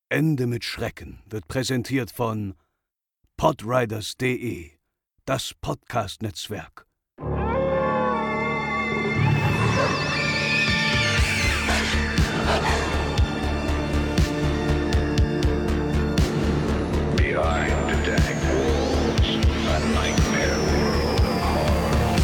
Ende mit Schrecken wird präsentiert von podriders.de, das Podcast-Netzwerk. Behind the dank walls, a nightmare world of horror.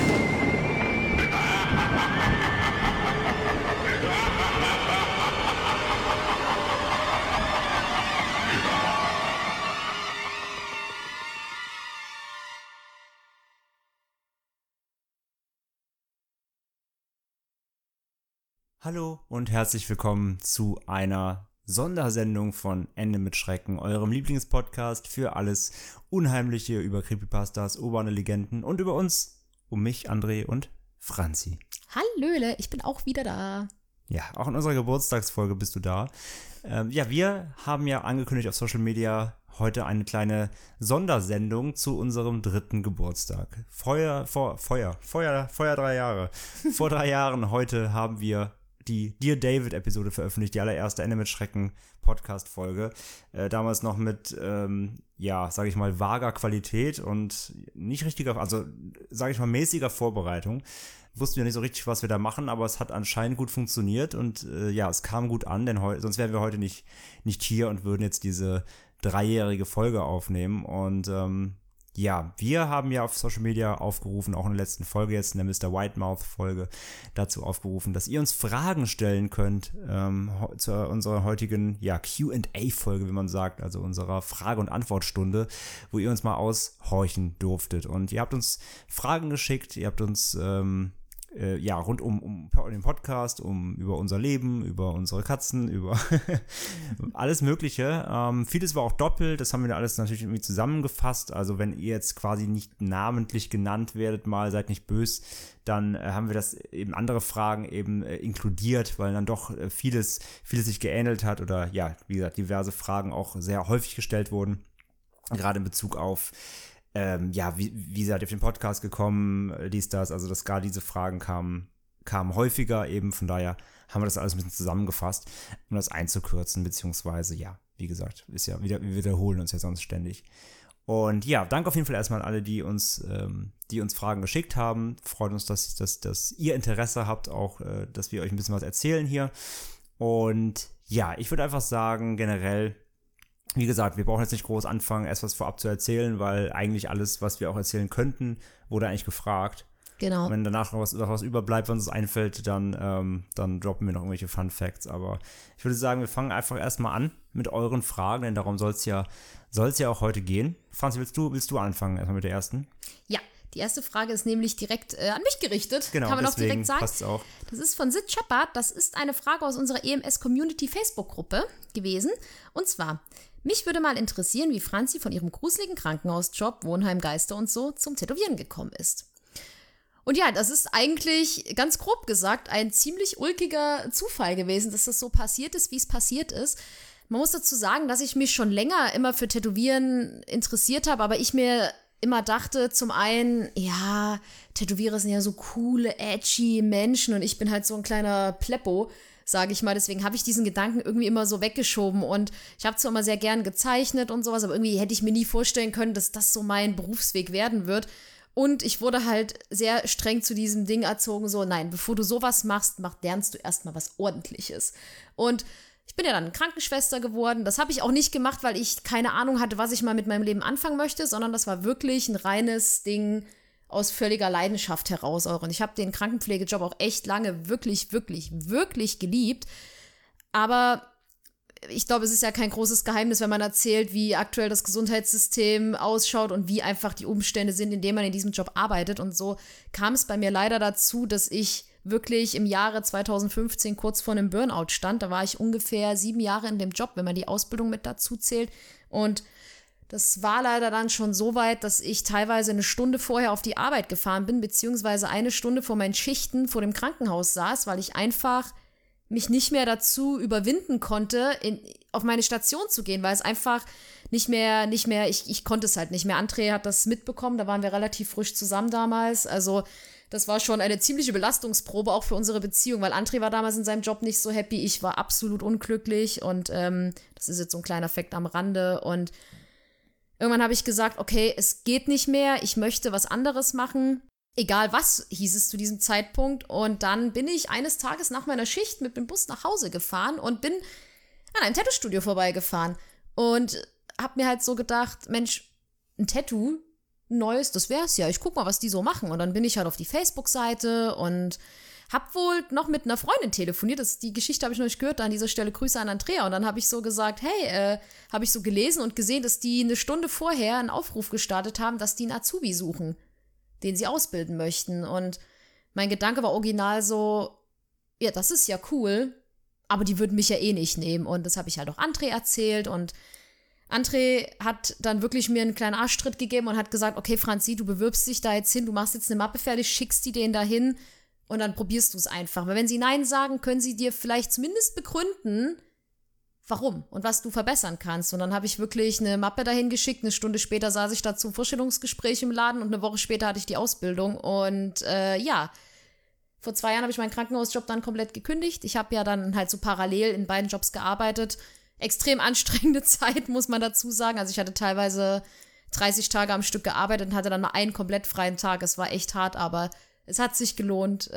Hallo und herzlich willkommen zu einer Sondersendung von Ende mit Schrecken, eurem Lieblingspodcast für alles Unheimliche über Creepypastas, urbane Legenden und über uns, um mich, André und Franzi. Hallöle, ich bin auch wieder da. Ja, auch in unserer Geburtstagsfolge bist du da. Wir haben ja angekündigt auf Social Media heute eine kleine Sondersendung zu unserem 3. Geburtstag. Feuer 3 Jahre. Vor 3 Jahren heute haben wir die Dear David-Episode veröffentlicht, die allererste Ende mit Schrecken Podcast-Folge. Damals noch mit, sage ich mal, vager Qualität und nicht richtiger, also sage ich mal, mäßiger Vorbereitung. Wussten wir nicht so richtig, was wir da machen, aber es hat anscheinend gut funktioniert und es kam gut an, denn sonst wären wir heute nicht hier und würden jetzt diese 3-jährige Folge aufnehmen. Und wir haben ja auf Social Media aufgerufen, auch in der letzten Folge jetzt, in der Mr. Whitemouth-Folge, dazu aufgerufen, dass ihr uns Fragen stellen könnt zu unserer heutigen Q&A-Folge, wie man sagt, also unserer Frage- und Antwortstunde, wo ihr uns mal aushorchen durftet. Und ihr habt uns Fragen geschickt, ihr habt uns rund um den Podcast, über unser Leben, über unsere Katzen, über alles Mögliche. Vieles war auch doppelt, das haben wir alles natürlich irgendwie zusammengefasst. Also wenn ihr jetzt quasi nicht namentlich genannt werdet, seid nicht böse, dann haben wir das eben andere Fragen eben inkludiert, weil dann doch vieles sich geähnelt hat oder wie gesagt, diverse Fragen auch sehr häufig gestellt wurden, gerade in Bezug auf wie seid ihr auf den Podcast gekommen, das, also dass gar diese Fragen kamen häufiger eben, von daher haben wir das alles ein bisschen zusammengefasst, um das einzukürzen, beziehungsweise, wie gesagt, wir wiederholen uns ja sonst ständig. Und danke auf jeden Fall erstmal an alle, die uns Fragen geschickt haben. Freut uns, dass ihr Interesse habt, auch, dass wir euch ein bisschen was erzählen hier. Und ich würde einfach sagen, generell, wie gesagt, wir brauchen jetzt nicht groß anfangen, erst was vorab zu erzählen, weil eigentlich alles, was wir auch erzählen könnten, wurde eigentlich gefragt. Genau. Und wenn danach noch was überbleibt, wenn uns einfällt, dann droppen wir noch irgendwelche Fun Facts. Aber ich würde sagen, wir fangen einfach erstmal an mit euren Fragen, denn darum soll es ja auch heute gehen. Franzi, willst du anfangen erstmal mit der ersten? Ja, die erste Frage ist nämlich direkt an mich gerichtet. Genau, kann man auch direkt sagen. Passt's auch. Das ist von Sid Shepard. Das ist eine Frage aus unserer EMS-Community-Facebook-Gruppe gewesen. Und zwar: Mich würde mal interessieren, wie Franzi von ihrem gruseligen Krankenhausjob, Wohnheim, Geister und so zum Tätowieren gekommen ist. Und das ist eigentlich, ganz grob gesagt, ein ziemlich ulkiger Zufall gewesen, dass das so passiert ist, wie es passiert ist. Man muss dazu sagen, dass ich mich schon länger immer für Tätowieren interessiert habe, aber ich mir immer dachte, zum einen, Tätowierer sind ja so coole, edgy Menschen und ich bin halt so ein kleiner Pleppo, sage ich mal. Deswegen habe ich diesen Gedanken irgendwie immer so weggeschoben und ich habe zwar immer sehr gern gezeichnet und sowas, aber irgendwie hätte ich mir nie vorstellen können, dass das so mein Berufsweg werden wird. Und ich wurde halt sehr streng zu diesem Ding erzogen, so, nein, bevor du sowas machst, lernst du erstmal was Ordentliches. Und ich bin ja dann Krankenschwester geworden. Das habe ich auch nicht gemacht, weil ich keine Ahnung hatte, was ich mal mit meinem Leben anfangen möchte, sondern das war wirklich ein reines Ding aus völliger Leidenschaft heraus. Und ich habe den Krankenpflegejob auch echt lange wirklich, wirklich, wirklich geliebt. Aber ich glaube, es ist ja kein großes Geheimnis, wenn man erzählt, wie aktuell das Gesundheitssystem ausschaut und wie einfach die Umstände sind, in denen man in diesem Job arbeitet. Und so kam es bei mir leider dazu, dass ich wirklich im Jahre 2015 kurz vor einem Burnout stand. Da war ich ungefähr 7 Jahre in dem Job, wenn man die Ausbildung mit dazu zählt. Und das war leider dann schon so weit, dass ich teilweise 1 Stunde vorher auf die Arbeit gefahren bin, beziehungsweise 1 Stunde vor meinen Schichten vor dem Krankenhaus saß, weil ich einfach mich nicht mehr dazu überwinden konnte, auf meine Station zu gehen, weil es einfach nicht mehr, ich konnte es halt nicht mehr. André hat das mitbekommen, da waren wir relativ frisch zusammen damals, also das war schon eine ziemliche Belastungsprobe auch für unsere Beziehung, weil André war damals in seinem Job nicht so happy, ich war absolut unglücklich und das ist jetzt so ein kleiner Fakt am Rande und irgendwann habe ich gesagt, okay, es geht nicht mehr, ich möchte was anderes machen. Egal was, hieß es zu diesem Zeitpunkt. Und dann bin ich eines Tages nach meiner Schicht mit dem Bus nach Hause gefahren und bin an einem Tattoo-Studio vorbeigefahren. Und hab mir halt so gedacht, Mensch, ein Tattoo, ein neues, das wär's ja. Ich guck mal, was die so machen. Und dann bin ich halt auf die Facebook-Seite und hab wohl noch mit einer Freundin telefoniert. Die Geschichte habe ich noch nicht gehört. An dieser Stelle Grüße an Andrea. Und dann habe ich so gesagt, hey, habe ich so gelesen und gesehen, dass die eine Stunde vorher einen Aufruf gestartet haben, dass die einen Azubi suchen, den sie ausbilden möchten. Und mein Gedanke war original so, ja, das ist ja cool, aber die würden mich ja eh nicht nehmen. Und das habe ich halt auch André erzählt. Und André hat dann wirklich mir einen kleinen Arschtritt gegeben und hat gesagt, okay, Franzi, du bewirbst dich da jetzt hin, du machst jetzt eine Mappe fertig, schickst die denen dahin und dann probierst du es einfach. Weil wenn sie Nein sagen, können sie dir vielleicht zumindest begründen, warum und was du verbessern kannst. Und dann habe ich wirklich eine Mappe dahin geschickt. Eine Stunde später saß ich da zum Vorstellungsgespräch im Laden und eine Woche später hatte ich die Ausbildung. Und ja, vor 2 Jahren habe ich meinen Krankenhausjob dann komplett gekündigt. Ich habe ja dann halt so parallel in beiden Jobs gearbeitet. Extrem anstrengende Zeit, muss man dazu sagen. Also ich hatte teilweise 30 Tage am Stück gearbeitet und hatte dann mal einen komplett freien Tag. Es war echt hart, aber es hat sich gelohnt.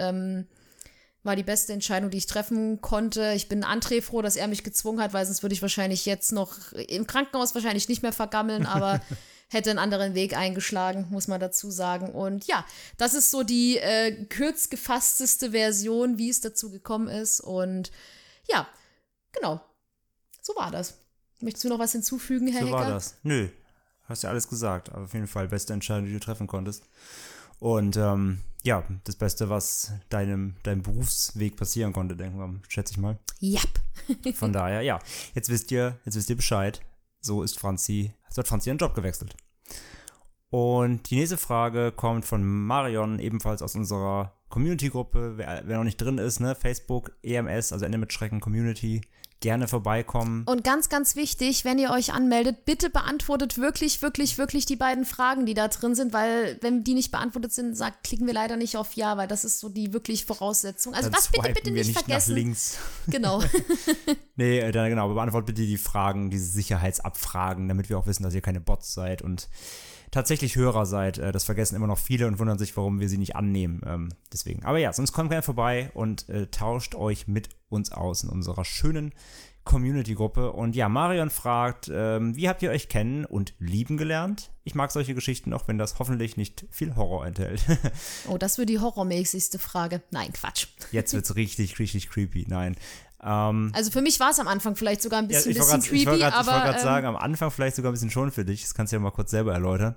War die beste Entscheidung, die ich treffen konnte. Ich bin André froh, dass er mich gezwungen hat, weil sonst würde ich wahrscheinlich jetzt noch im Krankenhaus wahrscheinlich nicht mehr vergammeln, aber hätte einen anderen Weg eingeschlagen, muss man dazu sagen. Und ja, das ist so die kürz gefassteste Version, wie es dazu gekommen ist. Und ja, genau. So war das. Möchtest du noch was hinzufügen, Herr Hecker? So war das. Nö, hast ja alles gesagt. Aber auf jeden Fall beste Entscheidung, die du treffen konntest. Und ja, das Beste, was deinem Berufsweg passieren konnte, denken wir, schätze ich mal. Jap. Von daher, ja, jetzt wisst ihr Bescheid. So hat Franzi ihren Job gewechselt. Und die nächste Frage kommt von Marion, ebenfalls aus unserer Community-Gruppe. Wer noch nicht drin ist, ne, Facebook, EMS, also Ende mit Schrecken Community. Gerne vorbeikommen. Und ganz, ganz wichtig, wenn ihr euch anmeldet, bitte beantwortet wirklich, wirklich, wirklich die beiden Fragen, die da drin sind, weil wenn die nicht beantwortet sind, klicken wir leider nicht auf Ja, weil das ist so die wirklich Voraussetzung. Also dann das bitte nicht vergessen. Nach links. Genau. Nee, dann genau, beantwortet bitte die Fragen, diese Sicherheitsabfragen, damit wir auch wissen, dass ihr keine Bots seid und tatsächlich Hörer seid. Das vergessen immer noch viele und wundern sich, warum wir sie nicht annehmen. Deswegen. Aber ja, sonst kommt gerne vorbei und tauscht euch mit uns aus in unserer schönen Community-Gruppe. Und ja, Marion fragt, wie habt ihr euch kennen und lieben gelernt? Ich mag solche Geschichten, auch wenn das hoffentlich nicht viel Horror enthält. Oh, das wird die horrormäßigste Frage. Nein, Quatsch. Jetzt wird's richtig, richtig creepy. Nein. Also für mich war es am Anfang vielleicht sogar ein bisschen, creepy, aber ich wollte gerade sagen, am Anfang vielleicht sogar ein bisschen schon für dich. Das kannst du ja mal kurz selber erläutern.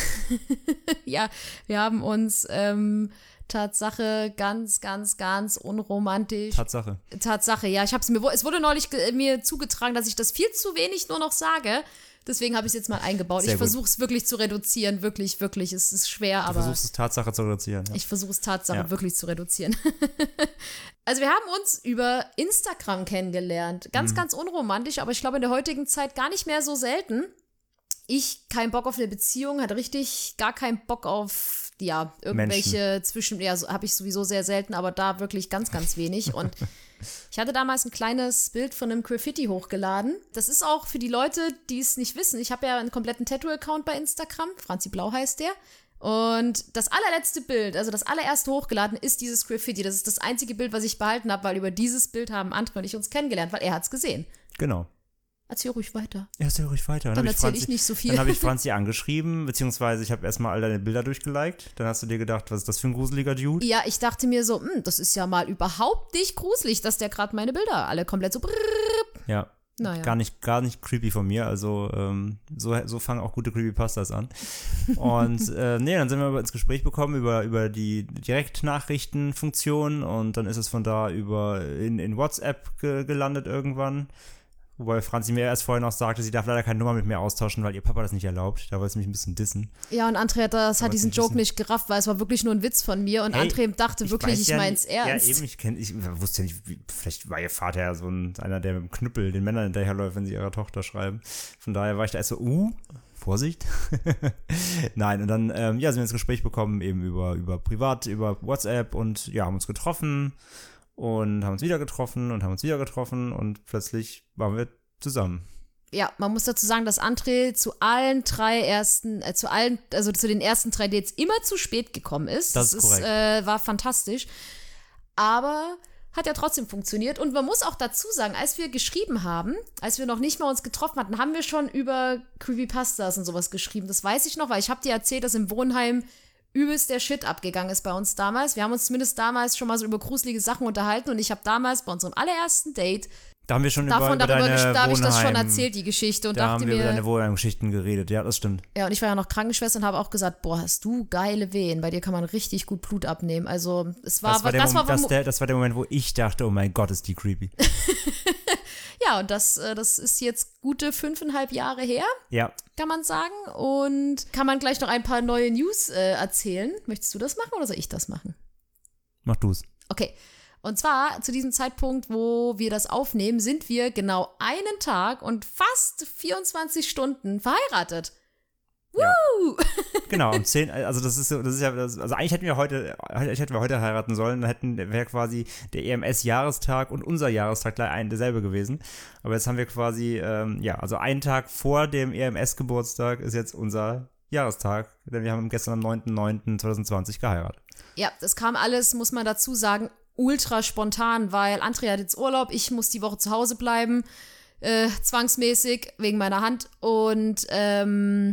Ja, wir haben uns Tatsache ganz, ganz, ganz unromantisch. Tatsache, ja. Es wurde neulich mir zugetragen, dass ich das viel zu wenig nur noch sage. Deswegen habe ich es jetzt mal eingebaut. Ich versuche es wirklich zu reduzieren. Wirklich, wirklich. Es ist schwer, aber. Du versuchst es Tatsache zu reduzieren. Ja. Ich versuche es Tatsache wirklich zu reduzieren. Also wir haben uns über Instagram kennengelernt. Ganz, ganz unromantisch, aber ich glaube in der heutigen Zeit gar nicht mehr so selten. Ich keinen Bock auf eine Beziehung, hatte richtig gar keinen Bock auf, ja, irgendwelche so habe ich sowieso sehr selten, aber da wirklich ganz, ganz wenig. Und ich hatte damals ein kleines Bild von einem Graffiti hochgeladen. Das ist auch für die Leute, die es nicht wissen. Ich habe ja einen kompletten Tattoo-Account bei Instagram. Franzi Blau heißt der. Und das allerletzte Bild, also das allererste hochgeladen, ist dieses Graffiti. Das ist das einzige Bild, was ich behalten habe, weil über dieses Bild haben André und ich uns kennengelernt, weil er hat es gesehen. Genau. Erzähl ruhig weiter. Erzähl ruhig weiter. Dann erzähle ich nicht so viel. Dann habe ich Franzi angeschrieben, beziehungsweise ich habe erstmal all deine Bilder durchgeliked. Dann hast du dir gedacht, was ist das für ein gruseliger Dude? Ja, ich dachte mir so, das ist ja mal überhaupt nicht gruselig, dass der gerade meine Bilder alle komplett so Ja. Naja. Gar nicht creepy von mir, also so fangen auch gute Creepypastas an. Und dann sind wir ins Gespräch gekommen über die Direktnachrichtenfunktion und dann ist es von da in WhatsApp gelandet irgendwann. wobei Franzi mir erst vorher noch sagte, sie darf leider keine Nummer mit mir austauschen, weil ihr Papa das nicht erlaubt. Da wollte sie mich ein bisschen dissen. Ja, und André hat diesen Joke nicht gerafft, weil es war wirklich nur ein Witz von mir und André dachte wirklich, ich mein's ernst. Ja, eben, ich wusste ja nicht, vielleicht war ihr Vater ja so einer, der mit dem Knüppel den Männern hinterherläuft, wenn sie ihrer Tochter schreiben. Von daher war ich da erst so, Vorsicht. Nein, und dann sind wir ins Gespräch bekommen, eben über privat, über WhatsApp und ja, haben uns getroffen und haben uns wieder getroffen und plötzlich waren wir zusammen. Ja, man muss dazu sagen, dass André zu den ersten 3 Dates immer zu spät gekommen ist. Das ist korrekt. War fantastisch. Aber hat ja trotzdem funktioniert. Und man muss auch dazu sagen, als wir geschrieben haben, als wir noch nicht mal uns getroffen hatten, haben wir schon über Creepypastas und sowas geschrieben. Das weiß ich noch, weil ich habe dir erzählt, dass im Wohnheim übelst der Shit abgegangen ist bei uns damals. Wir haben uns zumindest damals schon mal so über gruselige Sachen unterhalten und ich habe damals bei unserem allerersten Date da haben wir schon da habe ich das schon erzählt, die Geschichte. Und da haben wir über deine Wohnheimgeschichten geredet, ja, das stimmt. Ja, und ich war ja noch Krankenschwester und habe auch gesagt, boah, hast du geile Wehen, bei dir kann man richtig gut Blut abnehmen. Also, das war der Moment, wo ich dachte, oh mein Gott, ist die creepy. Ja, und das ist jetzt gute 5,5 Jahre her, kann man sagen. Und kann man gleich noch ein paar neue News erzählen. Möchtest du das machen oder soll ich das machen? Mach du's. Okay. Und zwar, zu diesem Zeitpunkt, wo wir das aufnehmen, sind wir genau einen Tag und fast 24 Stunden verheiratet. Ja. Genau, um 10, also eigentlich hätten wir heute heiraten sollen, dann wäre quasi der EMS-Jahrestag und unser Jahrestag gleich derselbe gewesen. Aber jetzt haben wir quasi, also einen Tag vor dem EMS-Geburtstag ist jetzt unser Jahrestag, denn wir haben gestern am 9.9.2020 geheiratet. Ja, das kam alles, muss man dazu sagen, ultra spontan, weil André hat jetzt Urlaub, ich muss die Woche zu Hause bleiben, zwangsmäßig, wegen meiner Hand. Und am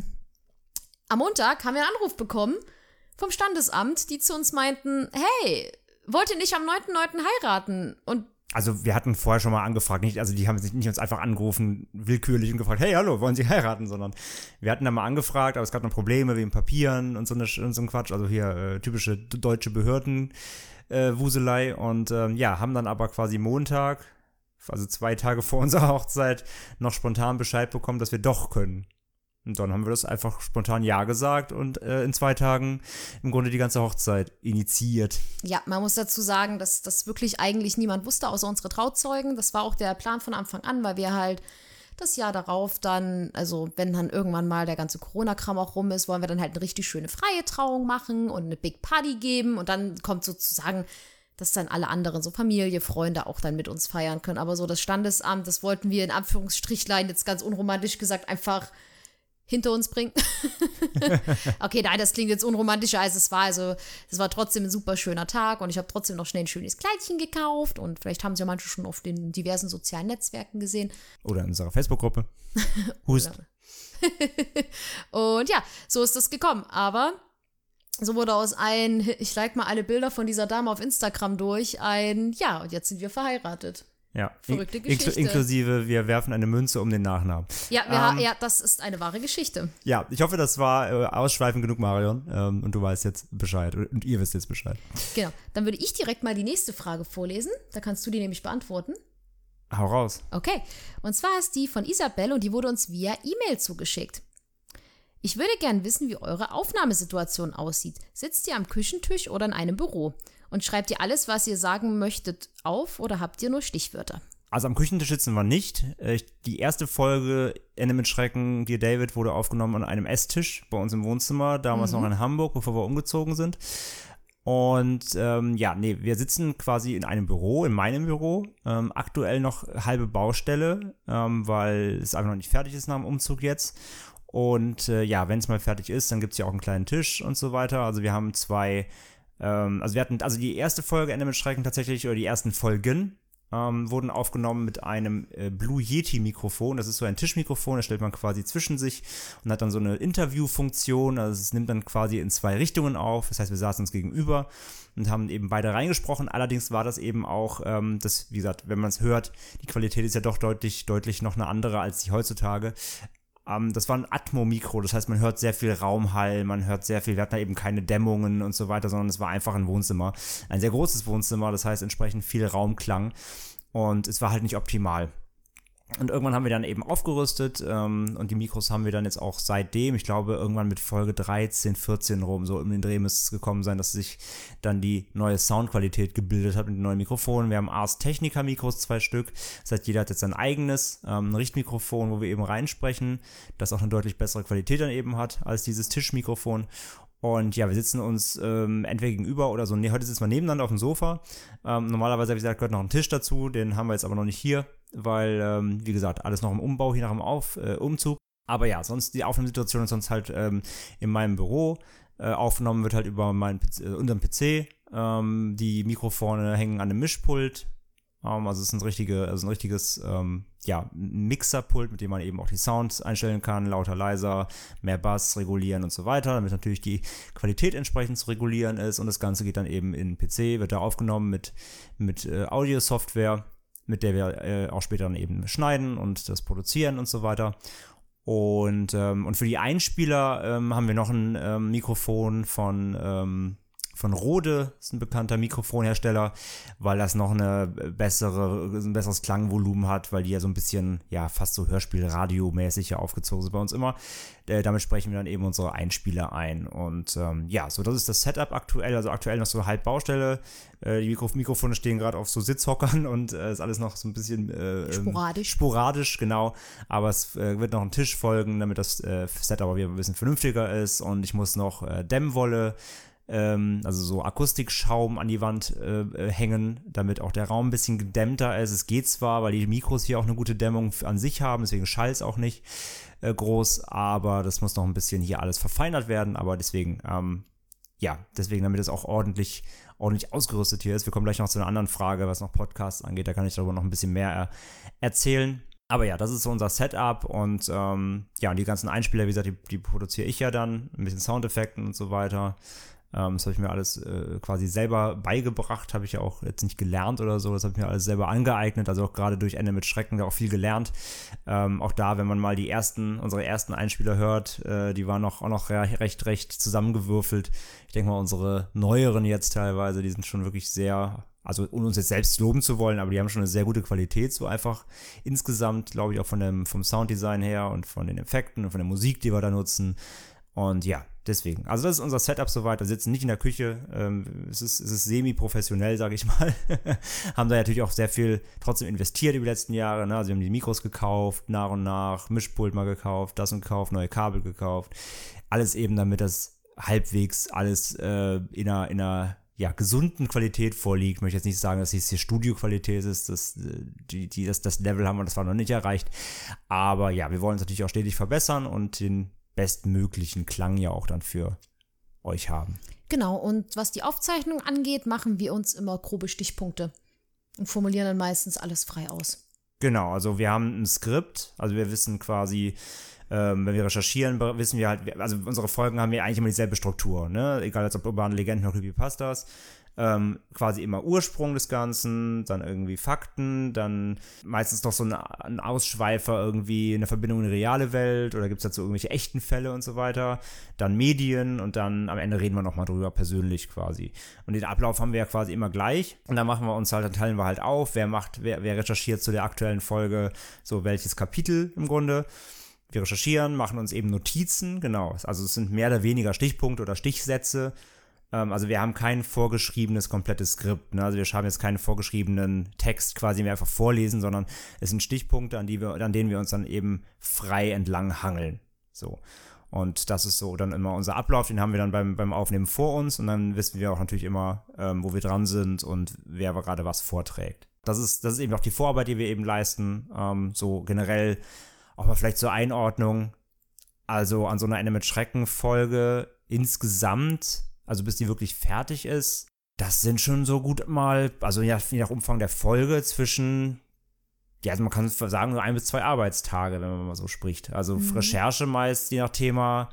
Montag haben wir einen Anruf bekommen vom Standesamt, die zu uns meinten, hey, wollt ihr nicht am 9.9. heiraten? Und also wir hatten vorher schon mal angefragt, die haben nicht uns einfach angerufen, willkürlich und gefragt, hey, hallo, wollen Sie heiraten, sondern wir hatten da mal angefragt, aber es gab noch Probleme wegen Papieren und so ein Quatsch, also hier typische deutsche Behörden, Wuselei und haben dann aber quasi Montag, also 2 Tage vor unserer Hochzeit, noch spontan Bescheid bekommen, dass wir doch können. Und dann haben wir das einfach spontan ja gesagt und in 2 Tagen im Grunde die ganze Hochzeit initiiert. Ja, man muss dazu sagen, dass das wirklich eigentlich niemand wusste, außer unsere Trauzeugen. Das war auch der Plan von Anfang an, weil wir halt das Jahr darauf dann, also wenn dann irgendwann mal der ganze Corona-Kram auch rum ist, wollen wir dann halt eine richtig schöne freie Trauung machen und eine Big Party geben und dann kommt sozusagen, dass dann alle anderen, so Familie, Freunde auch dann mit uns feiern können. Aber so das Standesamt, das wollten wir in Anführungsstrichlein jetzt ganz unromantisch gesagt einfach hinter uns bringen. Okay, nein, das klingt jetzt unromantischer, als es war. Also, es war trotzdem ein super schöner Tag und ich habe trotzdem noch schnell ein schönes Kleidchen gekauft und vielleicht haben sie ja manche schon auf den diversen sozialen Netzwerken gesehen. Oder in unserer Facebook-Gruppe. Hust. Und ja, so ist das gekommen. Aber so wurde ich like mal alle Bilder von dieser Dame auf Instagram durch, und jetzt sind wir verheiratet. Ja, verrückte Geschichte. Inklusive, wir werfen eine Münze um den Nachnamen. Ja, das ist eine wahre Geschichte. Ja, ich hoffe, das war ausschweifend genug, Marion. Und du weißt jetzt Bescheid. Und ihr wisst jetzt Bescheid. Genau. Dann würde ich direkt mal die nächste Frage vorlesen. Da kannst du die nämlich beantworten. Hau raus. Okay. Und zwar ist die von Isabel und die wurde uns via E-Mail zugeschickt. Ich würde gern wissen, wie eure Aufnahmesituation aussieht. Sitzt ihr am Küchentisch oder in einem Büro? Und schreibt ihr alles, was ihr sagen möchtet, auf oder habt ihr nur Stichwörter? Also am Küchentisch sitzen wir nicht. Die erste Folge Ende mit Schrecken, Dear David, wurde aufgenommen an einem Esstisch bei uns im Wohnzimmer, damals noch in Hamburg, bevor wir umgezogen sind. Und wir sitzen quasi in einem Büro, in meinem Büro. Aktuell noch halbe Baustelle, weil es einfach noch nicht fertig ist nach dem Umzug jetzt. Und wenn es mal fertig ist, dann gibt es ja auch einen kleinen Tisch und so weiter. Also wir haben 2... wir hatten die erste Folge Ende mit Schrecken tatsächlich, oder die ersten Folgen, wurden aufgenommen mit einem Blue Yeti Mikrofon. Das ist so ein Tischmikrofon, das stellt man quasi zwischen sich und hat dann so eine Interviewfunktion. Also es nimmt dann quasi in 2 Richtungen auf. Das heißt, wir saßen uns gegenüber und haben eben beide reingesprochen. Allerdings war das eben auch, wie gesagt, wenn man es hört, die Qualität ist ja doch deutlich noch eine andere als die heutzutage. Das war ein Atmo-Mikro, das heißt, man hört sehr viel Raumhall, man hört sehr viel, wir hatten da eben keine Dämmungen und so weiter, sondern es war einfach ein Wohnzimmer. Ein sehr großes Wohnzimmer, das heißt entsprechend viel Raumklang und es war halt nicht optimal. Und irgendwann haben wir dann eben aufgerüstet und die Mikros haben wir dann jetzt auch seitdem, ich glaube irgendwann mit Folge 13, 14 rum, so um den Dreh müsste es gekommen sein, dass sich dann die neue Soundqualität gebildet hat mit den neuen Mikrofonen. Wir haben Ars Technica Mikros, 2 Stück, das heißt jeder hat jetzt sein eigenes, ein Richtmikrofon, wo wir eben reinsprechen, das auch eine deutlich bessere Qualität dann eben hat als dieses Tischmikrofon. Und ja, wir sitzen uns entweder gegenüber oder so. Nee, heute sitzen wir nebeneinander auf dem Sofa. Normalerweise, habe ich gesagt, gehört noch ein Tisch dazu. Den haben wir jetzt aber noch nicht hier, weil, wie gesagt, alles noch im Umbau, hier nach dem Umzug. Aber ja, sonst die Aufnahmesituation ist sonst halt in meinem Büro. Aufgenommen wird halt über unseren PC. Die Mikrofone hängen an einem Mischpult. Also es ist ein richtiges Mixerpult, mit dem man eben auch die Sounds einstellen kann, lauter, leiser, mehr Bass regulieren und so weiter, damit natürlich die Qualität entsprechend zu regulieren ist und das Ganze geht dann eben in den PC, wird da aufgenommen mit Audio-Software, mit der wir auch später dann eben schneiden und das produzieren und so weiter. Und für die Einspieler haben wir noch ein Mikrofon von Rode, ist ein bekannter Mikrofonhersteller, weil das noch ein besseres Klangvolumen hat, weil die ja so ein bisschen, ja, fast so Hörspiel-Radio-mäßig ja aufgezogen sind bei uns immer. Damit sprechen wir dann eben unsere Einspieler ein. Und so, das ist das Setup aktuell, also aktuell noch so halb Baustelle. Die Mikrofone stehen gerade auf so Sitzhockern und ist alles noch so ein bisschen sporadisch, genau. Aber es wird noch ein Tisch folgen, damit das Setup aber wieder ein bisschen vernünftiger ist. Und ich muss noch Dämmwolle, also so Akustikschaum an die Wand hängen, damit auch der Raum ein bisschen gedämmter ist. Es geht zwar, weil die Mikros hier auch eine gute Dämmung an sich haben, deswegen schallt es auch nicht groß, aber das muss noch ein bisschen hier alles verfeinert werden, aber deswegen, damit es auch ordentlich ausgerüstet hier ist. Wir kommen gleich noch zu einer anderen Frage, was noch Podcasts angeht, da kann ich darüber noch ein bisschen mehr erzählen. Aber ja, das ist so unser Setup und und die ganzen Einspieler, wie gesagt, die produziere ich ja dann, ein bisschen Soundeffekten und so weiter. Das habe ich mir alles quasi selber beigebracht, habe ich ja auch jetzt nicht gelernt oder so, das habe ich mir alles selber angeeignet, also auch gerade durch Ende mit Schrecken da auch viel gelernt. Auch da, wenn man mal unsere ersten Einspieler hört, die waren auch noch recht zusammengewürfelt. Ich denke mal, unsere neueren jetzt teilweise, die sind schon wirklich sehr, also ohne uns jetzt selbst loben zu wollen, aber die haben schon eine sehr gute Qualität, so einfach insgesamt, glaube ich, auch vom Sounddesign her und von den Effekten und von der Musik, die wir da nutzen. Und ja, deswegen. Also das ist unser Setup soweit. Wir sitzen nicht in der Küche. Es ist semi-professionell, sage ich mal. Haben da natürlich auch sehr viel trotzdem investiert über die letzten Jahre. Ne? Also wir haben die Mikros gekauft, nach und nach, Mischpult mal gekauft, das und gekauft, neue Kabel gekauft. Alles eben, damit das halbwegs alles in einer gesunden Qualität vorliegt. Ich möchte jetzt nicht sagen, dass es hier Studioqualität ist. Das Level haben wir, das war noch nicht erreicht. Aber ja, wir wollen es natürlich auch stetig verbessern und den bestmöglichen Klang ja auch dann für euch haben. Genau, und was die Aufzeichnung angeht, machen wir uns immer grobe Stichpunkte und formulieren dann meistens alles frei aus. Genau, also wir haben ein Skript, also wir wissen quasi, wenn wir recherchieren, wissen wir halt, also unsere Folgen haben ja eigentlich immer dieselbe Struktur, ne? Egal ob urbane Legenden oder Creepypastas. Quasi immer Ursprung des Ganzen, dann irgendwie Fakten, dann meistens noch so ein Ausschweifer irgendwie, eine Verbindung in die reale Welt oder gibt es dazu irgendwelche echten Fälle und so weiter, dann Medien und dann am Ende reden wir nochmal drüber persönlich quasi. Und den Ablauf haben wir ja quasi immer gleich und dann dann teilen wir halt auf, wer recherchiert zu der aktuellen Folge, so welches Kapitel im Grunde. Wir recherchieren, machen uns eben Notizen, genau, also es sind mehr oder weniger Stichpunkte oder Stichsätze. Also wir haben kein vorgeschriebenes komplettes Skript, ne? Also wir haben jetzt keinen vorgeschriebenen Text quasi mehr einfach vorlesen, sondern es sind Stichpunkte, an denen wir uns dann eben frei entlang hangeln. So. Und das ist so dann immer unser Ablauf, den haben wir dann beim Aufnehmen vor uns und dann wissen wir auch natürlich immer, wo wir dran sind und wer gerade was vorträgt. Das ist eben auch die Vorarbeit, die wir eben leisten, so generell auch mal vielleicht zur Einordnung, also an so einer Ende mit Schrecken-Folge insgesamt, also bis die wirklich fertig ist, das sind schon so gut mal, also je nach Umfang der Folge zwischen, also man kann sagen, nur 1 bis 2 Arbeitstage, wenn man mal so spricht. Also Recherche meist, je nach Thema,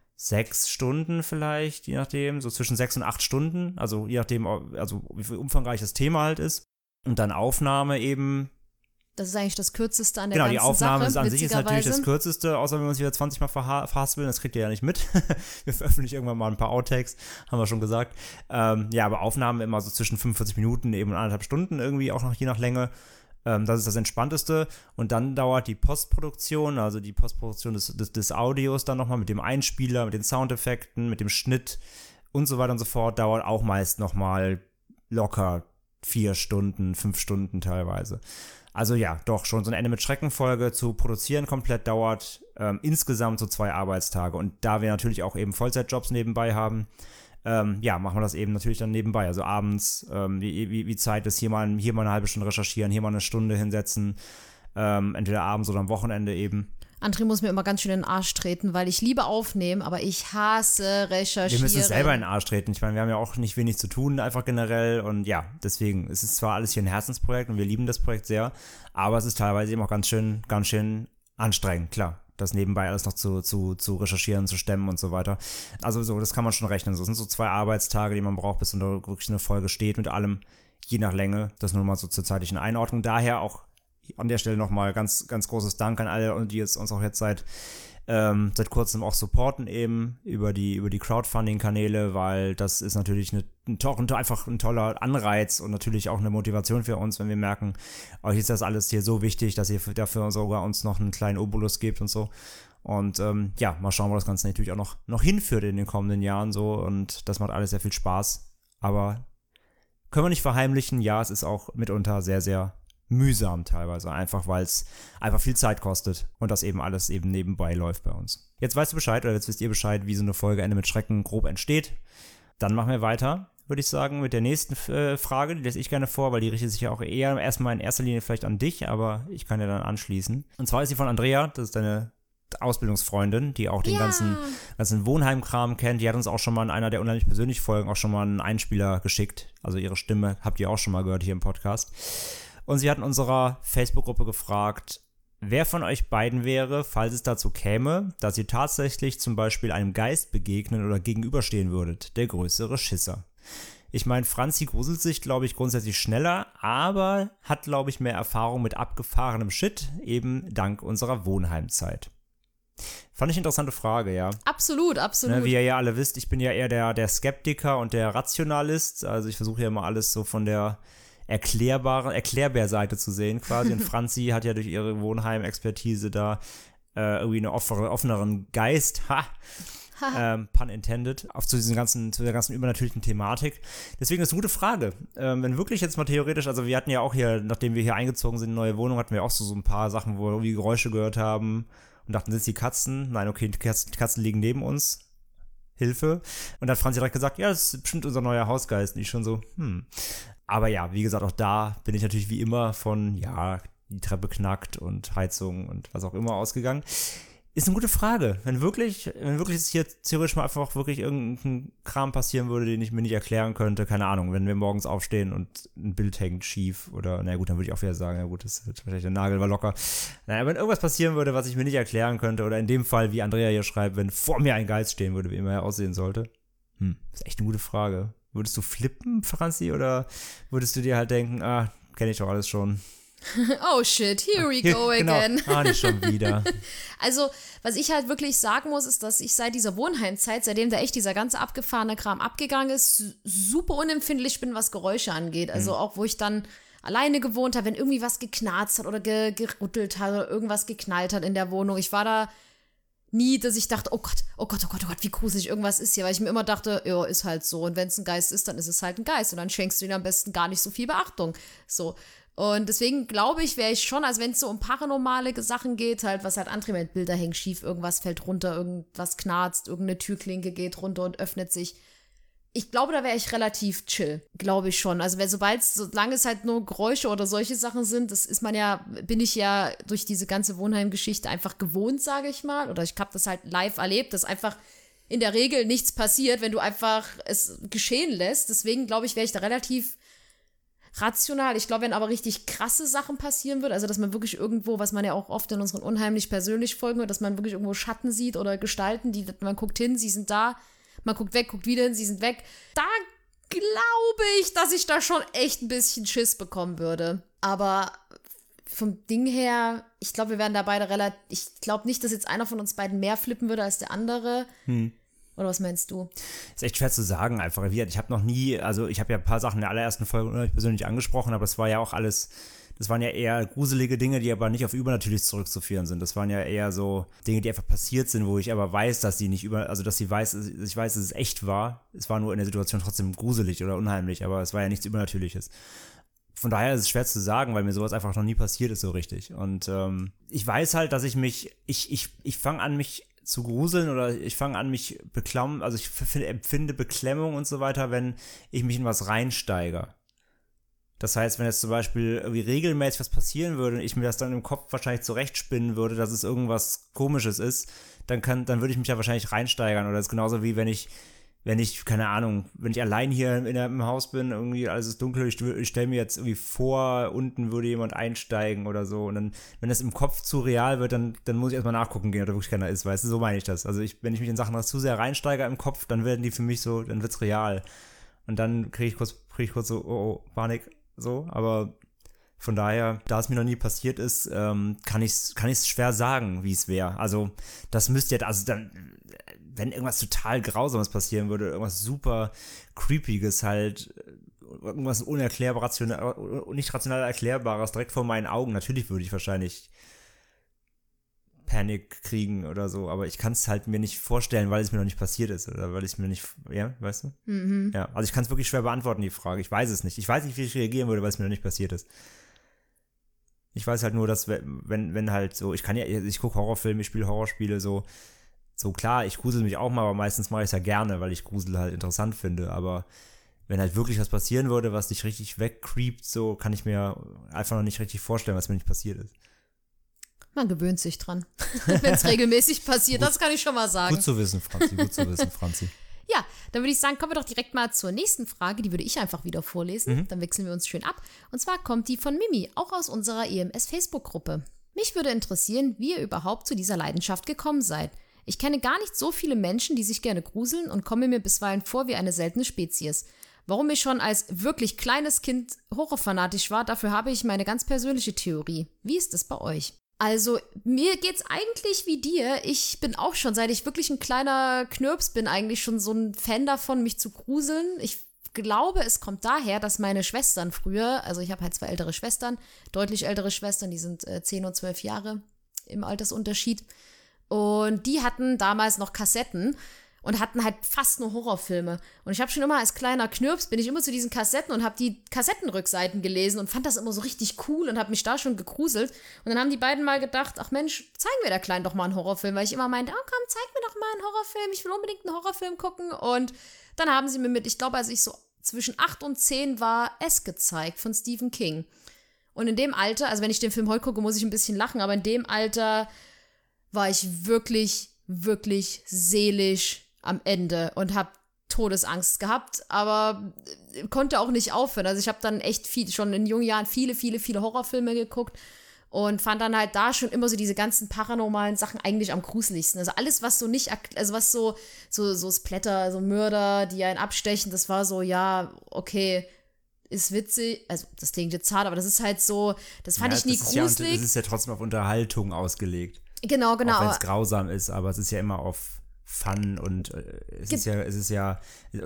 6 Stunden vielleicht, je nachdem, so zwischen 6 und 8 Stunden, also je nachdem, also wie viel umfangreich das Thema halt ist. Und dann Aufnahme eben. Das ist eigentlich das Kürzeste an der ganzen Sache. Genau, die Aufnahme an sich ist natürlich das Kürzeste, außer wenn wir uns wieder 20 Mal verhaspeln, das kriegt ihr ja nicht mit. Wir veröffentlichen irgendwann mal ein paar Outtakes, haben wir schon gesagt. Aber Aufnahmen immer so zwischen 45 Minuten eben und 1,5 Stunden irgendwie, auch noch je nach Länge. Das ist das Entspannteste. Und dann dauert die Postproduktion, also die Postproduktion des Audios dann nochmal mit dem Einspieler, mit den Soundeffekten, mit dem Schnitt und so weiter und so fort, dauert auch meist nochmal locker 4 Stunden, 5 Stunden teilweise. Also ja, doch, schon so eine Ende mit Schrecken-Folge zu produzieren komplett dauert insgesamt so 2 Arbeitstage. Und da wir natürlich auch eben Vollzeitjobs nebenbei haben, machen wir das eben natürlich dann nebenbei. Also abends, wie Zeit ist, hier mal eine halbe Stunde recherchieren, hier mal eine Stunde hinsetzen, entweder abends oder am Wochenende eben. André muss mir immer ganz schön in den Arsch treten, weil ich liebe aufnehmen, aber ich hasse recherchieren. Wir müssen es selber in den Arsch treten. Ich meine, wir haben ja auch nicht wenig zu tun, einfach generell. Und ja, deswegen, es ist zwar alles hier ein Herzensprojekt und wir lieben das Projekt sehr, aber es ist teilweise eben auch ganz schön anstrengend, klar. Das nebenbei alles noch zu recherchieren, zu stemmen und so weiter. Also so, das kann man schon rechnen. So, das sind so 2 Arbeitstage, die man braucht, bis da wirklich eine Folge steht mit allem, je nach Länge. Das nur mal so zur zeitlichen Einordnung. Daher auch an der Stelle nochmal ganz, ganz großes Dank an alle, die uns auch jetzt seit kurzem auch supporten eben über die Crowdfunding-Kanäle, weil das ist natürlich einfach ein toller Anreiz und natürlich auch eine Motivation für uns, wenn wir merken, euch ist das alles hier so wichtig, dass ihr dafür sogar uns noch einen kleinen Obolus gebt und so. Und mal schauen, wo das Ganze natürlich auch noch hinführt in den kommenden Jahren so, und das macht alles sehr viel Spaß. Aber können wir nicht verheimlichen, ja, es ist auch mitunter sehr, sehr mühsam teilweise, einfach weil es einfach viel Zeit kostet und das eben alles eben nebenbei läuft bei uns. Jetzt weißt du Bescheid, oder jetzt wisst ihr Bescheid, wie so eine Folge Ende mit Schrecken grob entsteht. Dann machen wir weiter, würde ich sagen, mit der nächsten Frage, die lese ich gerne vor, weil die richtet sich ja auch eher erstmal in erster Linie vielleicht an dich, aber ich kann ja dann anschließen. Und zwar ist sie von Andrea, das ist deine Ausbildungsfreundin, die auch den ganzen Wohnheimkram kennt. Die hat uns auch schon mal in einer der unheimlich persönlichen Folgen auch schon mal einen Einspieler geschickt. Also ihre Stimme habt ihr auch schon mal gehört hier im Podcast. Und sie hat in unserer Facebook-Gruppe gefragt, wer von euch beiden wäre, falls es dazu käme, dass ihr tatsächlich zum Beispiel einem Geist begegnen oder gegenüberstehen würdet, der größere Schisser. Ich meine, Franzi gruselt sich, glaube ich, grundsätzlich schneller, aber hat, glaube ich, mehr Erfahrung mit abgefahrenem Shit, eben dank unserer Wohnheimzeit. Fand ich eine interessante Frage, ja. Absolut, absolut. Ne, wie ihr ja alle wisst, ich bin ja eher der Skeptiker und der Rationalist. Also ich versuche ja immer alles so von der Erklärbär-Seite zu sehen quasi. Und Franzi hat ja durch ihre Wohnheim-Expertise da irgendwie einen offeneren Geist. Pun intended, zu der ganzen übernatürlichen Thematik. Deswegen ist es eine gute Frage. Wenn wirklich jetzt mal theoretisch, also wir hatten ja auch hier, nachdem wir hier eingezogen sind in eine neue Wohnung, hatten wir auch so ein paar Sachen, wo wir irgendwie Geräusche gehört haben und dachten, sind es die Katzen? Nein, okay, die Katzen liegen neben uns. Hilfe. Und dann hat Franzi direkt gesagt, ja, das ist bestimmt unser neuer Hausgeist. Und ich schon so, Aber ja, wie gesagt, auch da bin ich natürlich wie immer von, ja, die Treppe knackt und Heizung und was auch immer ausgegangen. Ist eine gute Frage. Wenn wirklich jetzt hier theoretisch mal einfach wirklich irgendein Kram passieren würde, den ich mir nicht erklären könnte, keine Ahnung, wenn wir morgens aufstehen und ein Bild hängt schief oder, na gut, dann würde ich auch wieder sagen, ja gut, das wird vielleicht der Nagel war locker. Naja, wenn irgendwas passieren würde, was ich mir nicht erklären könnte, oder in dem Fall, wie Andrea hier schreibt, wenn vor mir ein Geist stehen würde, wie immer er aussehen sollte. Ist echt eine gute Frage. Würdest du flippen, Franzi, oder würdest du dir halt denken, kenne ich doch alles schon? Oh shit, here we go again. Genau. Nicht schon wieder. Also, was ich halt wirklich sagen muss, ist, dass ich seit dieser Wohnheimzeit, seitdem da echt dieser ganze abgefahrene Kram abgegangen ist, super unempfindlich bin, was Geräusche angeht. Also auch, wo ich dann alleine gewohnt habe, wenn irgendwie was geknarzt hat oder gerüttelt hat oder irgendwas geknallt hat in der Wohnung. Ich war da nie, dass ich dachte, oh Gott, wie gruselig irgendwas ist hier, weil ich mir immer dachte, ja, ist halt so. Und wenn es ein Geist ist, dann ist es halt ein Geist und dann schenkst du ihm am besten gar nicht so viel Beachtung. So. Und deswegen glaube ich, wäre ich schon, also wenn es so um paranormale Sachen geht, halt, was halt andere mit Bilder hängen schief, irgendwas fällt runter, irgendwas knarzt, irgendeine Türklinke geht runter und öffnet sich. Ich glaube, da wäre ich relativ chill, glaube ich schon. Also solange es halt nur Geräusche oder solche Sachen sind, bin ich ja durch diese ganze Wohnheimgeschichte einfach gewohnt, sage ich mal. Oder ich habe das halt live erlebt, dass einfach in der Regel nichts passiert, wenn du einfach es geschehen lässt. Deswegen glaube ich, wäre ich da relativ rational. Ich glaube, wenn aber richtig krasse Sachen passieren würden, also dass man wirklich irgendwo, was man ja auch oft in unseren unheimlich persönlich Folgen hört, dass man wirklich irgendwo Schatten sieht oder Gestalten, man guckt hin, sie sind da, man guckt weg, guckt wieder hin, sie sind weg. Da glaube ich, dass ich da schon echt ein bisschen Schiss bekommen würde. Aber vom Ding her, ich glaube, wir wären da beide ich glaube nicht, dass jetzt einer von uns beiden mehr flippen würde als der andere. Oder was meinst du? Ist echt schwer zu sagen einfach. Ich habe noch nie, also ich habe ja ein paar Sachen in der allerersten Folge persönlich angesprochen, aber es war ja auch alles das waren ja eher gruselige Dinge, die aber nicht auf übernatürlich zurückzuführen sind. Das waren ja eher so Dinge, die einfach passiert sind, wo ich aber weiß, dass sie nicht ich weiß, dass es echt war. Es war nur in der Situation trotzdem gruselig oder unheimlich, aber es war ja nichts Übernatürliches. Von daher ist es schwer zu sagen, weil mir sowas einfach noch nie passiert ist so richtig. Und ich weiß halt, dass ich fange an, mich zu gruseln oder ich fange an, mich beklammen, also ich empfinde Beklemmung und so weiter, wenn ich mich in was reinsteige. Das heißt, wenn jetzt zum Beispiel irgendwie regelmäßig was passieren würde und ich mir das dann im Kopf wahrscheinlich zurechtspinnen würde, dass es irgendwas Komisches ist, dann würde ich mich ja wahrscheinlich reinsteigern. Oder das ist genauso wie wenn ich, keine Ahnung, wenn ich allein hier im Haus bin, irgendwie alles ist dunkel, ich stelle mir jetzt irgendwie vor, unten würde jemand einsteigen oder so. Und dann, wenn das im Kopf zu real wird, dann muss ich erstmal nachgucken gehen, ob da wirklich keiner ist, weißt du, so meine ich das. Also wenn ich mich in Sachen zu sehr reinsteige im Kopf, dann werden die für mich so, dann wird's real. Und dann kriege ich kurz so, oh, Panik, so, aber von daher, da es mir noch nie passiert ist, kann ich's schwer sagen, wie es wäre. Also, das müsste ja, also dann, wenn irgendwas total Grausames passieren würde, irgendwas super Creepiges halt, irgendwas nicht rational Erklärbares direkt vor meinen Augen, natürlich würde ich wahrscheinlich Panik kriegen oder so, aber ich kann es halt mir nicht vorstellen, weil es mir noch nicht passiert ist oder weil es mir nicht, ja, weißt du? Mhm. Ja, also ich kann es wirklich schwer beantworten, die Frage. Ich weiß es nicht. Ich weiß nicht, wie ich reagieren würde, weil es mir noch nicht passiert ist. Ich weiß halt nur, dass wenn halt so, ich gucke Horrorfilme, ich spiele Horrorspiele, so klar, ich grusel mich auch mal, aber meistens mache ich es ja gerne, weil ich Grusel halt interessant finde, aber wenn halt wirklich was passieren würde, was dich richtig wegcreept, so kann ich mir einfach noch nicht richtig vorstellen, was mir nicht passiert ist. Man gewöhnt sich dran, wenn es regelmäßig passiert, das kann ich schon mal sagen. Gut zu wissen, Franzi. Ja, dann würde ich sagen, kommen wir doch direkt mal zur nächsten Frage, die würde ich einfach wieder vorlesen, Dann wechseln wir uns schön ab. Und zwar kommt die von Mimi, auch aus unserer EMS-Facebook-Gruppe. Mich würde interessieren, wie ihr überhaupt zu dieser Leidenschaft gekommen seid. Ich kenne gar nicht so viele Menschen, die sich gerne gruseln und komme mir bisweilen vor wie eine seltene Spezies. Warum ich schon als wirklich kleines Kind horrorfanatisch war, dafür habe ich meine ganz persönliche Theorie. Wie ist es bei euch? Also, mir geht's eigentlich wie dir. Ich bin auch schon, seit ich wirklich ein kleiner Knirps bin, eigentlich schon so ein Fan davon, mich zu gruseln. Ich glaube, es kommt daher, dass meine Schwestern früher, also ich habe halt 2 ältere Schwestern, deutlich ältere Schwestern, die sind 10 und 12 Jahre im Altersunterschied. Und die hatten damals noch Kassetten und hatten halt fast nur Horrorfilme. Und ich habe schon immer als kleiner Knirps, bin ich immer zu diesen Kassetten und habe die Kassettenrückseiten gelesen und fand das immer so richtig cool und habe mich da schon gegruselt. Und dann haben die beiden mal gedacht, ach Mensch, zeigen wir der Kleinen doch mal einen Horrorfilm, weil ich immer meinte, oh komm, zeig mir doch mal einen Horrorfilm, ich will unbedingt einen Horrorfilm gucken. Und dann haben sie mir ich glaube, als ich so zwischen 8 und 10 war, Es gezeigt von Stephen King. Und in dem Alter, also wenn ich den Film heute gucke, muss ich ein bisschen lachen, aber in dem Alter war ich wirklich, wirklich seelisch am Ende und habe Todesangst gehabt, aber konnte auch nicht aufhören. Also ich habe dann echt schon in jungen Jahren viele, viele, viele Horrorfilme geguckt und fand dann halt da schon immer so diese ganzen paranormalen Sachen eigentlich am gruseligsten. Also alles, was so nicht, also was so Splatter, so Mörder, die einen abstechen, das war so, ja, okay, ist witzig, also das klingt jetzt hart, aber das ist halt so, das fand ich nie gruselig. Ja, das ist ja trotzdem auf Unterhaltung ausgelegt. Genau. Auch wenn es grausam ist, aber es ist ja immer auf Fun und es ist ja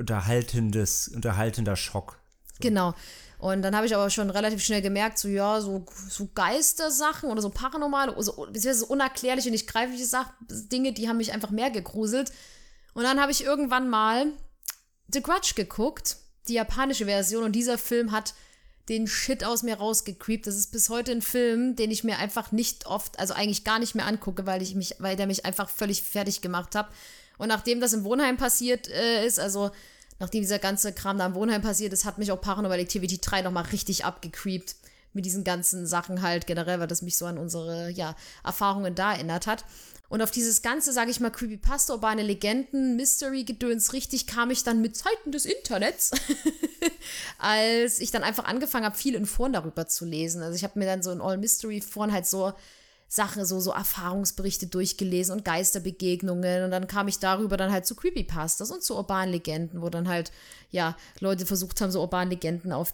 unterhaltender Schock. So. Genau. Und dann habe ich aber schon relativ schnell gemerkt, so Geistersachen oder so paranormale, beziehungsweise so unerklärliche, nicht greifliche Dinge, die haben mich einfach mehr gegruselt. Und dann habe ich irgendwann mal The Grudge geguckt, die japanische Version, und dieser Film hat den Shit aus mir rausgecreept. Das ist bis heute ein Film, den ich mir einfach nicht oft, also eigentlich gar nicht mehr angucke, weil der mich einfach völlig fertig gemacht hat. Und nachdem das im Wohnheim passiert ist, also nachdem dieser ganze Kram da im Wohnheim passiert ist, hat mich auch Paranormal Activity 3 nochmal richtig abgecreept mit diesen ganzen Sachen halt generell, weil das mich so an unsere, Erfahrungen da erinnert hat. Und auf dieses ganze, sage ich mal, Creepypasta, urbane Legenden, Mystery-Gedöns richtig kam ich dann mit Zeiten des Internets, als ich dann einfach angefangen habe, viel in Foren darüber zu lesen. Also ich habe mir dann so in All-Mystery-Foren halt so Sachen, so Erfahrungsberichte durchgelesen und Geisterbegegnungen, und dann kam ich darüber dann halt zu Creepypastas und zu urbanen Legenden, wo dann halt, Leute versucht haben, so urbanen Legenden auf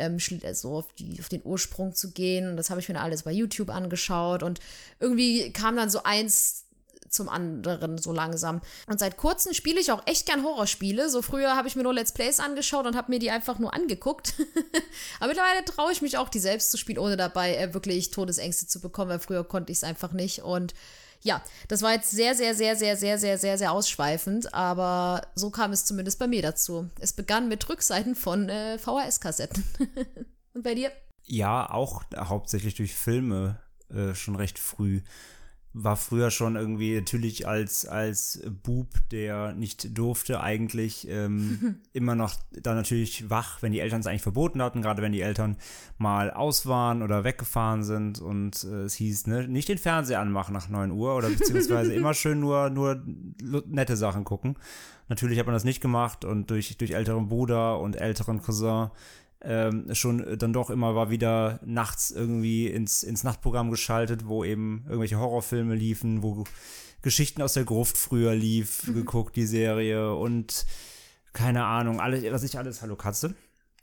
auf den Ursprung zu gehen, und das habe ich mir dann alles bei YouTube angeschaut, und irgendwie kam dann so eins zum anderen so langsam. Und seit kurzem spiele ich auch echt gern Horrorspiele. So früher habe ich mir nur Let's Plays angeschaut und habe mir die einfach nur angeguckt. Aber mittlerweile traue ich mich auch, die selbst zu spielen, ohne dabei wirklich Todesängste zu bekommen, weil früher konnte ich es einfach nicht. Und ja, das war jetzt sehr, sehr, sehr, sehr, sehr, sehr, sehr, sehr ausschweifend, aber so kam es zumindest bei mir dazu. Es begann mit Rückseiten von VHS-Kassetten. Und bei dir? Ja, auch hauptsächlich durch Filme schon recht früh. War früher schon irgendwie natürlich als Bub, der nicht durfte, eigentlich immer noch dann natürlich wach, wenn die Eltern es eigentlich verboten hatten, gerade wenn die Eltern mal aus waren oder weggefahren sind und es hieß, ne, nicht den Fernseher anmachen nach 9 Uhr oder beziehungsweise immer schön nur nette Sachen gucken. Natürlich hat man das nicht gemacht und durch älteren Bruder und älteren Cousin schon dann doch immer war wieder nachts irgendwie ins Nachtprogramm geschaltet, wo eben irgendwelche Horrorfilme liefen, wo Geschichten aus der Gruft früher lief, geguckt, die Serie und keine Ahnung, hallo Katze.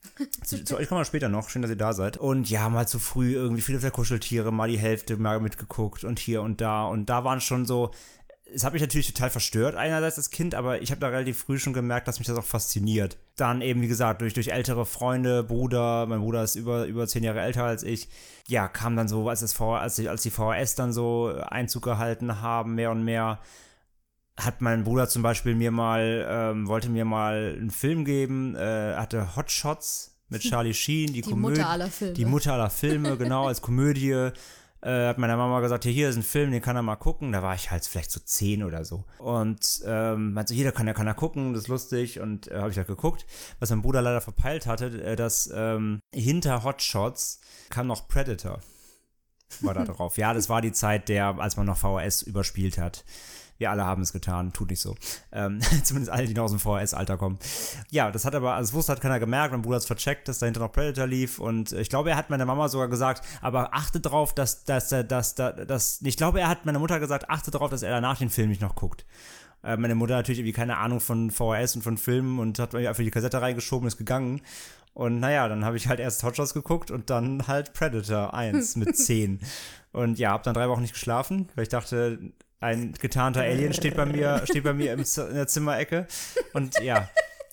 Zu euch kommen wir später noch, schön, dass ihr da seid. Und ja, mal zu früh irgendwie Friedhof der Kuscheltiere, mal die Hälfte mal mitgeguckt und hier und da waren schon so, es hat mich natürlich total verstört einerseits als Kind, aber ich habe da relativ früh schon gemerkt, dass mich das auch fasziniert. Dann eben, wie gesagt, durch ältere Freunde, mein Bruder ist über 10 Jahre älter als ich, ja, kam dann so, als die VHS dann so Einzug gehalten haben, mehr und mehr, hat mein Bruder zum Beispiel wollte mir mal einen Film geben, hatte Hot Shots mit Charlie Sheen, die Mutter aller Filme. Die Mutter aller Filme, genau, als Komödie. Hat meiner Mama gesagt, hier ist ein Film, den kann er mal gucken. Da war ich halt vielleicht so 10 oder so. Und meinte so, jeder kann er gucken, das ist lustig. Und habe ich halt geguckt. Was mein Bruder leider verpeilt hatte, dass hinter Hot Shots kam noch Predator. War da drauf. Ja, das war die Zeit, als man noch VHS überspielt hat. Wir alle haben es getan, tut nicht so. Zumindest alle, die noch aus dem VHS-Alter kommen. Ja, das hat keiner gemerkt. Mein Bruder hat es vercheckt, dass dahinter noch Predator lief. Und ich glaube, er hat meiner Mama sogar gesagt, aber achte drauf, ich glaube, er hat meiner Mutter gesagt, achte drauf, dass er danach den Film nicht noch guckt. Meine Mutter natürlich irgendwie keine Ahnung von VHS und von Filmen und hat mir einfach die Kassette reingeschoben und ist gegangen. Und naja, dann habe ich halt erst Hot Shots geguckt und dann halt Predator 1 mit 10. Und ja, habe dann 3 Wochen nicht geschlafen, weil ich dachte, ein getarnter Alien steht bei mir in der Zimmerecke. Und ja.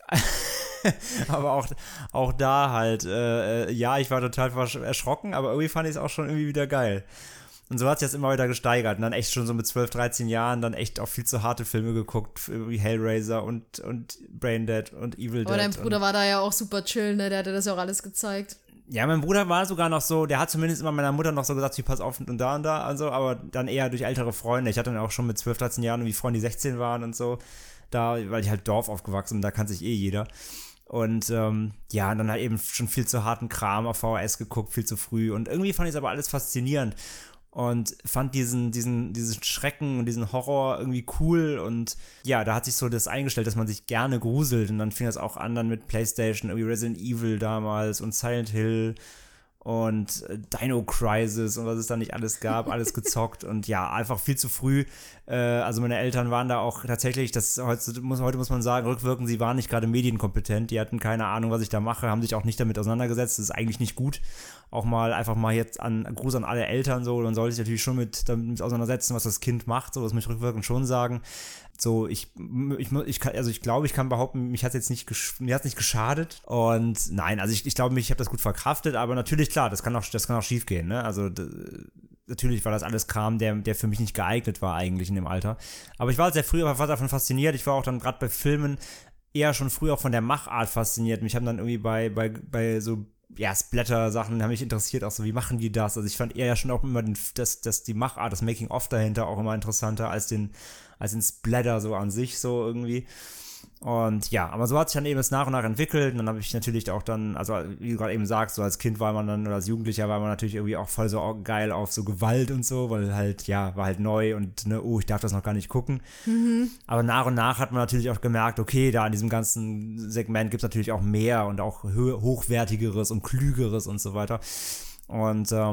Aber auch da halt, ja, ich war total erschrocken, aber irgendwie fand ich es auch schon irgendwie wieder geil. Und so hat sich das immer wieder gesteigert. Und dann echt schon so mit 12, 13 Jahren dann echt auch viel zu harte Filme geguckt, wie Hellraiser und Braindead und Evil Dead. Aber dein Bruder war da ja auch super chill, ne? Der hatte das ja auch alles gezeigt. Ja, mein Bruder war sogar noch so, der hat zumindest immer meiner Mutter noch so gesagt, pass auf und da und da und so, aber dann eher durch ältere Freunde. Ich hatte dann auch schon mit 12, 13 Jahren irgendwie Freunde, die 16 waren und so, da, weil ich halt Dorf aufgewachsen bin, da kann sich jeder. Und ja, dann halt eben schon viel zu harten Kram auf VHS geguckt, viel zu früh. Und irgendwie fand ich es aber alles faszinierend. Und fand diesen Schrecken und diesen Horror irgendwie cool. Und ja, da hat sich so das eingestellt, dass man sich gerne gruselt. Und dann fing das auch an dann mit PlayStation, irgendwie Resident Evil damals und Silent Hill und Dino Crisis und was es da nicht alles gab, alles gezockt. Und ja, einfach viel zu früh. Also meine Eltern waren da auch tatsächlich, heute muss man sagen, rückwirkend, sie waren nicht gerade medienkompetent. Die hatten keine Ahnung, was ich da mache, haben sich auch nicht damit auseinandergesetzt. Das ist eigentlich nicht gut. Auch einfach mal jetzt Gruß an alle Eltern so, man sollte sich natürlich schon damit auseinandersetzen, was das Kind macht, so, das muss ich rückwirkend schon sagen. So, ich glaube, ich kann behaupten, mir hat es nicht geschadet. Und nein, also ich glaube, ich habe das gut verkraftet, aber natürlich, klar, das kann auch schief gehen, ne? Also natürlich war das alles Kram, der für mich nicht geeignet war eigentlich in dem Alter. Aber ich war halt sehr früh davon fasziniert. Ich war auch dann gerade bei Filmen eher schon früh auch von der Machart fasziniert. Mich haben dann irgendwie bei so Splatter-Sachen haben mich interessiert, auch so, wie machen die das? Also ich fand eher schon auch immer die Machart, das Making-of dahinter auch immer interessanter als den Splatter so an sich so irgendwie. Und ja, aber so hat sich dann eben das nach und nach entwickelt. Und dann habe ich natürlich auch dann, also wie du gerade eben sagst, so als Kind war man dann oder als Jugendlicher war man natürlich irgendwie auch voll so geil auf so Gewalt und so, weil halt, ja, war halt neu und ne, ich darf das noch gar nicht gucken. Mhm. Aber nach und nach hat man natürlich auch gemerkt, okay, da in diesem ganzen Segment gibt es natürlich auch mehr und auch hochwertigeres und klügeres und so weiter. Und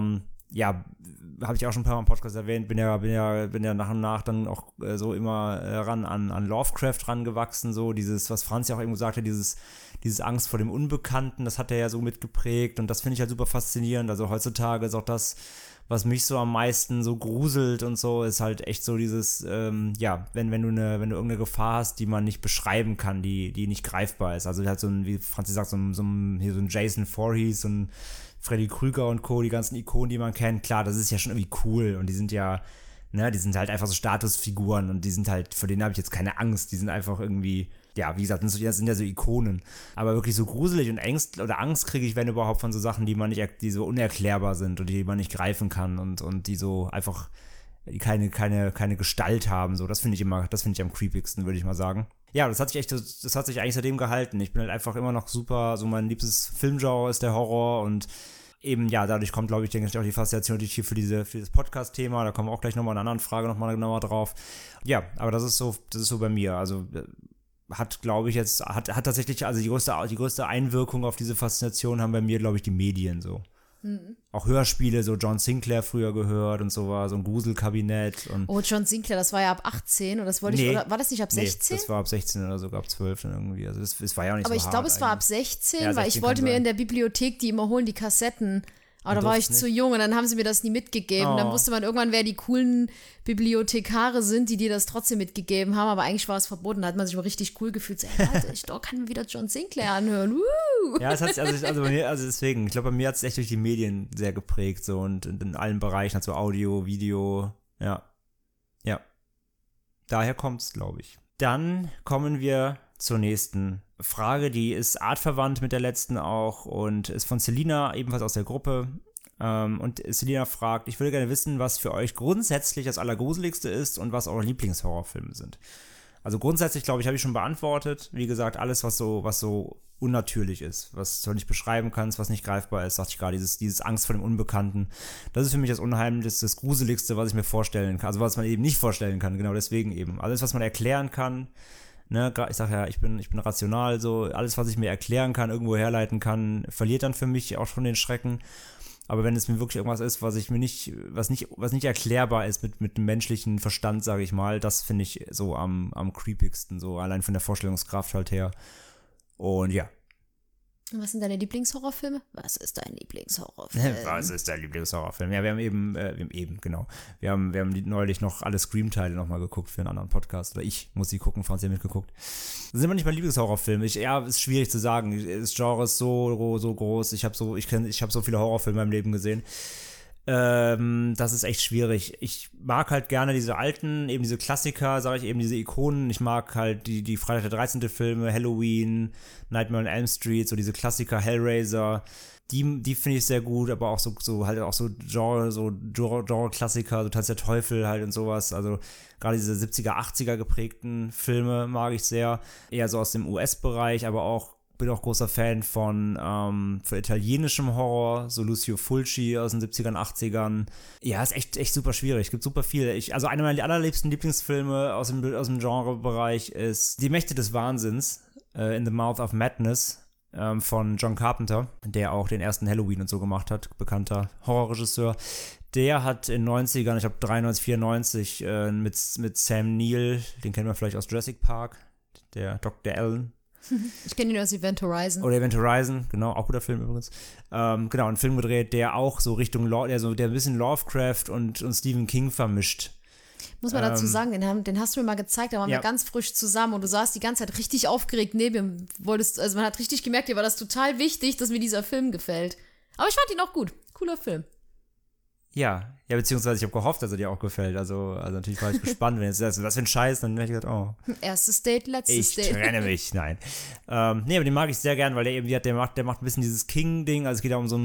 ja, habe ich auch schon ein paar Mal im Podcast erwähnt, bin ja nach und nach dann auch so immer an Lovecraft rangewachsen, so dieses, was Franz ja auch irgendwo sagte, dieses Angst vor dem Unbekannten, das hat er ja so mitgeprägt und das finde ich halt super faszinierend. Also heutzutage ist auch das, was mich so am meisten so gruselt und so, ist halt echt so dieses, wenn du irgendeine Gefahr hast, die man nicht beschreiben kann, die nicht greifbar ist. Also halt so ein, wie Franzi sagt, so ein Jason Voorhees, so ein Freddy Krüger und Co., die ganzen Ikonen, die man kennt, klar, das ist ja schon irgendwie cool und die sind ja, die sind halt einfach so Statusfiguren und die sind halt, vor denen habe ich jetzt keine Angst, die sind einfach irgendwie, ja, wie gesagt, das sind ja so Ikonen, aber wirklich so gruselig und Angst kriege ich, wenn überhaupt, von so Sachen, die so unerklärbar sind und die man nicht greifen kann und die so einfach keine Gestalt haben, so, das finde ich am creepigsten, würde ich mal sagen. Ja, das hat sich eigentlich seitdem gehalten. Ich bin halt einfach immer noch super, so mein liebstes Filmgenre ist der Horror und eben, ja, dadurch kommt, glaube ich, denke ich, auch die Faszination natürlich hier für das Podcast-Thema. Da kommen wir auch gleich nochmal in einer anderen Frage nochmal genauer drauf. Ja, aber das ist so bei mir. Also hat, glaube ich, hat tatsächlich, also die größte Einwirkung auf diese Faszination haben bei mir, glaube ich, die Medien so. Auch Hörspiele, so John Sinclair früher gehört und so war so ein Gruselkabinett. Und John Sinclair, das war ja ab 18 oder das wollte ich, oder war das nicht ab 16? Nee, das war ab 16 oder sogar ab 12 dann irgendwie. Also das war ja auch nicht aber so ich hart. glaube, es war ab 16, weil ich wollte mir in der Bibliothek die immer holen, die Kassetten. Aber da war ich zu jung und dann haben sie mir das nie mitgegeben. Dann wusste man irgendwann, wer die coolen Bibliothekare sind, die dir das trotzdem mitgegeben haben. Aber eigentlich war es verboten. Da hat man sich mal richtig cool gefühlt. So, ey, Leute, ich kann mir wieder John Sinclair anhören. Ja, es hat sich, also bei mir, also deswegen, ich glaube, bei mir hat es echt durch die Medien sehr geprägt. So und in allen Bereichen, also Audio, Video, ja. Ja. Daher kommt es, glaube ich. Dann kommen wir zur nächsten Frage, die ist artverwandt mit der letzten auch und ist von Selina, ebenfalls aus der Gruppe. Und Selina fragt, ich würde gerne wissen, was für euch grundsätzlich das Allergruseligste ist und was eure Lieblingshorrorfilme sind. Also grundsätzlich, glaube ich, habe ich schon beantwortet. Wie gesagt, alles, was so unnatürlich ist, was du nicht beschreiben kannst, was nicht greifbar ist, sagte ich gerade, dieses Angst vor dem Unbekannten. Das ist für mich das Unheimlichste, das Gruseligste, was ich mir vorstellen kann. Also was man eben nicht vorstellen kann, genau deswegen eben. Alles, was man erklären kann, ne, ich sage ja, ich bin rational, so alles, was ich mir erklären kann, irgendwo herleiten kann, verliert dann für mich auch schon den Schrecken. Aber wenn es mir wirklich irgendwas ist, was nicht erklärbar ist mit dem menschlichen Verstand, sage ich mal, das finde ich so am creepigsten, so allein von der Vorstellungskraft halt her. Und ja. Und was sind deine Lieblingshorrorfilme? Was ist dein Lieblingshorrorfilm? Was ist dein Lieblingshorrorfilm? Ja, wir haben neulich noch alle Scream-Teile nochmal geguckt für einen anderen Podcast. Oder ich muss sie gucken, Franz hat mitgeguckt. Das sind aber nicht mein Lieblingshorrorfilm. Ist schwierig zu sagen. Das Genre ist so groß. Ich habe so viele Horrorfilme in meinem Leben gesehen. Das ist echt schwierig. Ich mag halt gerne diese alten, eben diese Klassiker, sage ich eben, diese Ikonen. Ich mag halt die Freitag der 13. Filme, Halloween, Nightmare on Elm Street, so diese Klassiker, Hellraiser. Die finde ich sehr gut, aber auch so Genre-Klassiker, so Tanz der Teufel halt und sowas. Also gerade diese 70er, 80er geprägten Filme mag ich sehr. Eher so aus dem US-Bereich, aber auch bin auch großer Fan von italienischem Horror, so Lucio Fulci aus den 70ern, 80ern. Ja, ist echt super schwierig. Es gibt super viel. Also einer meiner allerliebsten Lieblingsfilme aus dem Genrebereich ist Die Mächte des Wahnsinns, In the Mouth of Madness, von John Carpenter, der auch den ersten Halloween und so gemacht hat, bekannter Horrorregisseur. Der hat in den 90ern, ich glaube 93, 94, mit Sam Neill, den kennt man vielleicht aus Jurassic Park, der Dr. Allen. Ich kenne ihn aus Event Horizon. Oder Event Horizon, genau, auch guter Film übrigens. Genau, einen Film gedreht, der auch so Richtung, der ein bisschen Lovecraft und Stephen King vermischt. Muss man dazu sagen, den hast du mir mal gezeigt, da waren wir ganz frisch zusammen und du saßt die ganze Zeit richtig aufgeregt neben mir. Also man hat richtig gemerkt, dir war das total wichtig, dass mir dieser Film gefällt. Aber ich fand ihn auch gut. Cooler Film. Ja, beziehungsweise ich habe gehofft, dass er dir auch gefällt. Also natürlich war ich gespannt, wenn jetzt das für ein Scheiß, dann hätte ich gesagt, oh. Erstes Date, letztes Date. Ich trenne mich, nein. Nee, aber den mag ich sehr gern, weil der macht ein bisschen dieses King-Ding. Also es geht ja um so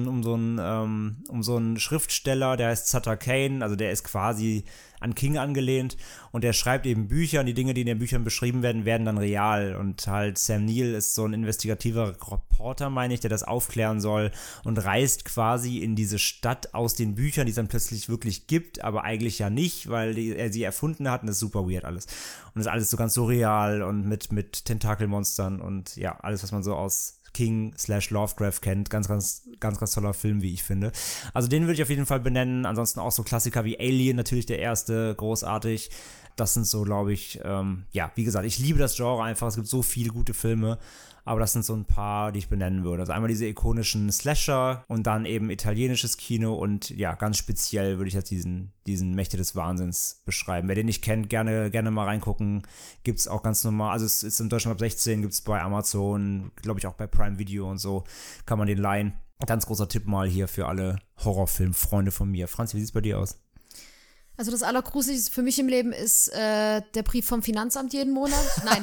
einen Schriftsteller, der heißt Sutter Kane, also der ist quasi an King angelehnt und der schreibt eben Bücher und die Dinge, die in den Büchern beschrieben werden dann real und halt Sam Neill ist so ein investigativer Reporter, meine ich, der das aufklären soll und reist quasi in diese Stadt aus den Büchern, die es dann plötzlich wirklich gibt, aber eigentlich ja nicht, weil er sie erfunden hat und das ist super weird alles. Und das ist alles so ganz surreal und mit Tentakelmonstern und ja, alles, was man so aus King / Lovecraft kennt. Ganz, ganz, ganz, ganz toller Film, wie ich finde. Also den würde ich auf jeden Fall benennen. Ansonsten auch so Klassiker wie Alien, natürlich der erste, großartig. Das sind so, glaube ich, wie gesagt, ich liebe das Genre einfach. Es gibt so viele gute Filme. Aber das sind so ein paar, die ich benennen würde. Also einmal diese ikonischen Slasher und dann eben italienisches Kino und ja, ganz speziell würde ich jetzt diesen Mächte des Wahnsinns beschreiben. Wer den nicht kennt, gerne mal reingucken. Gibt's auch ganz normal, also es ist in Deutschland ab 16, gibt's bei Amazon, glaube ich auch bei Prime Video und so, kann man den leihen. Ganz großer Tipp mal hier für alle Horrorfilmfreunde von mir. Franzi, wie sieht's bei dir aus? Also das Allergruseligste für mich im Leben ist der Brief vom Finanzamt jeden Monat. Nein,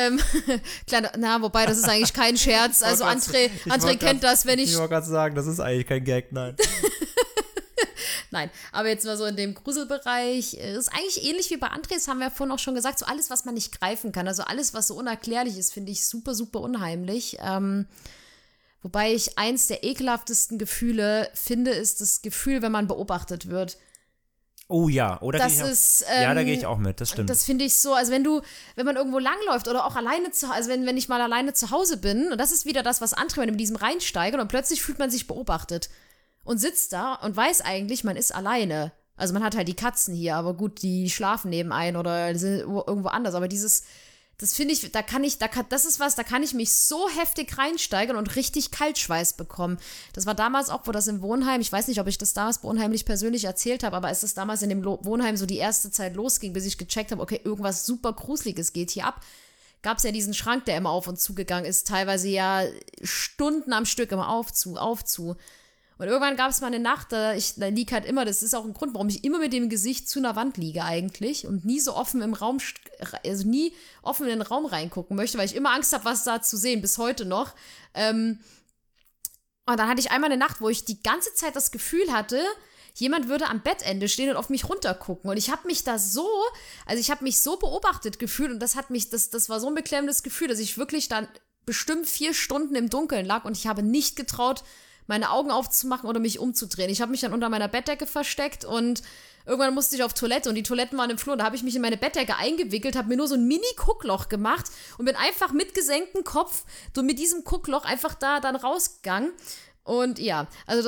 wobei das ist eigentlich kein Scherz. Also André kennt das, wenn ich... Ich wollte gerade sagen, das ist eigentlich kein Gag, nein. Nein, aber jetzt mal so in dem Gruselbereich, ist eigentlich ähnlich wie bei André, das haben wir ja vorhin auch schon gesagt, so alles, was man nicht greifen kann, also alles, was so unerklärlich ist, finde ich super, super unheimlich. Wobei ich eins der ekelhaftesten Gefühle finde, ist das Gefühl, wenn man beobachtet wird. Oh ja, oder da gehe ich auch mit, das stimmt. Das finde ich so, also wenn man irgendwo langläuft oder auch alleine also wenn ich mal alleine zu Hause bin, und das ist wieder das, was André, wenn mit diesem reinsteigert und plötzlich fühlt man sich beobachtet und sitzt da und weiß eigentlich, man ist alleine. Also man hat halt die Katzen hier, aber gut, die schlafen nebenein oder sind irgendwo anders, aber das finde ich, da kann ich mich so heftig reinsteigern und richtig Kaltschweiß bekommen. Das war damals auch, wo das im Wohnheim, ich weiß nicht, ob ich das damals bei Unheimlich persönlich erzählt habe, aber als das damals in dem Wohnheim so die erste Zeit losging, bis ich gecheckt habe, okay, irgendwas super Gruseliges geht hier ab, gab es ja diesen Schrank, der immer auf und zu gegangen ist, teilweise ja Stunden am Stück immer auf zu. Und irgendwann gab es mal eine Nacht, da lieg halt immer, das ist auch ein Grund, warum ich immer mit dem Gesicht zu einer Wand liege eigentlich und nie so offen im Raum, also nie offen in den Raum reingucken möchte, weil ich immer Angst habe, was da zu sehen, bis heute noch. Und dann hatte ich einmal eine Nacht, wo ich die ganze Zeit das Gefühl hatte, jemand würde am Bettende stehen und auf mich runtergucken. Und ich habe mich ich habe mich so beobachtet gefühlt und das war so ein beklemmendes Gefühl, dass ich wirklich dann bestimmt 4 Stunden im Dunkeln lag und ich habe nicht getraut, meine Augen aufzumachen oder mich umzudrehen. Ich habe mich dann unter meiner Bettdecke versteckt und irgendwann musste ich auf Toilette und die Toiletten waren im Flur und da habe ich mich in meine Bettdecke eingewickelt, habe mir nur so ein Mini-Guckloch gemacht und bin einfach mit gesenktem Kopf mit diesem Guckloch einfach da dann rausgegangen. Und ja,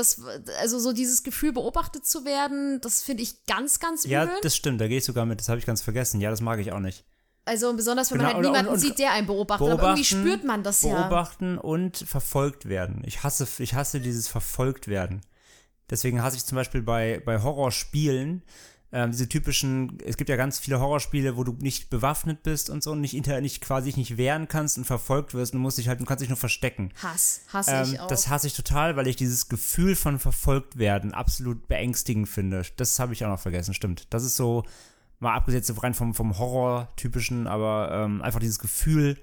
also so dieses Gefühl, beobachtet zu werden, das finde ich ganz, ganz übel. Ja, das stimmt, da gehe ich sogar mit, das habe ich ganz vergessen. Ja, das mag ich auch nicht. Also besonders, wenn man halt niemanden sieht, der einen beobachtet. Aber irgendwie spürt man das ja. Beobachten und verfolgt werden. Ich hasse dieses verfolgt werden. Deswegen hasse ich zum Beispiel bei Horrorspielen diese typischen, es gibt ja ganz viele Horrorspiele, wo du nicht bewaffnet bist und so und quasi nicht wehren kannst und verfolgt wirst und du kannst dich nur verstecken. Hasse ich auch. Das hasse ich total, weil ich dieses Gefühl von verfolgt werden absolut beängstigend finde. Das habe ich auch noch vergessen, stimmt. Das ist so, mal abgesehen rein vom Horror-typischen, aber einfach dieses Gefühl,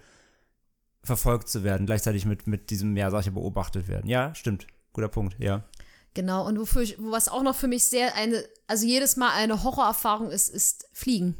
verfolgt zu werden, gleichzeitig mit diesem, ja, sag ich ja, beobachtet werden. Ja, stimmt. Guter Punkt, ja. Genau, und was auch noch für mich also jedes Mal eine Horrorerfahrung ist Fliegen.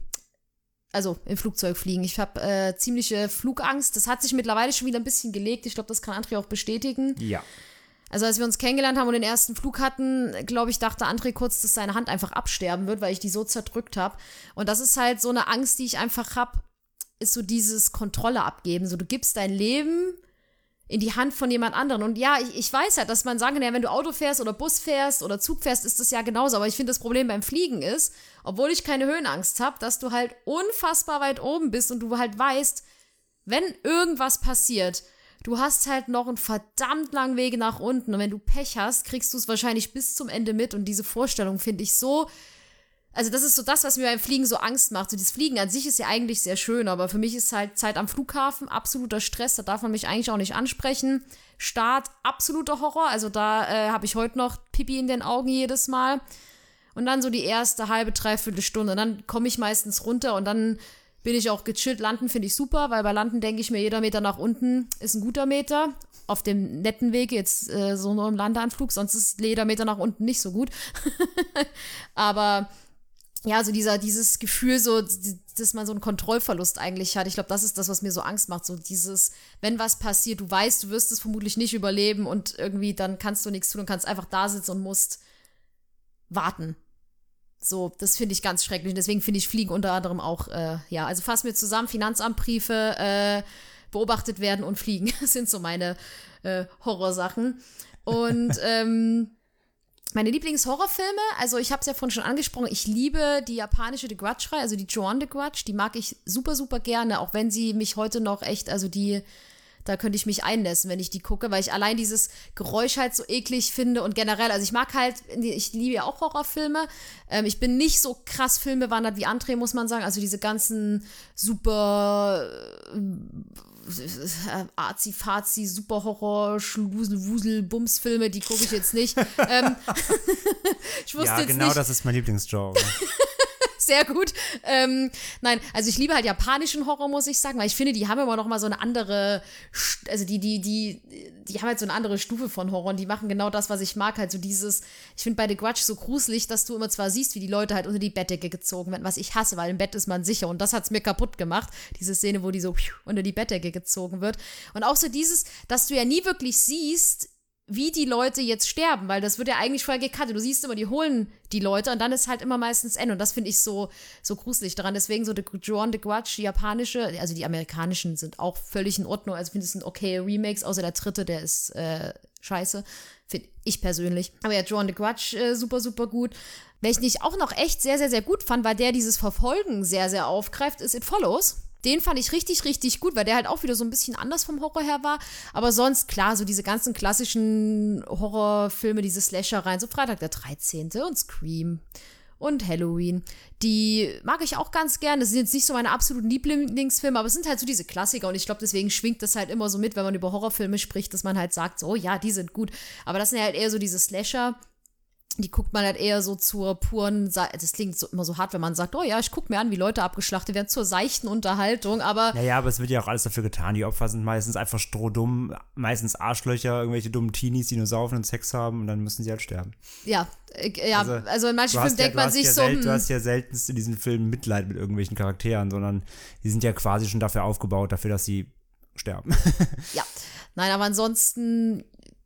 Also im Flugzeug fliegen. Ich habe ziemliche Flugangst. Das hat sich mittlerweile schon wieder ein bisschen gelegt. Ich glaube, das kann André auch bestätigen. Ja. Also als wir uns kennengelernt haben und den ersten Flug hatten, glaube ich, dachte André kurz, dass seine Hand einfach absterben wird, weil ich die so zerdrückt habe. Und das ist halt so eine Angst, die ich einfach habe, ist so dieses Kontrolle abgeben. So, du gibst dein Leben in die Hand von jemand anderem. Und ja, ich weiß halt, dass man sagen kann, ja, wenn du Auto fährst oder Bus fährst oder Zug fährst, ist das ja genauso. Aber ich finde, das Problem beim Fliegen ist, obwohl ich keine Höhenangst habe, dass du halt unfassbar weit oben bist und du halt weißt, wenn irgendwas passiert, du hast halt noch einen verdammt langen Weg nach unten und wenn du Pech hast, kriegst du es wahrscheinlich bis zum Ende mit und diese Vorstellung finde ich so, also das ist so das, was mir beim Fliegen so Angst macht. So das Fliegen an sich ist ja eigentlich sehr schön, aber für mich ist halt Zeit am Flughafen absoluter Stress, da darf man mich eigentlich auch nicht ansprechen. Start, absoluter Horror, also da habe ich heute noch Pipi in den Augen jedes Mal und dann so die erste halbe, dreiviertel Stunde und dann komme ich meistens runter und dann bin ich auch gechillt. Landen finde ich super, weil bei Landen denke ich mir, jeder Meter nach unten ist ein guter Meter. Auf dem netten Weg, jetzt so nur im Landeanflug, sonst ist jeder Meter nach unten nicht so gut. Aber ja, so dieses Gefühl, so, dass man so einen Kontrollverlust eigentlich hat. Ich glaube, das ist das, was mir so Angst macht. So dieses, wenn was passiert, du weißt, du wirst es vermutlich nicht überleben und irgendwie dann kannst du nichts tun und kannst einfach da sitzen und musst warten. So, das finde ich ganz schrecklich. Und deswegen finde ich Fliegen unter anderem auch, also fassen wir zusammen, Finanzamtbriefe, beobachtet werden und fliegen. Das sind so meine Horrorsachen. Und meine Lieblingshorrorfilme, also ich habe es ja vorhin schon angesprochen, ich liebe die japanische The Grudge-Reihe, also die Ju-On The Grudge, die mag ich super, super gerne, auch wenn sie mich heute noch echt, also da könnte ich mich einnässen, wenn ich die gucke, weil ich allein dieses Geräusch halt so eklig finde und generell, also ich liebe ja auch Horrorfilme. Ich bin nicht so krass filmbewandert wie André, muss man sagen. Also diese ganzen super Arzi-Fazi, super Horror, Schlusel, Wusel, Bums-Filme, die gucke ich jetzt nicht. Ich wusste ja, jetzt genau, nicht. das ist mein Lieblingsgenre. Sehr gut. Nein, also ich liebe halt japanischen Horror, muss ich sagen, weil ich finde, die haben immer noch mal so eine andere, also die haben halt so eine andere Stufe von Horror und die machen genau das, was ich mag, halt so dieses, ich finde bei The Grudge so gruselig, dass du immer zwar siehst, wie die Leute halt unter die Bettdecke gezogen werden, was ich hasse, weil im Bett ist man sicher und das hat's mir kaputt gemacht, diese Szene, wo die so unter die Bettdecke gezogen wird und auch so dieses, dass du ja nie wirklich siehst, wie die Leute jetzt sterben, weil das wird ja eigentlich vorher gecuttet. Du siehst immer, die holen die Leute und dann ist halt immer meistens Ende. Und das finde ich so gruselig daran. Deswegen so Ju-On The Grudge, die japanische, also die amerikanischen sind auch völlig in Ordnung. Also ich finde, es sind okay Remakes, außer der dritte, der ist scheiße. Finde ich persönlich. Aber ja, Ju-On The Grudge super, super gut. Welchen ich auch noch echt sehr, sehr, sehr gut fand, weil der dieses Verfolgen sehr, sehr aufgreift, ist It Follows. Den fand ich richtig, richtig gut, weil der halt auch wieder so ein bisschen anders vom Horror her war. Aber sonst, klar, so diese ganzen klassischen Horrorfilme, diese Slasher-Reihen, so Freitag der 13. und Scream und Halloween, die mag ich auch ganz gern. Das sind jetzt nicht so meine absoluten Lieblingsfilme, aber es sind halt so diese Klassiker und ich glaube, deswegen schwingt das halt immer so mit, wenn man über Horrorfilme spricht, dass man halt sagt, so, ja, die sind gut. Aber das sind ja halt eher so diese Slasher, die guckt man halt eher so zur puren, das klingt so, immer so hart, wenn man sagt, oh ja, ich gucke mir an, wie Leute abgeschlachtet werden, zur seichten Unterhaltung, aber Naja, aber es wird ja auch alles dafür getan. Die Opfer sind meistens einfach strohdumm, meistens Arschlöcher, irgendwelche dummen Teenies, die nur saufen und Sex haben und dann müssen sie halt sterben. ja, also in manchen Filmen denkt man sich so, Du hast ja seltenst in diesen Filmen Mitleid mit irgendwelchen Charakteren, sondern die sind ja quasi schon dafür aufgebaut, dafür, dass sie sterben. ja, nein, aber ansonsten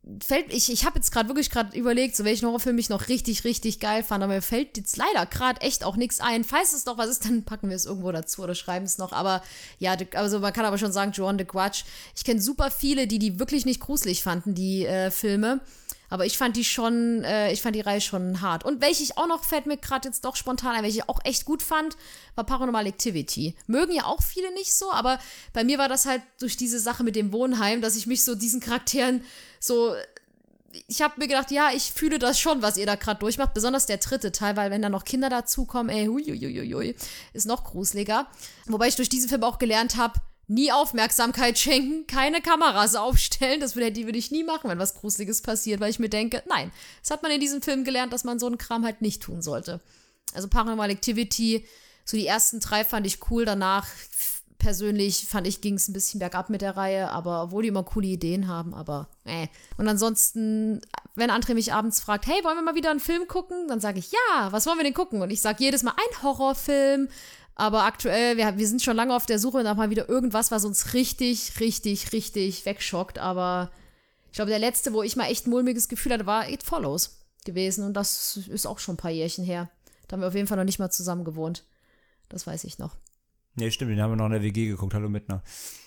ich habe jetzt wirklich überlegt, so welchen Horrorfilm ich noch richtig, richtig geil fand, aber mir fällt jetzt leider gerade echt auch nichts ein. Falls es noch was ist, dann packen wir es irgendwo dazu oder schreiben es noch, aber ja, also man kann aber schon sagen, Ju-On The Grudge, ich kenne super viele, die wirklich nicht gruselig fanden, die Filme, aber ich fand die Reihe schon hart. Und welche ich auch noch, fällt mir gerade jetzt doch spontan ein, welche ich auch echt gut fand, war Paranormal Activity. Mögen ja auch viele nicht so, aber bei mir war das halt durch diese Sache mit dem Wohnheim, dass ich mich so diesen Charakteren so, ich habe mir gedacht, ja, ich fühle das schon, was ihr da gerade durchmacht, besonders der dritte Teil, weil wenn da noch Kinder dazukommen, huiuiuiui, ist noch gruseliger. Wobei ich durch diesen Film auch gelernt habe, nie Aufmerksamkeit schenken, keine Kameras aufstellen, die würde ich nie machen, wenn was Gruseliges passiert, weil ich mir denke, nein, das hat man in diesem Film gelernt, dass man so einen Kram halt nicht tun sollte. Also Paranormal Activity, so die ersten 3 fand ich cool, danach persönlich ging es ein bisschen bergab mit der Reihe, aber obwohl die immer coole Ideen haben, aber Und ansonsten, wenn André mich abends fragt, hey, wollen wir mal wieder einen Film gucken? Dann sage ich, ja, was wollen wir denn gucken? Und ich sage jedes Mal ein Horrorfilm, aber aktuell, wir sind schon lange auf der Suche nach mal wieder irgendwas, was uns richtig, richtig, richtig wegschockt, aber ich glaube, der letzte, wo ich mal echt ein mulmiges Gefühl hatte, war It Follows gewesen und das ist auch schon ein paar Jährchen her. Da haben wir auf jeden Fall noch nicht mal zusammen gewohnt. Das weiß ich noch. Ja, stimmt, den haben wir noch in der WG geguckt. Hallo Mittner.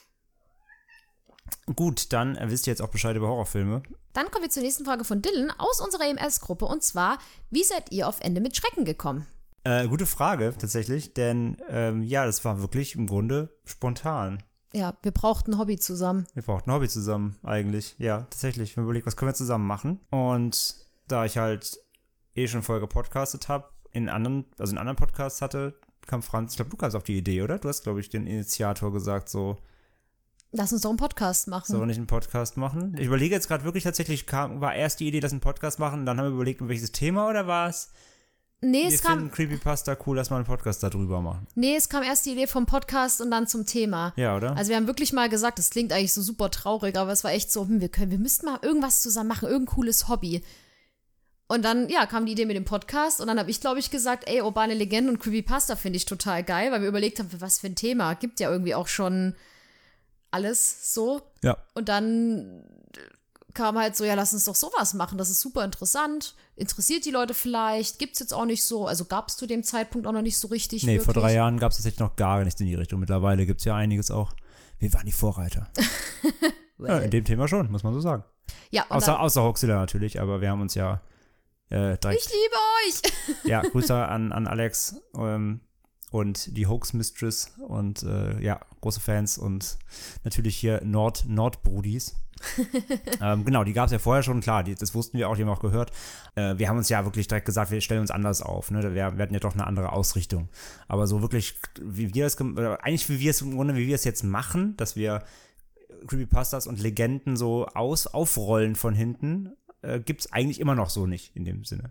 Gut, dann wisst ihr jetzt auch Bescheid über Horrorfilme. Dann kommen wir zur nächsten Frage von Dylan aus unserer EMS-Gruppe und zwar, wie seid ihr auf Ende mit Schrecken gekommen? Gute Frage, tatsächlich, denn das war wirklich im Grunde spontan. Ja, wir brauchten ein Hobby zusammen. Wir brauchten ein Hobby zusammen, eigentlich. Ja, tatsächlich. Wir haben überlegt, was können wir zusammen machen? Und da ich halt schon vorher gepodcastet habe, in anderen Podcasts hatte, kam Franz, ich glaube, du kamst auf die Idee, oder? Du hast, glaube ich, den Initiator gesagt, so, lass uns doch einen Podcast machen. Sollen wir nicht einen Podcast machen? Ich überlege jetzt gerade wirklich tatsächlich, war erst die Idee, dass wir einen Podcast machen, dann haben wir überlegt, um welches Thema, oder war es? Nee, wir finden Creepypasta cool, lass mal einen Podcast darüber machen. Nee, es kam erst die Idee vom Podcast und dann zum Thema. Ja, oder? Also wir haben wirklich mal gesagt, das klingt eigentlich so super traurig, aber es war echt so, wir müssten mal irgendwas zusammen machen, irgendein cooles Hobby. Und dann, kam die Idee mit dem Podcast und dann habe ich, glaube ich, gesagt, ey, urbane Legenden und Creepypasta finde ich total geil, weil wir überlegt haben, für was für ein Thema. Gibt ja irgendwie auch schon alles so. Ja. Und dann kam halt so, ja, lass uns doch sowas machen, das ist super interessant, interessiert die Leute vielleicht, gibt's jetzt auch nicht so, also gab's zu dem Zeitpunkt auch noch nicht so richtig. Nee, wirklich. vor 3 Jahren gab es tatsächlich noch gar nichts in die Richtung. Mittlerweile gibt es ja einiges auch. Wir waren die Vorreiter. Ja, in dem Thema schon, muss man so sagen. Ja, und Außer Hoaxilla natürlich, aber wir haben uns ja direkt... Ich liebe euch! Ja, Grüße an Alex und die Hoax Mistress und große Fans und natürlich hier Nordbrudis. Genau, die gab es ja vorher schon, klar, das wussten wir auch, die haben auch gehört. Wir haben uns ja wirklich direkt gesagt, wir stellen uns anders auf, ne? Wir hatten ja doch eine andere Ausrichtung. Aber so wirklich, wie wir es jetzt machen, dass wir Creepypastas und Legenden so aufrollen von hinten, gibt's eigentlich immer noch so nicht in dem Sinne.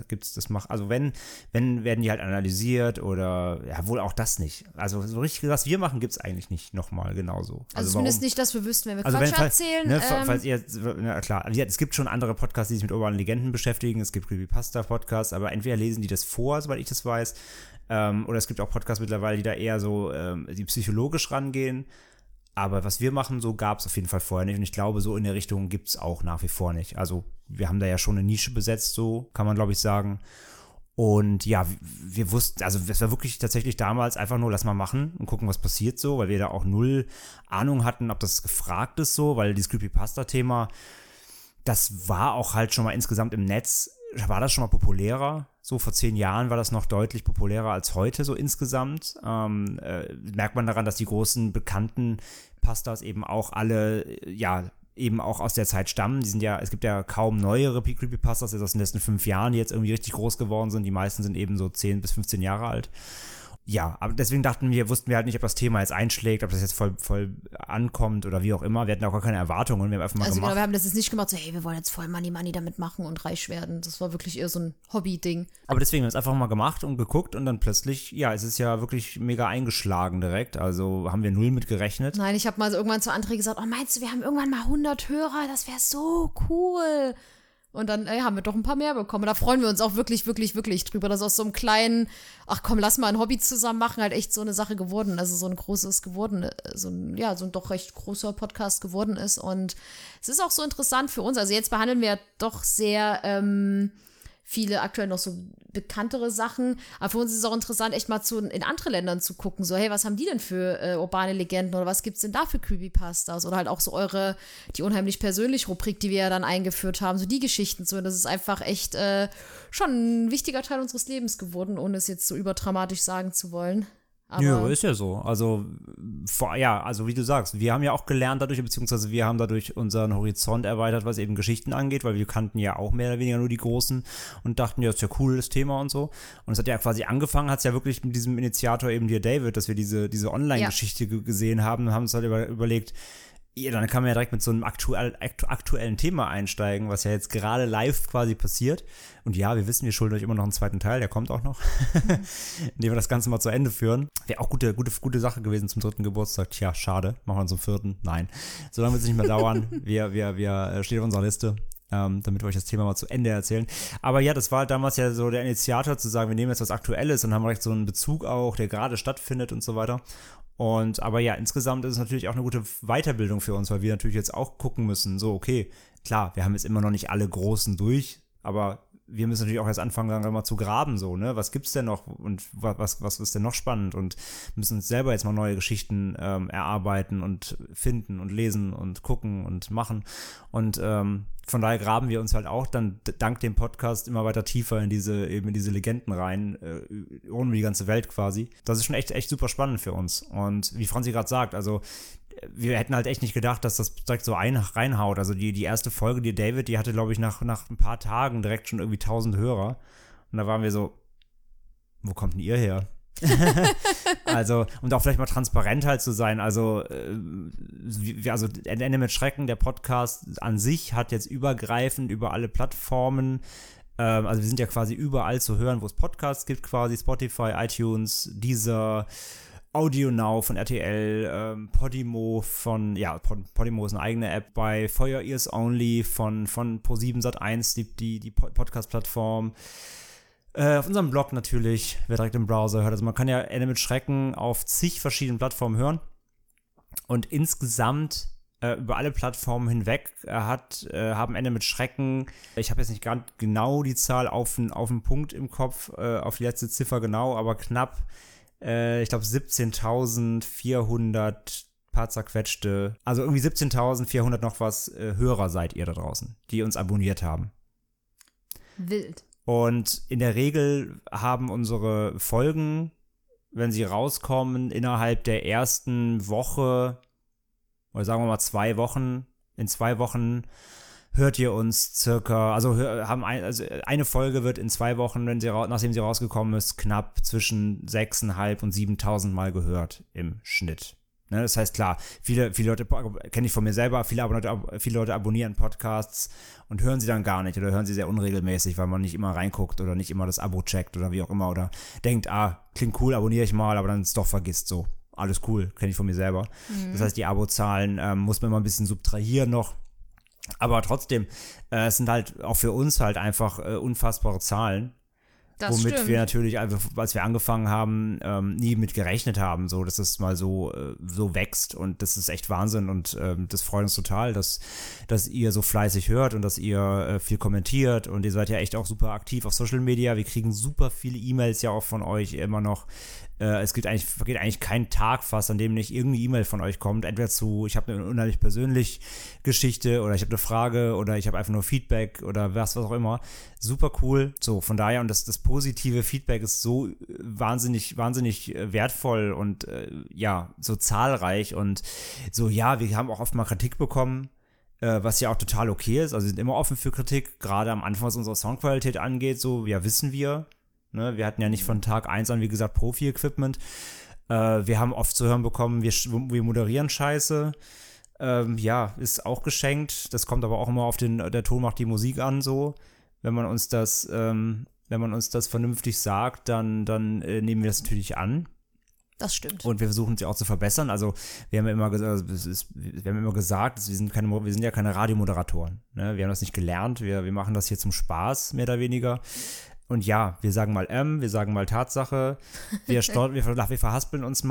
Also wenn werden die halt analysiert oder ja, wohl auch das nicht. Also so richtig, was wir machen, gibt's eigentlich nicht nochmal genauso. Also zumindest nicht, dass wir wüssten, wenn wir Quatsch erzählen. Ne, falls ihr, na klar, es gibt schon andere Podcasts, die sich mit urbanen Legenden beschäftigen. Es gibt Creepypasta-Podcasts, aber entweder lesen die das vor, soweit ich das weiß, oder es gibt auch Podcasts mittlerweile, die da eher so die psychologisch rangehen. Aber was wir machen, so gab es auf jeden Fall vorher nicht. Und ich glaube, so in der Richtung gibt es auch nach wie vor nicht. Also wir haben da ja schon eine Nische besetzt, so kann man, glaube ich, sagen. Und ja, wir wussten, also es war wirklich tatsächlich damals einfach nur, lass mal machen und gucken, was passiert so, weil wir da auch null Ahnung hatten, ob das gefragt ist so, weil dieses Creepypasta-Thema, das war auch halt schon mal insgesamt im Netz, war das schon mal populärer. So vor 10 Jahren war das noch deutlich populärer als heute so insgesamt. Merkt man daran, dass die großen bekannten Pastas eben auch alle, eben auch aus der Zeit stammen. Es gibt ja kaum neuere Creepypastas aus den letzten 5 Jahren, die jetzt irgendwie richtig groß geworden sind. Die meisten sind eben so 10 bis 15 Jahre alt. Ja, aber deswegen wussten wir halt nicht, ob das Thema jetzt einschlägt, ob das jetzt voll ankommt oder wie auch immer. Wir hatten auch gar keine Erwartungen, wir haben einfach mal gemacht. Genau, wir haben das jetzt nicht gemacht, so hey, wir wollen jetzt voll Money damit machen und reich werden. Das war wirklich eher so ein Hobby-Ding. Aber deswegen haben wir es einfach mal gemacht und geguckt und dann plötzlich, ja, es ist ja wirklich mega eingeschlagen direkt. Also haben wir null mit gerechnet. Nein, ich habe mal so irgendwann zu André gesagt, oh, meinst du, wir haben irgendwann mal 100 Hörer? Das wäre so cool. Und dann haben wir doch ein paar mehr bekommen. Da freuen wir uns auch wirklich, wirklich, wirklich drüber, dass aus so einem kleinen, ach komm, lass mal ein Hobby zusammen machen, halt echt so eine Sache geworden, also so ein großes geworden, so ein doch recht großer Podcast geworden ist. Und es ist auch so interessant für uns, also jetzt behandeln wir doch sehr viele aktuell noch so bekanntere Sachen, aber für uns ist es auch interessant, echt mal in andere Ländern zu gucken, so hey, was haben die denn für urbane Legenden oder was gibt's denn da für Creepypastas oder halt auch so die unheimlich persönlich Rubrik, die wir ja dann eingeführt haben, so die Geschichten so, das ist einfach echt schon ein wichtiger Teil unseres Lebens geworden, ohne es jetzt so überdramatisch sagen zu wollen. Aber ja, ist ja so. Also, also wie du sagst, wir haben ja auch gelernt dadurch, beziehungsweise wir haben dadurch unseren Horizont erweitert, was eben Geschichten angeht, weil wir kannten ja auch mehr oder weniger nur die großen und dachten, ja, ist ja cool, das Thema und so. Und es hat ja quasi angefangen, hat es ja wirklich mit diesem Initiator eben dir, David, dass wir diese Online-Geschichte gesehen haben und haben uns halt überlegt, ja, dann kann man ja direkt mit so einem aktuellen Thema einsteigen, was ja jetzt gerade live quasi passiert. Und ja, wir wissen, wir schulden euch immer noch einen zweiten Teil, der kommt auch noch, indem wir das Ganze mal zu Ende führen. Wäre auch gute Sache gewesen zum 3. Geburtstag. Tja, schade, machen wir zum 4. Nein, so lange wird es nicht mehr dauern. Wir stehen auf unserer Liste, damit wir euch das Thema mal zu Ende erzählen. Aber ja, das war damals ja so der Initiator, zu sagen, wir nehmen jetzt was Aktuelles und haben direkt so einen Bezug auch, der gerade stattfindet und so weiter. Aber ja, insgesamt ist es natürlich auch eine gute Weiterbildung für uns, weil wir natürlich jetzt auch gucken müssen, so, okay, klar, wir haben jetzt immer noch nicht alle Großen durch, aber wir müssen natürlich auch jetzt anfangen, dann mal zu graben, so, ne, was gibt's denn noch und was ist denn noch spannend und müssen uns selber jetzt mal neue Geschichten erarbeiten und finden und lesen und gucken und machen und von daher graben wir uns halt auch dann dank dem Podcast immer weiter tiefer in diese Legenden rein, um die ganze Welt quasi. Das ist schon echt super spannend für uns. Und wie Franzi gerade sagt, also wir hätten halt echt nicht gedacht, dass das direkt so reinhaut. Also die erste Folge, die hatte, glaube ich, nach ein paar Tagen direkt schon irgendwie 1000 Hörer. Und da waren wir so, wo kommt denn ihr her? Also, und auch vielleicht mal transparent halt zu sein, also Ende mit Schrecken, der Podcast an sich hat jetzt übergreifend über alle Plattformen, also wir sind ja quasi überall zu hören, wo es Podcasts gibt quasi, Spotify, iTunes, Deezer, Audio Now von RTL, Podimo Podimo ist eine eigene App, bei For Your Ears Only von Pro7 Sat1, die Podcast-Plattform. Auf unserem Blog natürlich, wer direkt im Browser hört. Also man kann ja Ende mit Schrecken auf zig verschiedenen Plattformen hören. Und insgesamt über alle Plattformen hinweg haben Ende mit Schrecken, ich habe jetzt nicht ganz genau die Zahl auf den Punkt im Kopf, auf die letzte Ziffer genau, aber knapp, ich glaube 17.400 paar zerquetschte, also irgendwie 17.400 noch was Hörer seid ihr da draußen, die uns abonniert haben. Wild. Und in der Regel haben unsere Folgen, wenn sie rauskommen, innerhalb der ersten Woche, oder sagen wir mal 2 Wochen, in 2 Wochen hört ihr uns circa, also eine Folge wird in 2 Wochen, nachdem sie rausgekommen ist, knapp zwischen 6.500 und 7.000 Mal gehört im Schnitt. Ne, das heißt, klar, viele Leute, kenne ich von mir selber, viele Leute abonnieren Podcasts und hören sie dann gar nicht oder hören sie sehr unregelmäßig, weil man nicht immer reinguckt oder nicht immer das Abo checkt oder wie auch immer oder denkt, klingt cool, abonniere ich mal, aber dann es doch vergisst so. Alles cool, kenne ich von mir selber. Das heißt, die Abozahlen muss man immer ein bisschen subtrahieren noch. Aber trotzdem, es sind halt auch für uns halt einfach unfassbare Zahlen. Das womit stimmt. wir natürlich, als wir angefangen haben, nie mit gerechnet haben, so dass es mal so wächst und das ist echt Wahnsinn und das freut uns total, dass ihr so fleißig hört und dass ihr viel kommentiert und ihr seid ja echt auch super aktiv auf Social Media. Wir kriegen super viele E-Mails ja auch von euch immer noch. Es vergeht eigentlich kein Tag fast, an dem nicht irgendeine E-Mail von euch kommt. Entweder ich habe eine unheimlich persönliche Geschichte oder ich habe eine Frage oder ich habe einfach nur Feedback oder was auch immer. Super cool. So, von daher, und das positive Feedback ist so wahnsinnig wertvoll und so zahlreich und so, ja, wir haben auch oft mal Kritik bekommen, was ja auch total okay ist. Also wir sind immer offen für Kritik, gerade am Anfang, was unsere Soundqualität angeht, so, ja, wissen wir. Ne, wir hatten ja nicht von Tag 1 an, wie gesagt, Profi-Equipment. Wir haben oft zu hören bekommen, wir moderieren Scheiße. Ist auch geschenkt. Das kommt aber auch immer auf der Ton macht die Musik an, so. Wenn man uns das vernünftig sagt, dann nehmen wir das natürlich an. Das stimmt. Und wir versuchen sie auch zu verbessern. Also wir haben ja immer gesagt, wir sind ja keine Radiomoderatoren. Ne? Wir haben das nicht gelernt. Wir machen das hier zum Spaß, mehr oder weniger. Und ja, wir sagen mal wir sagen mal Tatsache, wir verhaspeln uns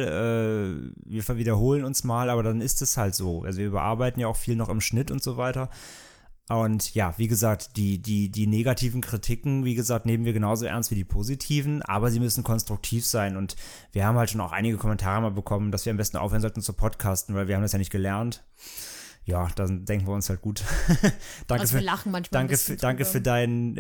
mal, wir wiederholen uns mal, aber dann ist es halt so. Also wir überarbeiten ja auch viel noch im Schnitt und so weiter. Und ja, wie gesagt, die negativen Kritiken, wie gesagt, nehmen wir genauso ernst wie die positiven, aber sie müssen konstruktiv sein. Und wir haben halt schon auch einige Kommentare mal bekommen, dass wir am besten aufhören sollten zu podcasten, weil wir haben das ja nicht gelernt. Ja, dann denken wir uns halt gut. Wir lachen manchmal danke für deinen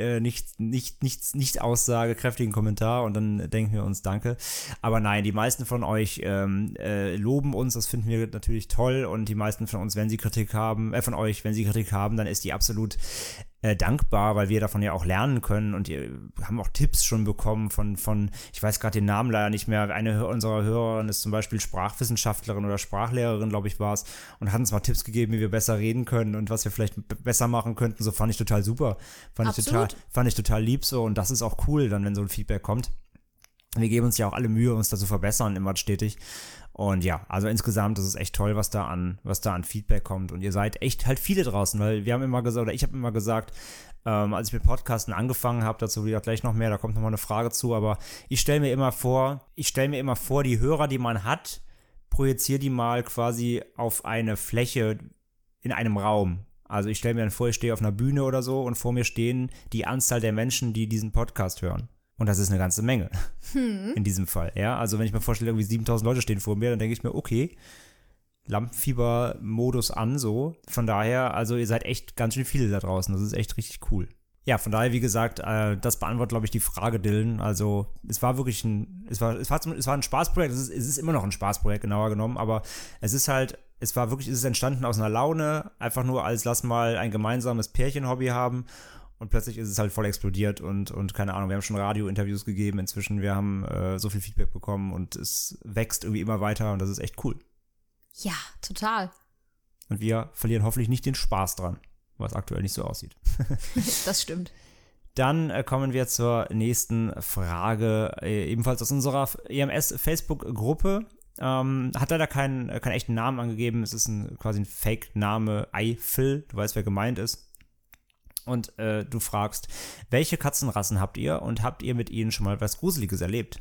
nicht aussagekräftigen Kommentar und dann denken wir uns danke. Aber nein, die meisten von euch loben uns, das finden wir natürlich toll und die meisten von uns, wenn sie Kritik haben, dann ist die absolut dankbar, weil wir davon ja auch lernen können und haben auch Tipps schon bekommen von ich weiß gerade den Namen leider nicht mehr, eine unserer Hörerinnen ist zum Beispiel Sprachwissenschaftlerin oder Sprachlehrerin, glaube ich, war es, und hat uns mal Tipps gegeben, wie wir besser reden können und was wir vielleicht besser machen könnten, so fand ich total super, fand ich total lieb so und das ist auch cool, dann wenn so ein Feedback kommt. Wir geben uns ja auch alle Mühe, uns da zu verbessern, immer stetig. Und ja, also insgesamt ist es echt toll, was da an Feedback kommt. Und ihr seid echt halt viele draußen, weil wir haben immer gesagt, oder ich habe immer gesagt, als ich mit Podcasten angefangen habe, dazu wieder gleich noch mehr, da kommt noch mal eine Frage zu, aber ich stelle mir immer vor, die Hörer, die man hat, projiziere die mal quasi auf eine Fläche in einem Raum. Also ich stelle mir dann vor, ich stehe auf einer Bühne oder so und vor mir stehen die Anzahl der Menschen, die diesen Podcast hören. Und das ist eine ganze Menge in diesem Fall. Ja? Also wenn ich mir vorstelle, irgendwie 7.000 Leute stehen vor mir, dann denke ich mir, okay, Lampenfieber-Modus an, so. Von daher, also ihr seid echt ganz schön viele da draußen. Das ist echt richtig cool. Ja, von daher, wie gesagt, das beantwortet, glaube ich, die Frage, Dylan. Also es war wirklich es war ein Spaßprojekt. Es ist immer noch ein Spaßprojekt, genauer genommen. Aber es ist entstanden aus einer Laune. Einfach nur als lass mal ein gemeinsames Pärchenhobby haben. Und plötzlich ist es halt voll explodiert und keine Ahnung, wir haben schon Radio-Interviews gegeben inzwischen, wir haben so viel Feedback bekommen und es wächst irgendwie immer weiter und das ist echt cool. Ja, total. Und wir verlieren hoffentlich nicht den Spaß dran, was aktuell nicht so aussieht. Das stimmt. Dann kommen wir zur nächsten Frage, ebenfalls aus unserer EMS-Facebook-Gruppe. Hat leider keinen echten Namen angegeben, es ist quasi ein Fake-Name, Eifel, du weißt, wer gemeint ist. Und du fragst, welche Katzenrassen habt ihr und habt ihr mit ihnen schon mal was Gruseliges erlebt?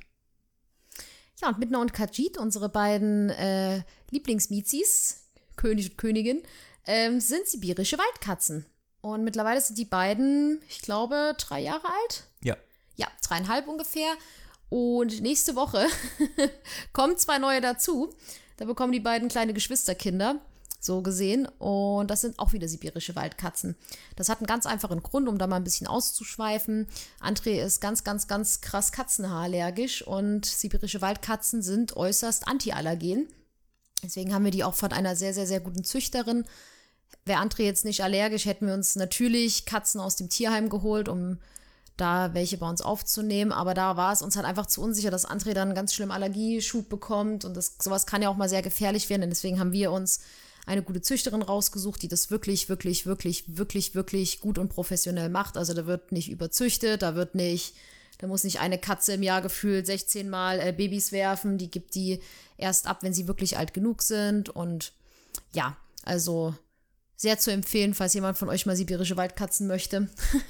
Ja, und Midna und Kajit, unsere beiden Lieblingsmizis, König und Königin, sind sibirische Waldkatzen. Und mittlerweile sind die beiden, ich glaube, 3 Jahre alt. Ja. Ja, 3,5 ungefähr. Und nächste Woche kommen 2 neue dazu. Da bekommen die beiden kleine Geschwisterkinder, so gesehen. Und das sind auch wieder sibirische Waldkatzen. Das hat einen ganz einfachen Grund, um da mal ein bisschen auszuschweifen. André ist ganz, ganz, ganz krass katzenhaarallergisch und sibirische Waldkatzen sind äußerst antiallergen. Deswegen haben wir die auch von einer sehr, sehr, sehr guten Züchterin. Wäre André jetzt nicht allergisch, hätten wir uns natürlich Katzen aus dem Tierheim geholt, um da welche bei uns aufzunehmen. Aber da war es uns halt einfach zu unsicher, dass André dann einen ganz schlimmen Allergieschub bekommt. Und sowas kann ja auch mal sehr gefährlich werden. Und deswegen haben wir uns eine gute Züchterin rausgesucht, die das wirklich, wirklich, wirklich, wirklich, wirklich gut und professionell macht. Also da wird nicht überzüchtet, da muss nicht eine Katze im Jahr gefühlt 16 Mal Babys werfen. Die gibt die erst ab, wenn sie wirklich alt genug sind. Und ja, also sehr zu empfehlen, falls jemand von euch mal sibirische Waldkatzen möchte.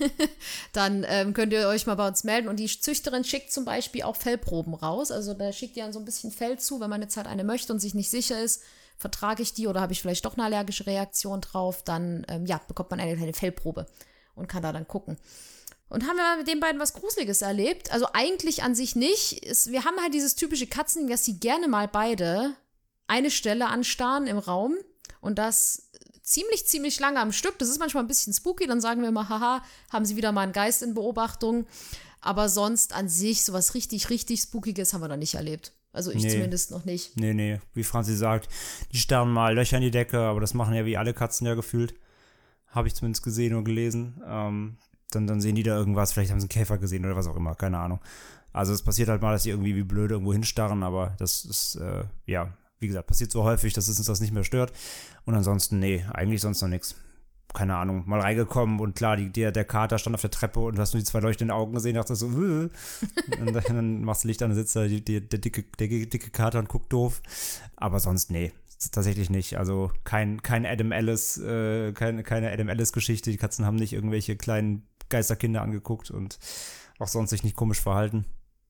Dann könnt ihr euch mal bei uns melden. Und die Züchterin schickt zum Beispiel auch Fellproben raus. Also da schickt ihr dann so ein bisschen Fell zu, wenn man jetzt halt eine möchte und sich nicht sicher ist, vertrage ich die oder habe ich vielleicht doch eine allergische Reaktion drauf, dann bekommt man eine kleine Fellprobe und kann da dann gucken. Und haben wir mal mit den beiden was Gruseliges erlebt? Also eigentlich an sich nicht. Wir haben halt dieses typische Katzending, dass sie gerne mal beide eine Stelle anstarren im Raum und das ziemlich, ziemlich lange am Stück. Das ist manchmal ein bisschen spooky, dann sagen wir immer, haha, haben sie wieder mal einen Geist in Beobachtung. Aber sonst an sich sowas richtig, richtig Spookiges haben wir noch nicht erlebt. Also ich zumindest noch nicht. Nee. Wie Franzi sagt, die starren mal Löcher in die Decke, aber das machen ja wie alle Katzen ja gefühlt. Habe ich zumindest gesehen und gelesen. Dann sehen die da irgendwas, vielleicht haben sie einen Käfer gesehen oder was auch immer, keine Ahnung. Also es passiert halt mal, dass sie irgendwie wie blöde irgendwo hinstarren, aber das ist, wie gesagt, passiert so häufig, dass es uns das nicht mehr stört. Und ansonsten, nee, eigentlich sonst noch nichts. Keine Ahnung, mal reingekommen und klar, der Kater stand auf der Treppe und du hast nur die zwei leuchtenden Augen gesehen, dachte so, und dann machst du Licht an, dann sitzt da der dicke Kater und guckt doof. Aber sonst, nee, tatsächlich nicht. Also keine Adam Ellis, keine Adam Ellis-Geschichte. Die Katzen haben nicht irgendwelche kleinen Geisterkinder angeguckt und auch sonst sich nicht komisch verhalten.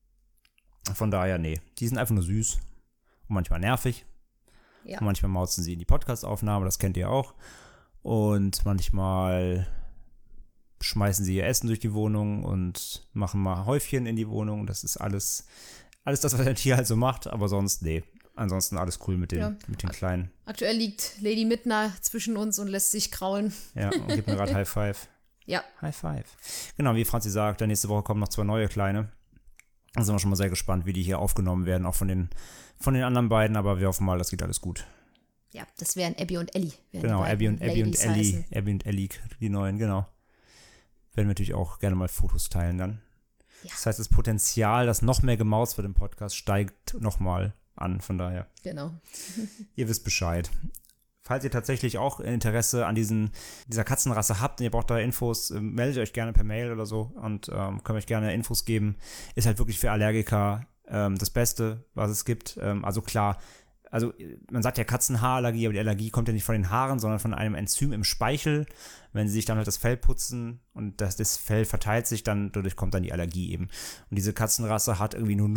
Von daher, nee, die sind einfach nur süß und manchmal nervig. Ja. Und manchmal mauzen sie in die Podcast-Aufnahme, das kennt ihr auch. Und manchmal schmeißen sie ihr Essen durch die Wohnung und machen mal Häufchen in die Wohnung. Das ist alles das, was ein Tier halt so macht. Aber sonst, nee. Ansonsten alles cool mit den Kleinen. Aktuell liegt Lady Midna zwischen uns und lässt sich kraulen. Ja, und gibt mir gerade High Five. Ja. High Five. Genau, wie Franzi sagt, nächste Woche kommen noch 2 neue Kleine. Da sind wir schon mal sehr gespannt, wie die hier aufgenommen werden, auch von den anderen beiden. Aber wir hoffen mal, das geht alles gut. Ja, das wären Abby und Ellie. Genau, Abby und Ellie, die neuen, genau. Werden wir natürlich auch gerne mal Fotos teilen dann. Ja. Das heißt, das Potenzial, dass noch mehr gemauzt wird im Podcast, steigt nochmal an, von daher. Genau. Ihr wisst Bescheid. Falls ihr tatsächlich auch Interesse an dieser Katzenrasse habt und ihr braucht da Infos, meldet euch gerne per Mail oder so und könnt euch gerne Infos geben. Ist halt wirklich für Allergiker das Beste, was es gibt. Also klar, man sagt ja Katzenhaarallergie, aber die Allergie kommt ja nicht von den Haaren, sondern von einem Enzym im Speichel. Wenn sie sich dann halt das Fell putzen und das Fell verteilt sich, dann dadurch kommt dann die Allergie eben. Und diese Katzenrasse hat irgendwie nur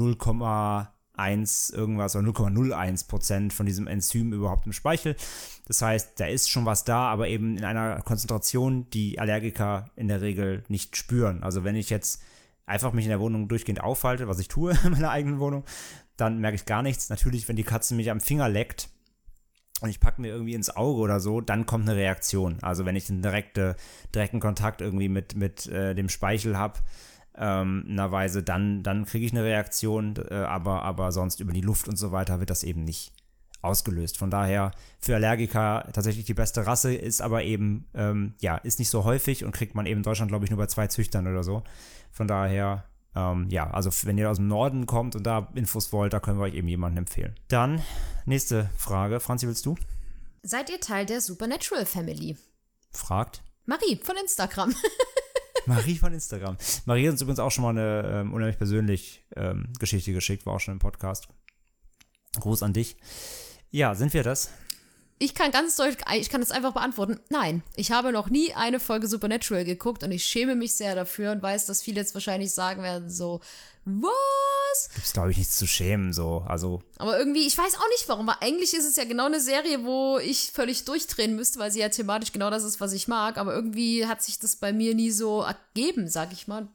0,1 irgendwas oder 0,01% von diesem Enzym überhaupt im Speichel. Das heißt, da ist schon was da, aber eben in einer Konzentration, die Allergiker in der Regel nicht spüren. Also wenn ich jetzt einfach mich in der Wohnung durchgehend aufhalte, was ich tue in meiner eigenen Wohnung, dann merke ich gar nichts. Natürlich, wenn die Katze mich am Finger leckt und ich packe mir irgendwie ins Auge oder so, dann kommt eine Reaktion. Also wenn ich einen direkten Kontakt irgendwie mit dem Speichel habe, Weise, dann kriege ich eine Reaktion, aber sonst über die Luft und so weiter wird das eben nicht ausgelöst. Von daher für Allergiker tatsächlich die beste Rasse, ist aber eben, ist nicht so häufig und kriegt man eben in Deutschland, glaube ich, nur bei 2 Züchtern oder so. Von daher, also wenn ihr aus dem Norden kommt und da Infos wollt, da können wir euch eben jemanden empfehlen. Dann, nächste Frage. Franzi, willst du? Seid ihr Teil der Supernatural Family? Fragt Marie von Instagram. Marie von Instagram. Marie hat uns übrigens auch schon mal eine unheimlich persönliche Geschichte geschickt, war auch schon im Podcast. Gruß an dich. Ja, sind wir das? Ich kann das einfach beantworten. Nein, ich habe noch nie eine Folge Supernatural geguckt und ich schäme mich sehr dafür und weiß, dass viele jetzt wahrscheinlich sagen werden so, was? Gibt's, glaube ich, nichts zu schämen, so, also. Aber irgendwie, ich weiß auch nicht warum, weil eigentlich ist es ja genau eine Serie, wo ich völlig durchdrehen müsste, weil sie ja thematisch genau das ist, was ich mag, aber irgendwie hat sich das bei mir nie so ergeben, sag ich mal. Und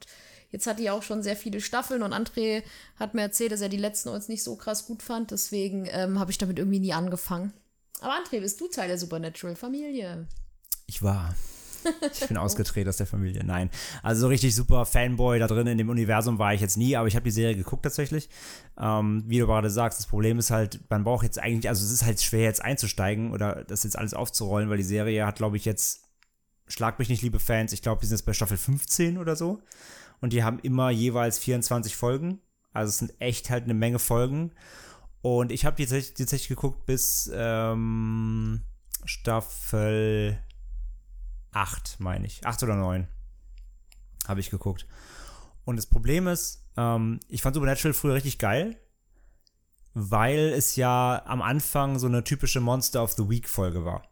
Jetzt hat die auch schon sehr viele Staffeln und André hat mir erzählt, dass er die letzten uns nicht so krass gut fand. Deswegen habe ich damit irgendwie nie angefangen. Aber André, bist du Teil der Supernatural-Familie? Ich bin ausgetreten aus der Familie. Nein. Also so richtig super Fanboy da drin in dem Universum war ich jetzt nie, aber ich habe die Serie geguckt tatsächlich. Wie du gerade sagst, das Problem ist halt, man braucht jetzt eigentlich, also es ist halt schwer jetzt einzusteigen oder das jetzt alles aufzurollen, weil die Serie hat, glaube ich, jetzt, schlag mich nicht, liebe Fans, ich glaube, die sind jetzt bei Staffel 15 oder so. Und die haben immer jeweils 24 Folgen. Also es sind echt halt eine Menge Folgen. Und ich habe die tatsächlich geguckt bis Staffel 8, meine ich. 8 oder 9 habe ich geguckt. Und das Problem ist, ich fand Supernatural früher richtig geil, weil es ja am Anfang so eine typische Monster of the Week Folge war.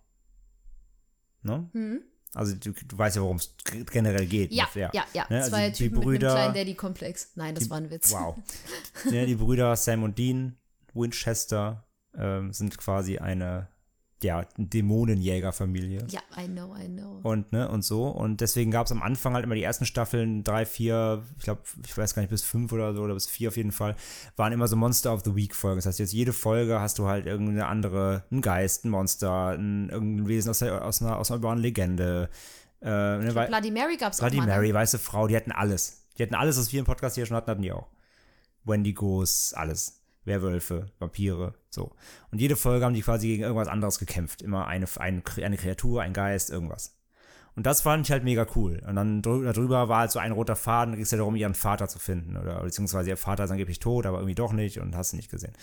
Ne? Mhm. Also du weißt ja, worum es generell geht. Ja. Ne? Also zwei die Typen Brüder, mit einem kleinen Daddy-Komplex. Nein, das war ein Witz. Wow. Ja, die Brüder Sam und Dean Winchester sind quasi eine Dämonenjägerfamilie. Ja, I know. Und so. Und deswegen gab es am Anfang halt immer die ersten Staffeln, 3, 4, ich glaube, ich weiß gar nicht, bis 5 oder so, oder bis 4 auf jeden Fall, waren immer so Monster of the Week Folgen. Das heißt, jetzt jede Folge hast du halt irgendeine andere, einen Geist, ein Monster, irgendein Wesen aus einer urbanen Legende. Bloody Mary gab es auch mal. Bloody Mary, weiße Frau, die hatten alles. Die hatten alles, was wir im Podcast hier schon hatten die auch. Wendigos, alles. Werwölfe, Vampire, so. Und jede Folge haben die quasi gegen irgendwas anderes gekämpft. Immer eine Kreatur, ein Geist, irgendwas. Und das fand ich halt mega cool. Und dann darüber war halt so ein roter Faden, da ging es ja darum, ihren Vater zu finden. Oder beziehungsweise ihr Vater ist angeblich tot, aber irgendwie doch nicht und hast du nicht gesehen.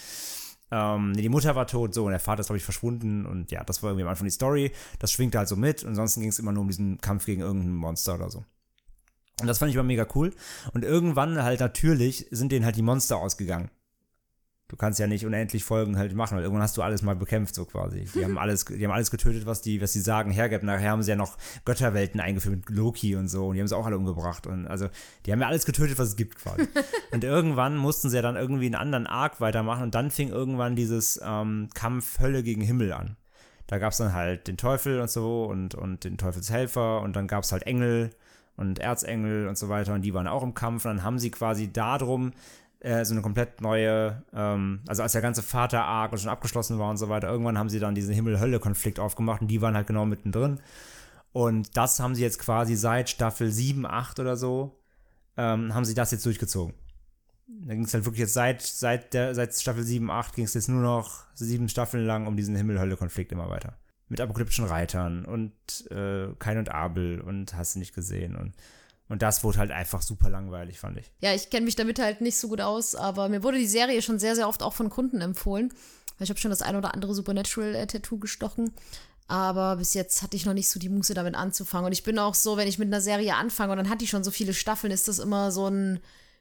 Die Mutter war tot, so, und der Vater ist, glaube ich, verschwunden. Und ja, das war irgendwie am Anfang die Story. Das schwingte halt so mit. Und ansonsten ging es immer nur um diesen Kampf gegen irgendein Monster oder so. Und das fand ich immer mega cool. Und irgendwann halt natürlich sind denen halt die Monster ausgegangen. Du kannst ja nicht unendlich Folgen halt machen, weil irgendwann hast du alles mal bekämpft, so quasi. Die haben alles getötet, was die sagen hergibt. Nachher haben sie ja noch Götterwelten eingeführt mit Loki und so, und die haben sie auch alle umgebracht. Und also, die haben ja alles getötet, was es gibt, quasi. Und irgendwann mussten sie ja dann irgendwie einen anderen Arc weitermachen, und dann fing irgendwann dieses Kampf Hölle gegen Himmel an. Da gab es dann halt den Teufel und so und den Teufelshelfer, und dann gab es halt Engel und Erzengel und so weiter, und die waren auch im Kampf. Und dann haben sie quasi darum so eine komplett neue, also als der ganze Vater-Arc schon abgeschlossen war und so weiter, irgendwann haben sie dann diesen Himmel-Hölle-Konflikt aufgemacht, und die waren halt genau mittendrin. Und das haben sie jetzt quasi seit Staffel 7, 8 oder so, haben sie das jetzt durchgezogen. Da ging es halt wirklich jetzt seit Staffel 7, 8 ging es jetzt nur noch 7 Staffeln lang um diesen Himmel-Hölle-Konflikt immer weiter. Mit apokalyptischen Reitern und Kain und Abel und hast du nicht gesehen. Und das wurde halt einfach super langweilig, fand ich. Ja, ich kenne mich damit halt nicht so gut aus, aber mir wurde die Serie schon sehr, sehr oft auch von Kunden empfohlen. Ich habe schon das ein oder andere Supernatural-Tattoo gestochen, aber bis jetzt hatte ich noch nicht so die Muße, damit anzufangen. Und ich bin auch so, wenn ich mit einer Serie anfange und dann hat die schon so viele Staffeln, ist das immer so ein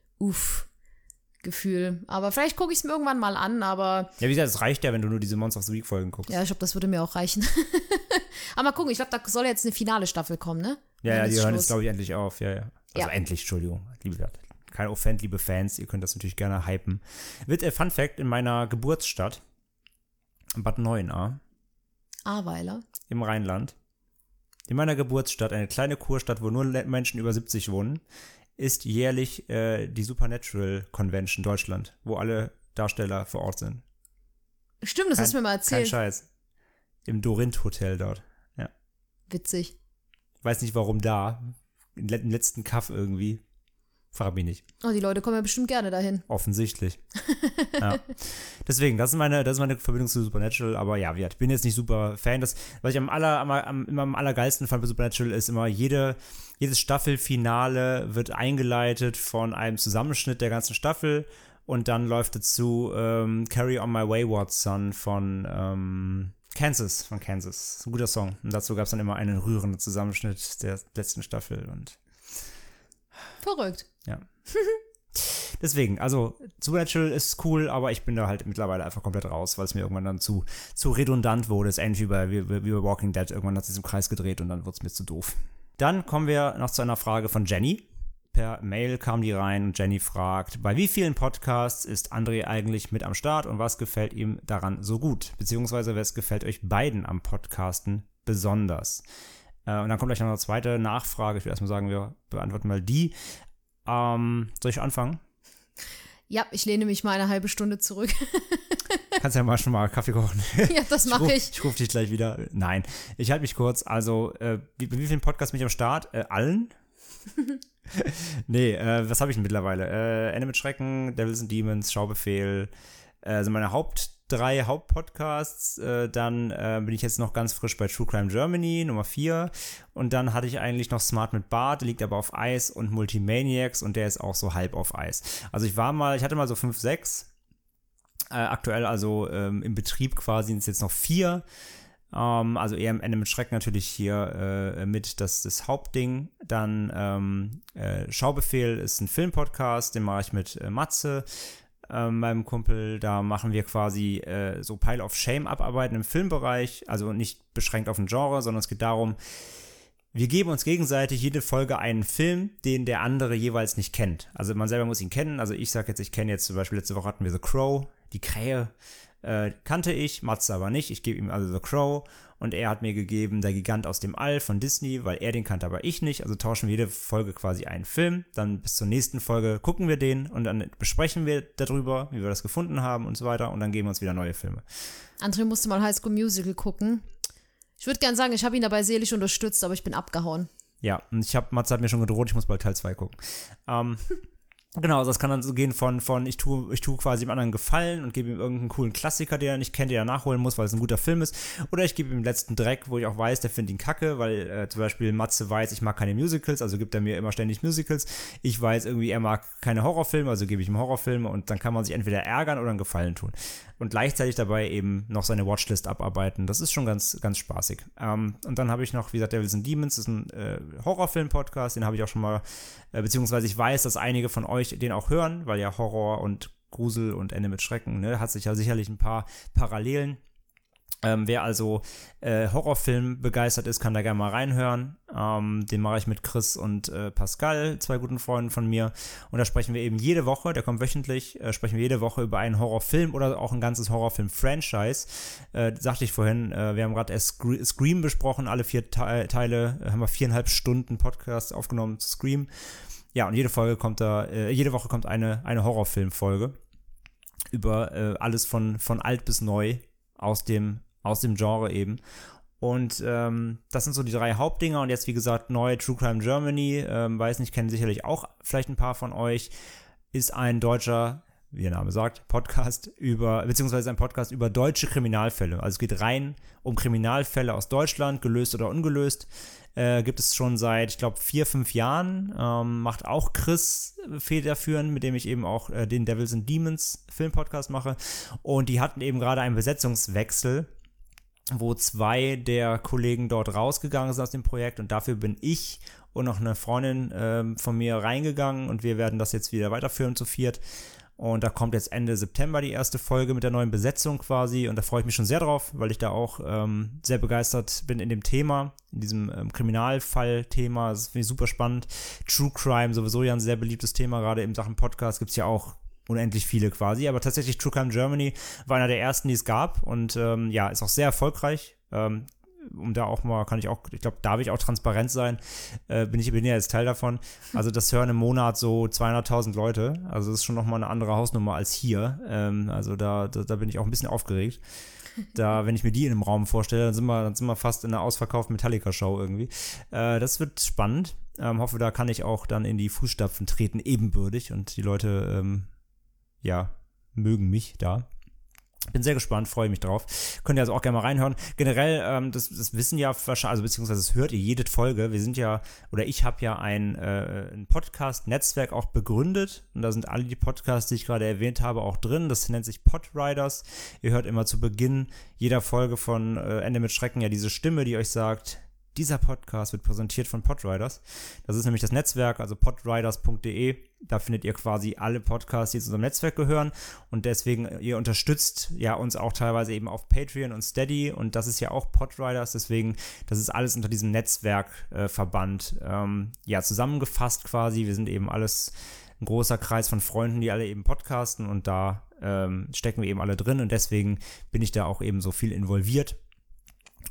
Gefühl. Aber vielleicht gucke ich es mir irgendwann mal an, aber... Ja, wie gesagt, es reicht ja, wenn du nur diese Monster of the Week Folgen guckst. Ja, ich glaube, das würde mir auch reichen. Aber mal gucken, ich glaube, da soll jetzt eine finale Staffel kommen, ne? Ja, die hören jetzt, glaube ich, endlich auf. Ja. Also ja. Endlich, Entschuldigung. Kein Offend, liebe Fans, ihr könnt das natürlich gerne hypen. Fun Fact, in meiner Geburtsstadt, Bad Neuenahr. Ahrweiler. Im Rheinland. In meiner Geburtsstadt, eine kleine Kurstadt, wo nur Menschen über 70 wohnen, ist jährlich die Supernatural Convention Deutschland, wo alle Darsteller vor Ort sind. Stimmt, das hast du mir mal erzählt. Kein Scheiß. Im Dorint Hotel dort. Ja. Witzig. Weiß nicht, warum da. Im letzten Kaff irgendwie. Frag mich nicht. Oh, die Leute kommen ja bestimmt gerne dahin. Offensichtlich. Ja. Deswegen, das ist meine Verbindung zu Supernatural, aber ja, ich bin jetzt nicht super Fan. Was ich immer am allergeilsten fand bei Supernatural ist immer, jedes Staffelfinale wird eingeleitet von einem Zusammenschnitt der ganzen Staffel, und dann läuft dazu Carry on My Wayward Son von Kansas. Das ist ein guter Song. Und dazu gab es dann immer einen rührenden Zusammenschnitt der letzten Staffel. Und verrückt. Ja. Deswegen, also Supernatural ist cool, aber ich bin da halt mittlerweile einfach komplett raus, weil es mir irgendwann dann zu redundant wurde. Es ist ähnlich wie bei Walking Dead. Irgendwann hat es sich im Kreis gedreht und dann wurde es mir zu doof. Dann kommen wir noch zu einer Frage von Jenny. Per Mail kam die rein und Jenny fragt, bei wie vielen Podcasts ist André eigentlich mit am Start und was gefällt ihm daran so gut? Beziehungsweise was gefällt euch beiden am Podcasten besonders? Und dann kommt gleich noch eine zweite Nachfrage. Ich will erstmal sagen, wir beantworten mal die. Soll ich anfangen? Ja, ich lehne mich mal eine halbe Stunde zurück. Kannst ja mal schon mal Kaffee kochen. Ja, das mache ich. Ich rufe dich gleich wieder. Nein, ich halte mich kurz. Also, wie vielen Podcasts bin ich am Start? Allen? Nee, was habe ich denn mittlerweile? Ende mit Schrecken, Devils and Demons, Schaubefehl, sind meine drei Hauptpodcasts. Dann bin ich jetzt noch ganz frisch bei True Crime Germany, Nummer 4. Und dann hatte ich eigentlich noch Smart mit Bart, der liegt aber auf Eis, und Multimaniacs, und der ist auch so halb auf Eis. Also ich hatte mal so 5, 6. Aktuell also im Betrieb quasi sind es jetzt noch 4. Also eher am Ende mit Schrecken natürlich hier mit das Hauptding. Dann Schaubefehl ist ein Filmpodcast, den mache ich mit Matze, meinem Kumpel. Da machen wir quasi so Pile of Shame abarbeiten im Filmbereich, also nicht beschränkt auf ein Genre, sondern es geht darum, wir geben uns gegenseitig jede Folge einen Film, den der andere jeweils nicht kennt. Also man selber muss ihn kennen. Also ich sage jetzt, ich kenne jetzt zum Beispiel, letzte Woche hatten wir The Crow, die Krähe, kannte ich, Matze aber nicht. Ich gebe ihm also The Crow und er hat mir gegeben Der Gigant aus dem All von Disney, weil er den kannte, aber ich nicht. Also tauschen wir jede Folge quasi einen Film. Dann bis zur nächsten Folge gucken wir den und dann besprechen wir darüber, wie wir das gefunden haben und so weiter. Und dann geben wir uns wieder neue Filme. André musste mal High School Musical gucken. Ich würde gerne sagen, ich habe ihn dabei seelisch unterstützt, aber ich bin abgehauen. Ja, und Matze hat mir schon gedroht, ich muss bald Teil 2 gucken. Genau, also das kann dann so gehen von ich tue quasi dem anderen Gefallen und gebe ihm irgendeinen coolen Klassiker, den er nicht kennt, den er nachholen muss, weil es ein guter Film ist. Oder ich gebe ihm den letzten Dreck, wo ich auch weiß, der findet ihn kacke, weil zum Beispiel Matze weiß, ich mag keine Musicals, also gibt er mir immer ständig Musicals. Ich weiß irgendwie, er mag keine Horrorfilme, also gebe ich ihm Horrorfilme, und dann kann man sich entweder ärgern oder einen Gefallen tun. Und gleichzeitig dabei eben noch seine Watchlist abarbeiten. Das ist schon ganz, ganz spaßig. Und dann habe ich noch, wie gesagt, Devils and Demons, das ist ein Horrorfilm-Podcast, den habe ich auch schon mal, beziehungsweise ich weiß, dass einige von euch den auch hören, weil ja Horror und Grusel und Ende mit Schrecken, ne, hat sich ja sicherlich ein paar Parallelen. Wer also Horrorfilm begeistert ist, kann da gerne mal reinhören. Den mache ich mit Chris und Pascal, 2 guten Freunden von mir. Und da sprechen wir eben jede Woche, der kommt wöchentlich, sprechen wir jede Woche über einen Horrorfilm oder auch ein ganzes Horrorfilm-Franchise. Sagte ich vorhin, wir haben gerade erst Scream besprochen, alle 4 Teile, haben wir 4,5 Stunden Podcast aufgenommen zu Scream. Ja, und jede Woche kommt eine Horrorfilm-Folge über alles von alt bis neu aus dem Genre eben. Und das sind so die 3 Hauptdinger. Und jetzt, wie gesagt, neu True Crime Germany, weiß nicht, kennen sicherlich auch vielleicht ein paar von euch, ist ein deutscher, wie der Name sagt, beziehungsweise ein Podcast über deutsche Kriminalfälle. Also es geht rein um Kriminalfälle aus Deutschland, gelöst oder ungelöst. Gibt es schon seit, ich glaube, 4, 5 Jahren. Macht auch Chris federführend, mit dem ich eben auch den Devils and Demons Filmpodcast mache. Und die hatten eben gerade einen Besetzungswechsel, wo 2 der Kollegen dort rausgegangen sind aus dem Projekt, und dafür bin ich und noch eine Freundin von mir reingegangen, und wir werden das jetzt wieder weiterführen zu 4. Und da kommt jetzt Ende September die erste Folge mit der neuen Besetzung quasi, und da freue ich mich schon sehr drauf, weil ich da auch sehr begeistert bin in dem Thema, in diesem Kriminalfall-Thema. Das finde ich super spannend. True Crime, sowieso ja ein sehr beliebtes Thema, gerade in Sachen Podcast gibt es ja auch unendlich viele quasi, aber tatsächlich True Crime Germany war einer der ersten, die es gab, und ist auch sehr erfolgreich. Da auch mal, ich glaube, darf ich auch transparent sein, bin ja jetzt Teil davon. Also das hören im Monat so 200.000 Leute, also das ist schon nochmal eine andere Hausnummer als hier. Also da bin ich auch ein bisschen aufgeregt. Wenn ich mir die in einem Raum vorstelle, dann sind wir fast in einer ausverkauften Metallica-Show irgendwie. Das wird spannend. Hoffe, da kann ich auch dann in die Fußstapfen treten, ebenbürtig, und die Leute mögen mich da. Bin sehr gespannt, freue mich drauf. Könnt ihr also auch gerne mal reinhören. Generell, das wissen ja wahrscheinlich, also beziehungsweise das hört ihr jede Folge. Ich habe ja ein Podcast-Netzwerk auch begründet. Und da sind alle die Podcasts, die ich gerade erwähnt habe, auch drin. Das nennt sich Podriders. Ihr hört immer zu Beginn jeder Folge von Ende mit Schrecken ja diese Stimme, die euch sagt, dieser Podcast wird präsentiert von Podriders. Das ist nämlich das Netzwerk, also podriders.de. Da findet ihr quasi alle Podcasts, die zu unserem Netzwerk gehören. Und deswegen, ihr unterstützt ja uns auch teilweise eben auf Patreon und Steady. Und das ist ja auch Podriders. Deswegen, das ist alles unter diesem Netzwerkverband zusammengefasst quasi. Wir sind eben alles ein großer Kreis von Freunden, die alle eben podcasten. Und da stecken wir eben alle drin. Und deswegen bin ich da auch eben so viel involviert.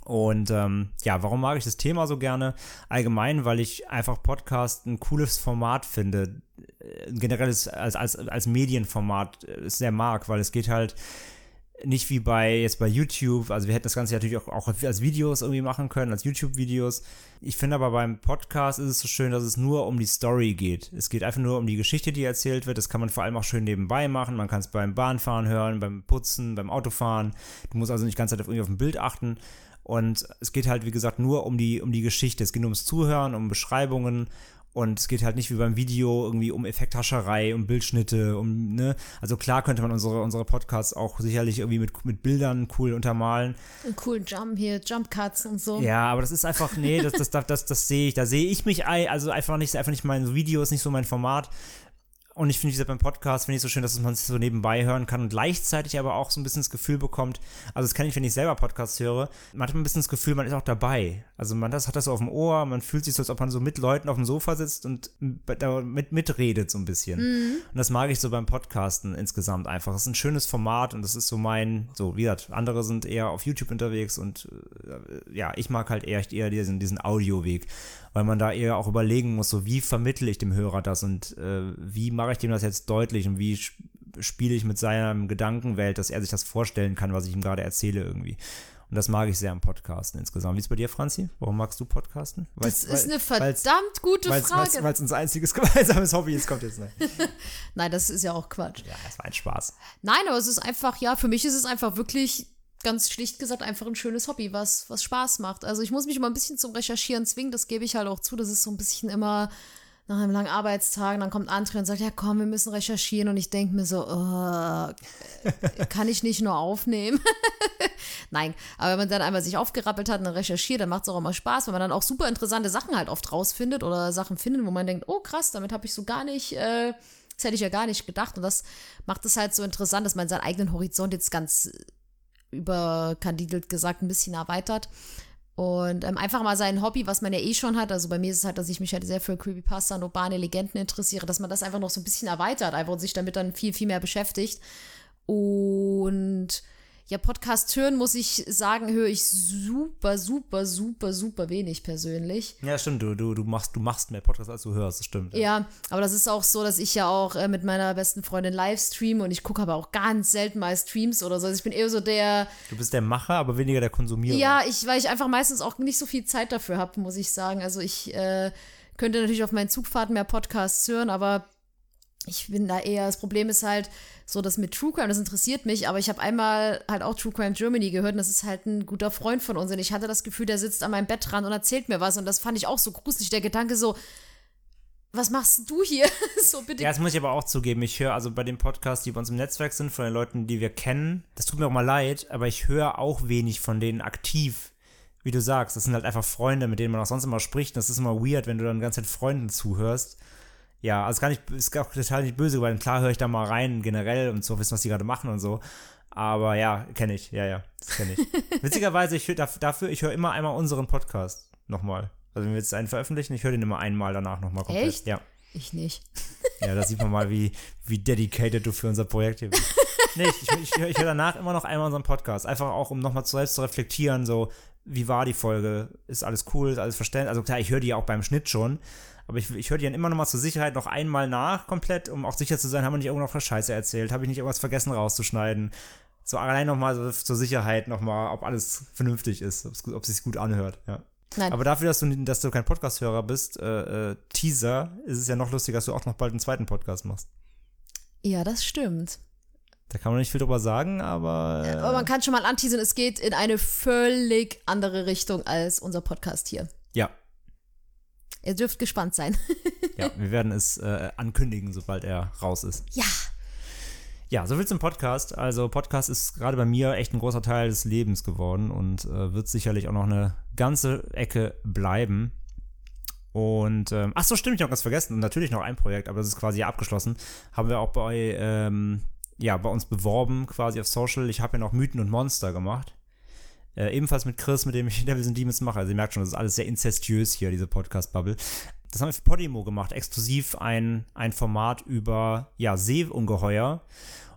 Und warum mag ich das Thema so gerne? Allgemein, weil ich einfach Podcast ein cooles Format finde. Generell als Medienformat sehr mag, weil es geht halt nicht wie bei YouTube, also wir hätten das Ganze natürlich auch als Videos irgendwie machen können, als YouTube-Videos. Ich finde aber beim Podcast ist es so schön, dass es nur um die Story geht. Es geht einfach nur um die Geschichte, die erzählt wird. Das kann man vor allem auch schön nebenbei machen. Man kann es beim Bahnfahren hören, beim Putzen, beim Autofahren. Du musst also nicht die ganze Zeit irgendwie auf ein Bild achten. Und es geht halt, wie gesagt, nur um die Geschichte. Es geht nur ums Zuhören, um Beschreibungen. Und es geht halt nicht wie beim Video irgendwie um Effekthascherei, um Bildschnitte, Also klar könnte man unsere Podcasts auch sicherlich irgendwie mit Bildern cool untermalen. Einen coolen Jump Cuts und so. Ja, aber das ist einfach, das sehe ich. Da sehe ich mich, also einfach nicht mein Video, ist nicht so mein Format. Und ich finde, beim Podcast finde ich so schön, dass man es so nebenbei hören kann und gleichzeitig aber auch so ein bisschen das Gefühl bekommt, also das kann ich, wenn ich selber Podcasts höre, man hat ein bisschen das Gefühl, man ist auch dabei. Also man hat das so auf dem Ohr, man fühlt sich so, als ob man so mit Leuten auf dem Sofa sitzt und mitredet so ein bisschen. Und das mag ich so beim Podcasten insgesamt einfach. Das ist ein schönes Format und das ist so wie gesagt, andere sind eher auf YouTube unterwegs und ich mag halt eher diesen Audioweg, weil man da eher auch überlegen muss, so wie vermittle ich dem Hörer das und wie mache ich dem das jetzt deutlich und wie spiele ich mit seiner Gedankenwelt, dass er sich das vorstellen kann, was ich ihm gerade erzähle irgendwie. Und das mag ich sehr am Podcasten insgesamt. Wie ist es bei dir, Franzi? Warum magst du Podcasten? Das ist eine verdammt gute Frage. Weil es unser einziges gemeinsames Hobby ist, kommt jetzt nicht. Nein, das ist ja auch Quatsch. Ja, das war ein Spaß. Nein, aber es ist einfach, für mich ist es einfach wirklich ganz schlicht gesagt einfach ein schönes Hobby, was Spaß macht. Also ich muss mich immer ein bisschen zum Recherchieren zwingen, das gebe ich halt auch zu. Das ist so ein bisschen immer nach einem langen Arbeitstag, dann kommt André und sagt, ja komm, wir müssen recherchieren und ich denke mir so, kann ich nicht nur aufnehmen? Nein, aber wenn man dann einmal sich aufgerappelt hat und dann recherchiert, dann macht es auch immer Spaß, weil man dann auch super interessante Sachen halt oft rausfindet oder Sachen findet, wo man denkt, oh krass, damit habe ich so gar nicht, das hätte ich ja gar nicht gedacht und das macht es halt so interessant, dass man seinen eigenen Horizont jetzt ganz überkandidelt gesagt ein bisschen erweitert. Und einfach mal sein Hobby, was man ja eh schon hat, also bei mir ist es halt, dass ich mich halt sehr für Creepypasta und urbane Legenden interessiere, dass man das einfach noch so ein bisschen erweitert einfach und sich damit dann viel, viel mehr beschäftigt. Und ja, Podcast hören, muss ich sagen, höre ich super, super, super, super wenig persönlich. Ja, stimmt, du machst mehr Podcasts, als du hörst, das stimmt. Ja, aber das ist auch so, dass ich ja auch mit meiner besten Freundin live streame und ich gucke aber auch ganz selten mal Streams oder so. Also ich bin eher so der... Du bist der Macher, aber weniger der Konsumierer. Ja, weil ich einfach meistens auch nicht so viel Zeit dafür habe, muss ich sagen. Also ich könnte natürlich auf meinen Zugfahrten mehr Podcasts hören, aber ich bin da eher, das Problem ist halt so, dass mit True Crime, das interessiert mich, aber ich habe einmal halt auch True Crime Germany gehört und das ist halt ein guter Freund von uns und ich hatte das Gefühl, der sitzt an meinem Bettrand und erzählt mir was und das fand ich auch so gruselig, der Gedanke so, was machst du hier? So bitte. Ja, das muss ich aber auch zugeben, ich höre also bei den Podcasts, die bei uns im Netzwerk sind, von den Leuten, die wir kennen, das tut mir auch mal leid, aber ich höre auch wenig von denen aktiv, wie du sagst, das sind halt einfach Freunde, mit denen man auch sonst immer spricht, das ist immer weird, wenn du dann die ganze Zeit Freunden zuhörst. Ja, also ist auch total nicht böse, weil klar höre ich da mal rein generell, um zu wissen, was die gerade machen und so. Aber ja, kenne ich. Ja, das kenne ich. Witzigerweise, ich höre immer einmal unseren Podcast nochmal. Also wenn wir jetzt einen veröffentlichen, ich höre den immer einmal danach nochmal komplett. Echt? Ja. Ich nicht. Ja, da sieht man mal, wie dedicated du für unser Projekt hier bist. Nee, ich höre danach immer noch einmal unseren Podcast. Einfach auch, um nochmal selbst zu reflektieren, so, wie war die Folge? Ist alles cool? Ist alles verständlich? Also klar, ich höre die ja auch beim Schnitt schon. Aber ich höre die dann immer noch mal zur Sicherheit noch einmal nach, komplett, um auch sicher zu sein, haben wir nicht irgendwo noch Scheiße erzählt, habe ich nicht irgendwas vergessen rauszuschneiden. So allein noch mal so zur Sicherheit noch mal, ob alles vernünftig ist, ob es sich gut anhört, ja. Nein. Aber dafür, dass du kein Podcast-Hörer bist, Teaser, ist es ja noch lustiger, dass du auch noch bald einen zweiten Podcast machst. Ja, das stimmt. Da kann man nicht viel drüber sagen, aber... Aber man kann schon mal anteasern, es geht in eine völlig andere Richtung als unser Podcast hier. Ja. Ihr dürft gespannt sein. Ja, wir werden es ankündigen, sobald er raus ist. Ja. Ja, soviel zum Podcast. Also Podcast ist gerade bei mir echt ein großer Teil des Lebens geworden und wird sicherlich auch noch eine ganze Ecke bleiben. Und, ach so, stimmt, ich habe ganz vergessen. Und natürlich noch ein Projekt, aber das ist quasi abgeschlossen. Haben wir auch bei uns beworben, quasi auf Social. Ich habe ja noch Mythen und Monster gemacht. Ebenfalls mit Chris, mit dem ich Devils and Demons mache. Also ihr merkt schon, das ist alles sehr inzestiös hier, diese Podcast-Bubble. Das haben wir für Podimo gemacht, exklusiv ein Format über Seeungeheuer.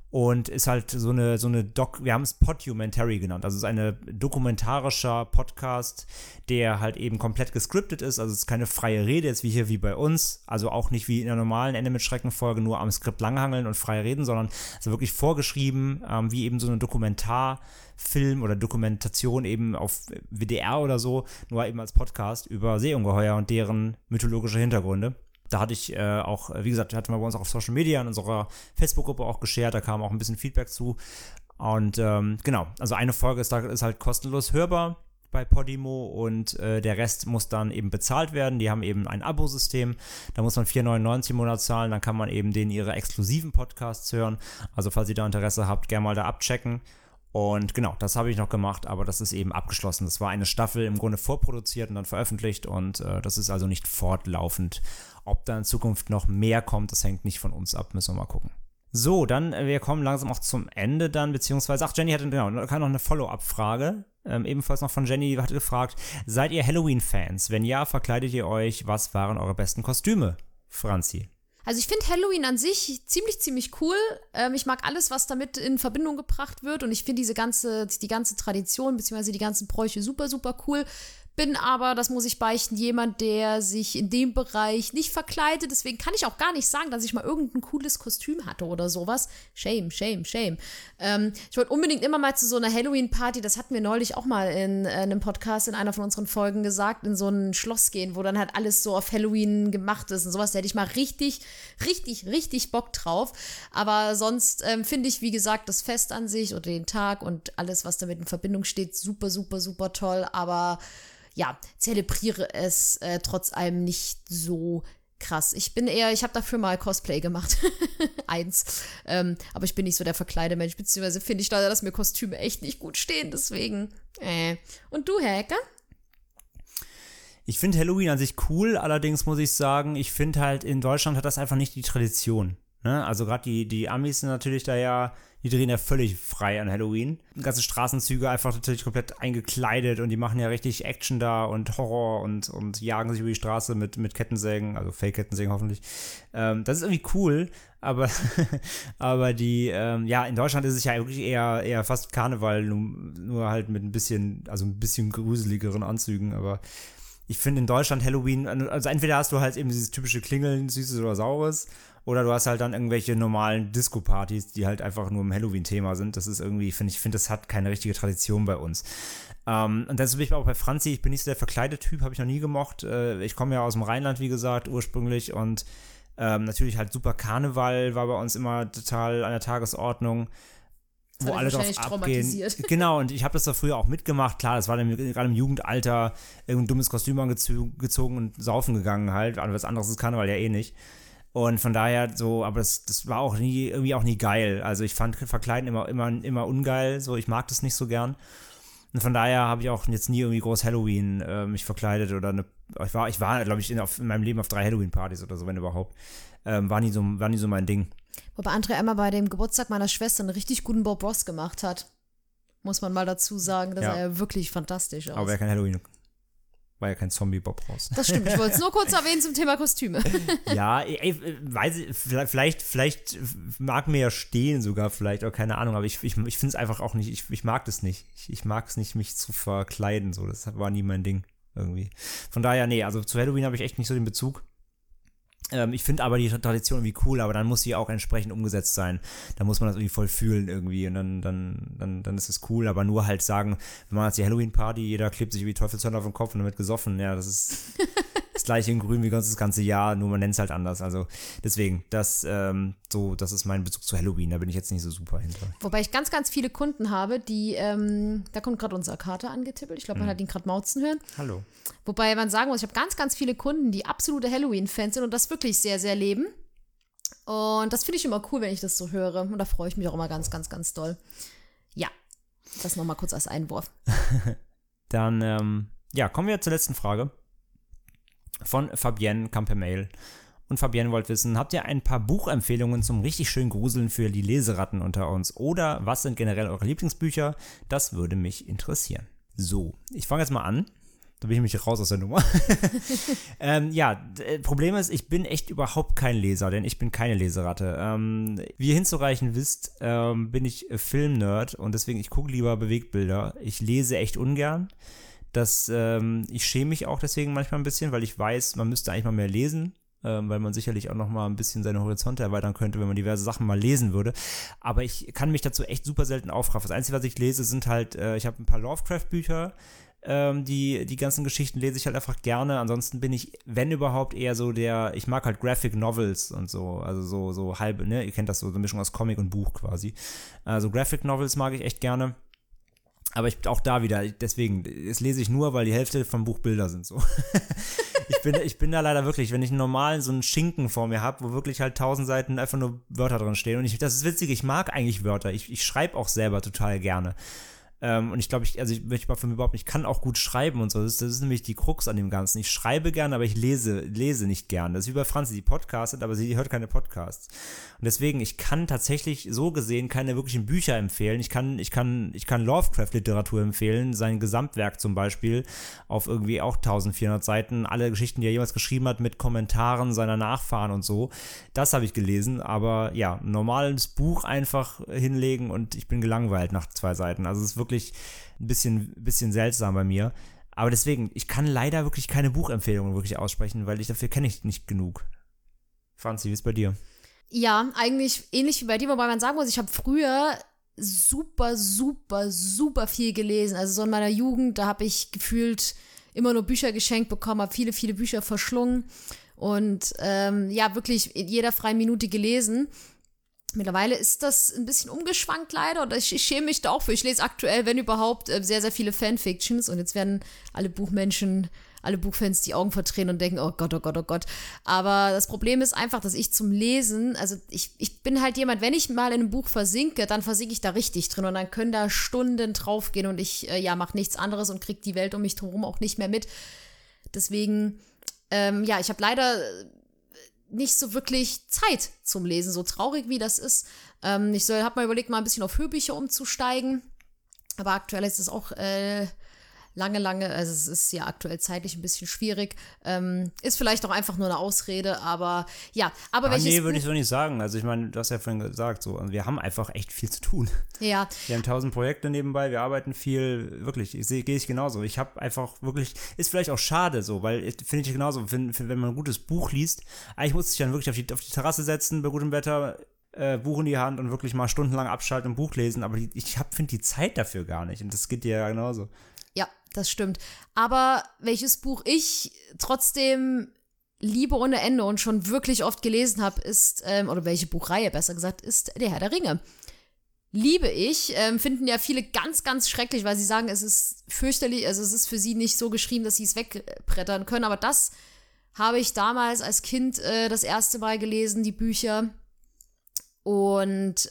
Und ist halt so eine wir haben es Podumentary genannt, also es ist ein dokumentarischer Podcast, der halt eben komplett gescriptet ist, also es ist keine freie Rede, jetzt wie bei uns, also auch nicht wie in der normalen Ende mit Schrecken-Folge nur am Skript langhangeln und frei reden, sondern also wirklich vorgeschrieben, wie eben so eine Dokumentarfilm oder Dokumentation eben auf WDR oder so, nur eben als Podcast über Seeungeheuer und deren mythologische Hintergründe. Da hatte ich auch, wie gesagt, hatten wir bei uns auch auf Social Media in unserer Facebook-Gruppe auch geshared, da kam auch ein bisschen Feedback zu. Und genau, also eine Folge ist halt kostenlos hörbar bei Podimo und der Rest muss dann eben bezahlt werden. Die haben eben ein Abo-System, da muss man 4,99 im Monat zahlen, dann kann man eben denen ihre exklusiven Podcasts hören. Also falls ihr da Interesse habt, gerne mal da abchecken. Und genau, das habe ich noch gemacht, aber das ist eben abgeschlossen. Das war eine Staffel im Grunde vorproduziert und dann veröffentlicht und das ist also nicht fortlaufend. Ob da in Zukunft noch mehr kommt, das hängt nicht von uns ab, müssen wir mal gucken. So, dann, wir kommen langsam auch zum Ende dann, beziehungsweise, Jenny hatte noch eine Follow-up-Frage, ebenfalls noch von Jenny, die hatte gefragt, seid ihr Halloween-Fans? Wenn ja, verkleidet ihr euch? Was waren eure besten Kostüme, Franzi? Also ich finde Halloween an sich ziemlich cool. Ich mag alles, was damit in Verbindung gebracht wird und ich finde die ganze Tradition bzw. die ganzen Bräuche super, super cool. Bin aber, das muss ich beichten, jemand, der sich in dem Bereich nicht verkleidet. Deswegen kann ich auch gar nicht sagen, dass ich mal irgendein cooles Kostüm hatte oder sowas. Shame. Ich wollte unbedingt immer mal zu so einer Halloween-Party, das hatten wir neulich auch mal in einem Podcast in einer von unseren Folgen gesagt, in so ein Schloss gehen, wo dann halt alles so auf Halloween gemacht ist und sowas. Da hätte ich mal richtig Bock drauf. Aber sonst finde ich, wie gesagt, das Fest an sich oder den Tag und alles, was damit in Verbindung steht, super, super, super toll. Aber zelebriere es trotz allem nicht so krass. Ich habe dafür mal Cosplay gemacht. Aber ich bin nicht so der Verkleidemensch, beziehungsweise finde ich leider, dass mir Kostüme echt nicht gut stehen, deswegen. Und du, Herr Hecker? Ich finde Halloween an sich cool, allerdings muss ich sagen, ich finde halt, in Deutschland hat das einfach nicht die Tradition. Ne? Also gerade die Amis sind natürlich die drehen ja völlig frei an Halloween. Ganze Straßenzüge einfach natürlich komplett eingekleidet und die machen ja richtig Action da und Horror und jagen sich über die Straße mit Kettensägen, also Fake-Kettensägen hoffentlich. Das ist irgendwie cool, aber in Deutschland ist es ja wirklich eher fast Karneval, nur halt mit ein bisschen gruseligeren Anzügen, aber ich finde in Deutschland Halloween, also entweder hast du halt eben dieses typische Klingeln, Süßes oder Saures, oder du hast halt dann irgendwelche normalen Disco-Partys, die halt einfach nur im Halloween-Thema sind. Das ist irgendwie, ich finde, das hat keine richtige Tradition bei uns. Und deshalb bin ich auch bei Franzi, ich bin nicht so der Verkleidetyp, habe ich noch nie gemocht. Ich komme ja aus dem Rheinland, wie gesagt, ursprünglich und natürlich halt super Karneval war bei uns immer total an der Tagesordnung. Wo alle drauf abgehen. Genau, und ich habe das da früher auch mitgemacht. Klar, das war dann gerade im Jugendalter irgendein dummes Kostüm angezogen und saufen gegangen halt. Was anderes ist Karneval ja eh nicht. Und von daher so, aber das war auch nie geil. Also ich fand Verkleiden immer ungeil. So, ich mag das nicht so gern. Und von daher habe ich auch jetzt nie irgendwie groß Halloween mich verkleidet oder ich war glaube ich, in meinem Leben auf 3 Halloween-Partys oder so, wenn überhaupt. War nie so mein Ding. Wobei André einmal bei dem Geburtstag meiner Schwester einen richtig guten Bob Ross gemacht hat. Muss man mal dazu sagen, das sah ja wirklich fantastisch aus. Aber ja kein Halloween. War ja kein Zombie-Bob Ross. Das stimmt, ich wollte es nur kurz erwähnen zum Thema Kostüme. Ja, vielleicht mag mir ja stehen sogar, vielleicht, oder keine Ahnung, aber ich finde es einfach auch nicht, ich mag das nicht. Ich mag es nicht, mich zu verkleiden, so, das war nie mein Ding irgendwie. Von daher, nee, also zu Halloween habe ich echt nicht so den Bezug. Ich finde aber die Tradition irgendwie cool, aber dann muss sie auch entsprechend umgesetzt sein. Da muss man das irgendwie voll fühlen irgendwie und dann ist es cool, aber nur halt sagen, wir machen jetzt die Halloween-Party, jeder klebt sich wie Teufelshörner auf den Kopf und dann wird gesoffen. Ja, das ist das gleiche in Grün wie das ganze Jahr, nur man nennt es halt anders. Also deswegen, das ist mein Bezug zu Halloween, da bin ich jetzt nicht so super hinter. Wobei ich ganz, ganz viele Kunden habe, die, da kommt gerade unser Kater angetippelt, ich glaube, man hat ihn gerade mauzen hören. Hallo. Wobei man sagen muss, ich habe ganz, ganz viele Kunden, die absolute Halloween-Fans sind und das wirklich sehr, sehr leben. Und das finde ich immer cool, wenn ich das so höre. Und da freue ich mich auch immer ganz, ganz, ganz doll. Ja, das nochmal kurz als Einwurf. Dann, kommen wir zur letzten Frage. Von Fabienne, kam per Mail. Und Fabienne wollte wissen, habt ihr ein paar Buchempfehlungen zum richtig schön Gruseln für die Leseratten unter uns? Oder was sind generell eure Lieblingsbücher? Das würde mich interessieren. So, ich fange jetzt mal an. Da bin ich nämlich raus aus der Nummer. Problem ist, ich bin echt überhaupt kein Leser, denn ich bin keine Leseratte. Wie ihr hinzureichen wisst, bin ich Filmnerd und deswegen, ich gucke lieber Bewegtbilder. Ich lese echt ungern. Ich schäme mich auch deswegen manchmal ein bisschen, weil ich weiß, man müsste eigentlich mal mehr lesen, weil man sicherlich auch noch mal ein bisschen seine Horizonte erweitern könnte, wenn man diverse Sachen mal lesen würde. Aber ich kann mich dazu echt super selten aufraffen. Das Einzige, was ich lese, sind halt, ich habe ein paar Lovecraft-Bücher, die ganzen Geschichten lese ich halt einfach gerne. Ansonsten bin ich, wenn überhaupt, eher so ich mag halt Graphic Novels und so, also so halbe, ne, ihr kennt das so eine Mischung aus Comic und Buch quasi. Also Graphic Novels mag ich echt gerne. Aber auch da wieder, deswegen, das lese ich nur, weil die Hälfte vom Buch Bilder sind so. Ich bin da leider wirklich, wenn ich einen normalen, so einen Schinken vor mir habe, wo wirklich halt 1000 Seiten einfach nur Wörter drin stehen. Und das ist witzig, ich mag eigentlich Wörter. Ich schreibe auch selber total gerne. Und ich glaube, ich möchte mal von mir überhaupt, ich kann auch gut schreiben und so. Das ist nämlich die Krux an dem Ganzen. Ich schreibe gerne, aber ich lese nicht gerne. Das ist wie bei Franzi, die podcastet, aber sie hört keine Podcasts. Und deswegen, ich kann tatsächlich so gesehen keine wirklichen Bücher empfehlen. Ich kann Lovecraft-Literatur empfehlen, sein Gesamtwerk zum Beispiel, auf irgendwie auch 1400 Seiten, alle Geschichten, die er jemals geschrieben hat, mit Kommentaren seiner Nachfahren und so. Das habe ich gelesen, aber ja, ein normales Buch einfach hinlegen und ich bin gelangweilt nach 2 Seiten. Also es ist wirklich ein bisschen seltsam bei mir. Aber deswegen, ich kann leider wirklich keine Buchempfehlungen wirklich aussprechen, weil dafür kenne ich nicht genug. Franzi, wie ist bei dir? Ja, eigentlich ähnlich wie bei dir, wobei man sagen muss, ich habe früher super, super, super viel gelesen. Also so in meiner Jugend, da habe ich gefühlt immer nur Bücher geschenkt bekommen, habe viele, viele Bücher verschlungen und wirklich in jeder freien Minute gelesen. Mittlerweile ist das ein bisschen umgeschwankt leider und ich schäme mich da auch für. Ich lese aktuell, wenn überhaupt, sehr, sehr viele Fanfictions und jetzt werden alle Buchmenschen, alle Buchfans die Augen verdrehen und denken, oh Gott, oh Gott, oh Gott. Aber das Problem ist einfach, dass ich zum Lesen, also ich bin halt jemand, wenn ich mal in einem Buch versinke, dann versinke ich da richtig drin und dann können da Stunden draufgehen und ich mache nichts anderes und kriege die Welt um mich herum auch nicht mehr mit. Deswegen, ich habe leider nicht so wirklich Zeit zum Lesen, so traurig wie das ist. Ich habe mal überlegt, mal ein bisschen auf Hörbücher umzusteigen, aber aktuell ist es auch lange, also es ist ja aktuell zeitlich ein bisschen schwierig. Ist vielleicht auch einfach nur eine Ausrede, aber ja. Aber nee, würde ich so nicht sagen. Also ich meine, du hast ja vorhin gesagt, so, wir haben einfach echt viel zu tun. Ja. Wir haben 1000 Projekte nebenbei, wir arbeiten viel, wirklich, gehe ich genauso. Ich habe einfach wirklich, ist vielleicht auch schade so, weil, finde ich genauso, wenn man ein gutes Buch liest, eigentlich muss ich dann wirklich auf die Terrasse setzen, bei gutem Wetter, Buch in die Hand und wirklich mal stundenlang abschalten und Buch lesen, aber ich finde die Zeit dafür gar nicht und das geht dir ja genauso. Ja, das stimmt. Aber welches Buch ich trotzdem liebe ohne Ende und schon wirklich oft gelesen habe, ist, oder welche Buchreihe besser gesagt, ist Der Herr der Ringe. Liebe ich, finden ja viele ganz, ganz schrecklich, weil sie sagen, es ist fürchterlich, also es ist für sie nicht so geschrieben, dass sie es wegbrettern können, aber das habe ich damals als Kind das erste Mal gelesen, die Bücher. Und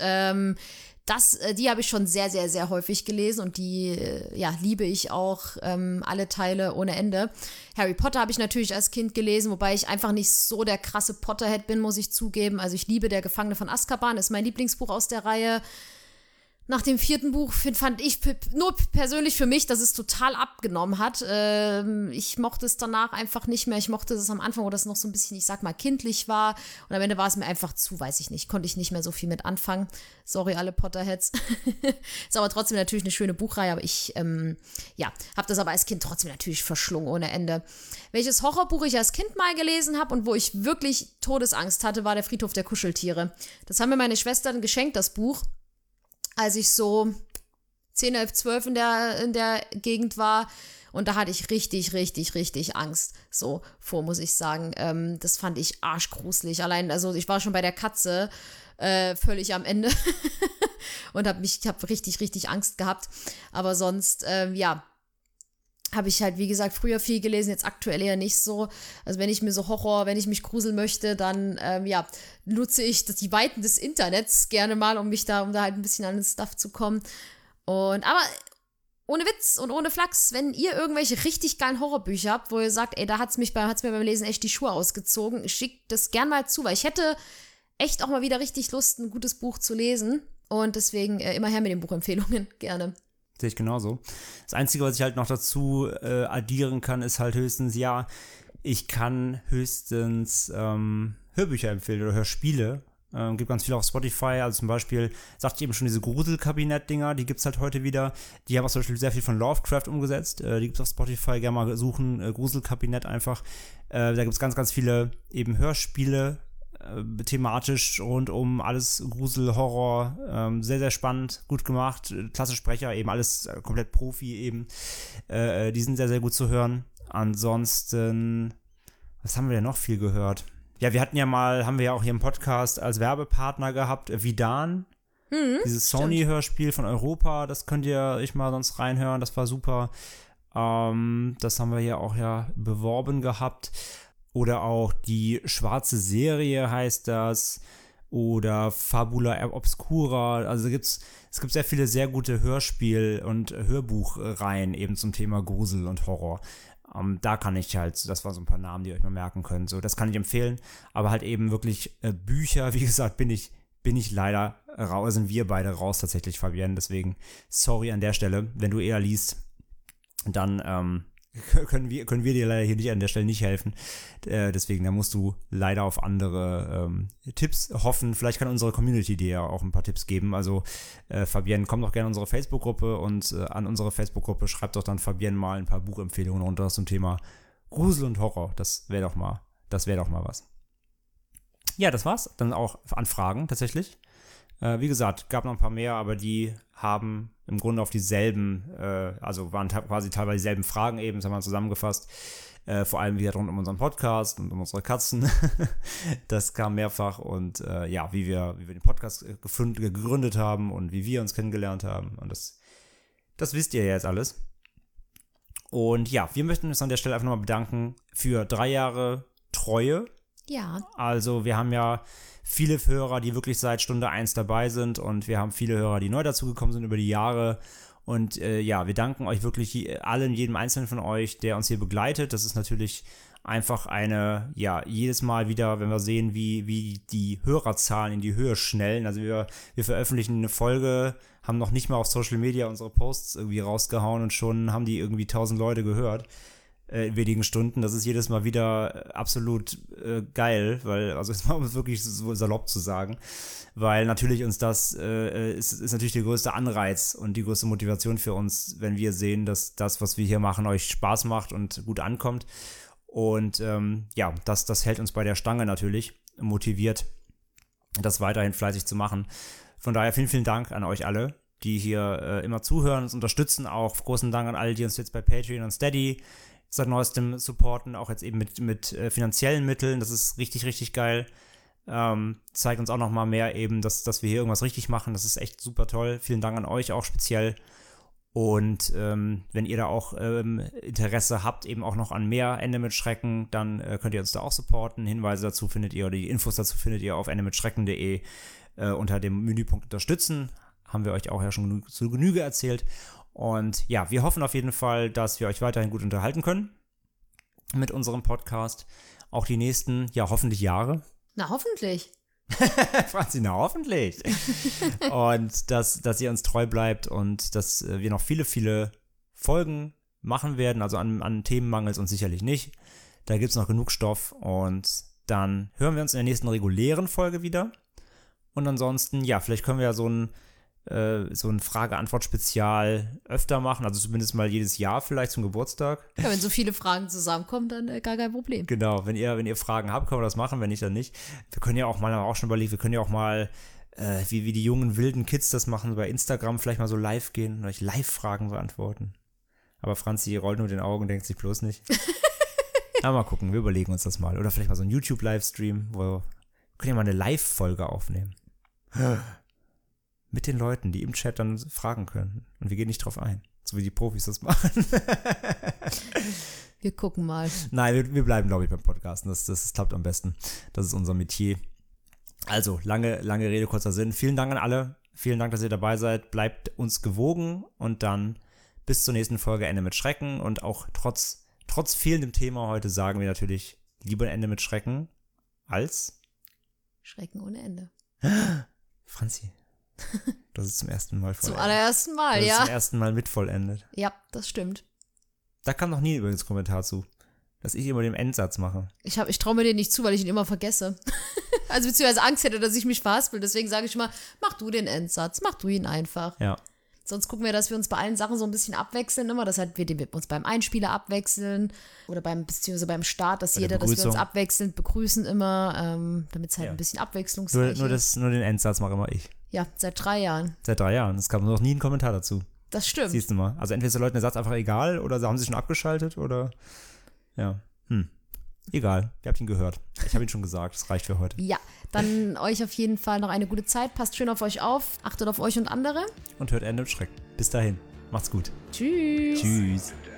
die habe ich schon sehr, sehr, sehr häufig gelesen und die, liebe ich auch, alle Teile ohne Ende. Harry Potter habe ich natürlich als Kind gelesen, wobei ich einfach nicht so der krasse Potterhead bin, muss ich zugeben. Also ich liebe Der Gefangene von Azkaban, ist mein Lieblingsbuch aus der Reihe. Nach dem 4. Buch fand ich nur persönlich für mich, dass es total abgenommen hat. Ich mochte es danach einfach nicht mehr. Ich mochte es am Anfang, wo das noch so ein bisschen, ich sag mal, kindlich war. Und am Ende war es mir einfach zu, weiß ich nicht, konnte ich nicht mehr so viel mit anfangen. Sorry, alle Potterheads. Ist aber trotzdem natürlich eine schöne Buchreihe. Aber ich, habe das aber als Kind trotzdem natürlich verschlungen ohne Ende. Welches Horrorbuch ich als Kind mal gelesen habe und wo ich wirklich Todesangst hatte, war Der Friedhof der Kuscheltiere. Das haben mir meine Schwestern geschenkt, das Buch, als ich so 10, 11, 12 in der Gegend war. Und da hatte ich richtig, richtig, richtig Angst so vor, muss ich sagen. Das fand ich arschgruselig. Allein, also ich war schon bei der Katze völlig am Ende und habe richtig, richtig Angst gehabt. Aber sonst, habe ich halt, wie gesagt, früher viel gelesen, jetzt aktuell eher nicht so. Also wenn ich mich gruseln möchte, dann, nutze ich die Weiten des Internets gerne mal, um da halt ein bisschen an den Stuff zu kommen. Aber ohne Witz und ohne Flachs, wenn ihr irgendwelche richtig geilen Horrorbücher habt, wo ihr sagt, ey, da hat's mir beim Lesen echt die Schuhe ausgezogen, schickt das gern mal zu, weil ich hätte echt auch mal wieder richtig Lust, ein gutes Buch zu lesen. Und deswegen immer her mit den Buchempfehlungen, gerne. Sehe ich genauso. Das Einzige, was ich halt noch dazu addieren kann, ist halt höchstens, ja, ich kann höchstens Hörbücher empfehlen oder Hörspiele. Gibt ganz viele auf Spotify, also zum Beispiel, sagte ich eben schon, diese Gruselkabinett-Dinger, die gibt's halt heute wieder. Die haben auch zum Beispiel sehr viel von Lovecraft umgesetzt. Die gibt's auf Spotify, gerne mal suchen, Gruselkabinett einfach. Da gibt's ganz, ganz viele eben Hörspiele, thematisch rund um alles Grusel, Horror, sehr, sehr spannend, gut gemacht, klasse Sprecher, eben alles komplett Profi eben. Die sind sehr, sehr gut zu hören. Ansonsten, was haben wir denn noch viel gehört? Ja, haben wir ja auch hier im Podcast als Werbepartner gehabt, Vidan, dieses Sony-Hörspiel von Europa, das könnt ihr euch mal sonst reinhören, das war super. Das haben wir ja auch beworben gehabt. Oder auch die Schwarze Serie heißt das. Oder Fabula Obscura. Also es gibt sehr viele sehr gute Hörspiel- und Hörbuchreihen eben zum Thema Grusel und Horror. Da kann ich halt, das waren so ein paar Namen, die ihr euch mal merken könnt. So, das kann ich empfehlen. Aber halt eben wirklich Bücher, wie gesagt, bin ich leider raus, sind wir beide raus tatsächlich, Fabienne. Deswegen sorry an der Stelle. Wenn du eher liest, dann können wir dir leider hier nicht an der Stelle nicht helfen. Deswegen, da musst du leider auf andere Tipps hoffen. Vielleicht kann unsere Community dir ja auch ein paar Tipps geben. Also Fabienne, komm doch gerne in unsere Facebook-Gruppe und an unsere Facebook-Gruppe schreibt doch dann Fabienne mal ein paar Buchempfehlungen runter zum Thema Grusel und Horror. Das wäre doch mal was. Ja, das war's. Dann auch an Fragen tatsächlich. Wie gesagt, gab noch ein paar mehr, aber die haben im Grunde auf dieselben, also waren quasi teilweise dieselben Fragen eben, das haben wir zusammengefasst. Vor allem wieder rund um unseren Podcast und um unsere Katzen. Das kam mehrfach und wie wir den Podcast gegründet haben und wie wir uns kennengelernt haben. Und das wisst ihr ja jetzt alles. Und ja, wir möchten uns an der Stelle einfach nochmal bedanken für 3 Jahre Treue. Ja. Also wir haben ja viele Hörer, die wirklich seit Stunde 1 dabei sind und wir haben viele Hörer, die neu dazugekommen sind über die Jahre und wir danken euch wirklich jedem Einzelnen von euch, der uns hier begleitet. Das ist natürlich einfach jedes Mal wieder, wenn wir sehen, wie die Hörerzahlen in die Höhe schnellen. Also wir veröffentlichen eine Folge, haben noch nicht mal auf Social Media unsere Posts irgendwie rausgehauen und schon haben die irgendwie 1000 Leute gehört. In wenigen Stunden. Das ist jedes Mal wieder absolut geil, also jetzt mal um es wirklich so salopp zu sagen, weil natürlich uns das ist natürlich der größte Anreiz und die größte Motivation für uns, wenn wir sehen, dass das, was wir hier machen, euch Spaß macht und gut ankommt und das hält uns bei der Stange natürlich, motiviert, das weiterhin fleißig zu machen. Von daher vielen, vielen Dank an euch alle, die hier immer zuhören, uns unterstützen, auch großen Dank an alle, die uns jetzt bei Patreon und Steady seit neuestem supporten, auch jetzt eben mit finanziellen Mitteln. Das ist richtig, richtig geil. Zeigt uns auch nochmal mehr eben, dass wir hier irgendwas richtig machen. Das ist echt super toll. Vielen Dank an euch auch speziell. Und wenn ihr da auch Interesse habt, eben auch noch an mehr Ende mit Schrecken, dann könnt ihr uns da auch supporten. Hinweise dazu findet ihr oder die Infos dazu findet ihr auf endemitschrecken.de unter dem Menüpunkt Unterstützen. Haben wir euch auch ja schon zu Genüge erzählt. Und ja, wir hoffen auf jeden Fall, dass wir euch weiterhin gut unterhalten können mit unserem Podcast. Auch die nächsten, hoffentlich Jahre. Na, hoffentlich. Franzi, na, hoffentlich. Und dass ihr uns treu bleibt und dass wir noch viele, viele Folgen machen werden. Also an Themen mangelt es uns sicherlich nicht. Da gibt es noch genug Stoff. Und dann hören wir uns in der nächsten regulären Folge wieder. Und ansonsten, vielleicht können wir ja so ein Frage-Antwort-Spezial öfter machen, also zumindest mal jedes Jahr vielleicht zum Geburtstag. Ja, wenn so viele Fragen zusammenkommen, dann gar kein Problem. Genau, wenn ihr Fragen habt, können wir das machen, wenn nicht, dann nicht. Wir können ja auch mal, haben wir auch schon überlegt, wir können ja auch mal, wie die jungen wilden Kids das machen, bei Instagram vielleicht mal so live gehen und euch Live-Fragen beantworten. Aber Franzi rollt nur den Augen und denkt sich bloß nicht. Aber mal gucken, wir überlegen uns das mal. Oder vielleicht mal so ein YouTube-Livestream, wo wir können ja mal eine Live-Folge aufnehmen. Mit den Leuten, die im Chat dann fragen können. Und wir gehen nicht drauf ein. So wie die Profis das machen. Wir gucken mal. Nein, wir bleiben, glaube ich, beim Podcasten. Das klappt am besten. Das ist unser Metier. Also, lange Rede, kurzer Sinn. Vielen Dank an alle. Vielen Dank, dass ihr dabei seid. Bleibt uns gewogen. Und dann bis zur nächsten Folge Ende mit Schrecken. Und auch trotz fehlendem Thema heute sagen wir natürlich lieber Ende mit Schrecken als Schrecken ohne Ende. Franzi. Das ist zum ersten Mal Zum vollendet. allerersten Mal, Das ist ja. zum ersten Mal mit vollendet. Ja, das stimmt. Da kam noch nie übrigens Kommentar zu, dass ich immer den Endsatz mache. Ich traue mir den nicht zu, weil ich ihn immer vergesse. Also beziehungsweise Angst hätte, dass ich mich verhaspel. Deswegen sage ich immer, mach du den Endsatz, mach du ihn einfach. Ja. Sonst gucken wir, dass wir uns bei allen Sachen so ein bisschen abwechseln immer. Das heißt, wir uns beim Einspieler abwechseln oder beziehungsweise beim Start, dass Bei der dass wir uns Begrüßung. abwechselnd begrüßen immer, damit es halt Ja. ein bisschen abwechslungsreich Nur ist. den Endsatz mache immer ich. Ja, seit 3 Jahren. Seit 3 Jahren. Es kam noch nie ein Kommentar dazu. Das stimmt. Siehst du mal. Also entweder ist den Leuten der Satz einfach egal oder sie haben sich schon abgeschaltet oder ja. Egal. Ihr habt ihn gehört. Ich habe ihn schon gesagt. Das reicht für heute. Ja, dann euch auf jeden Fall noch eine gute Zeit. Passt schön auf euch auf. Achtet auf euch und andere. Und hört Ende im Schreck. Bis dahin. Macht's gut. Tschüss. Tschüss.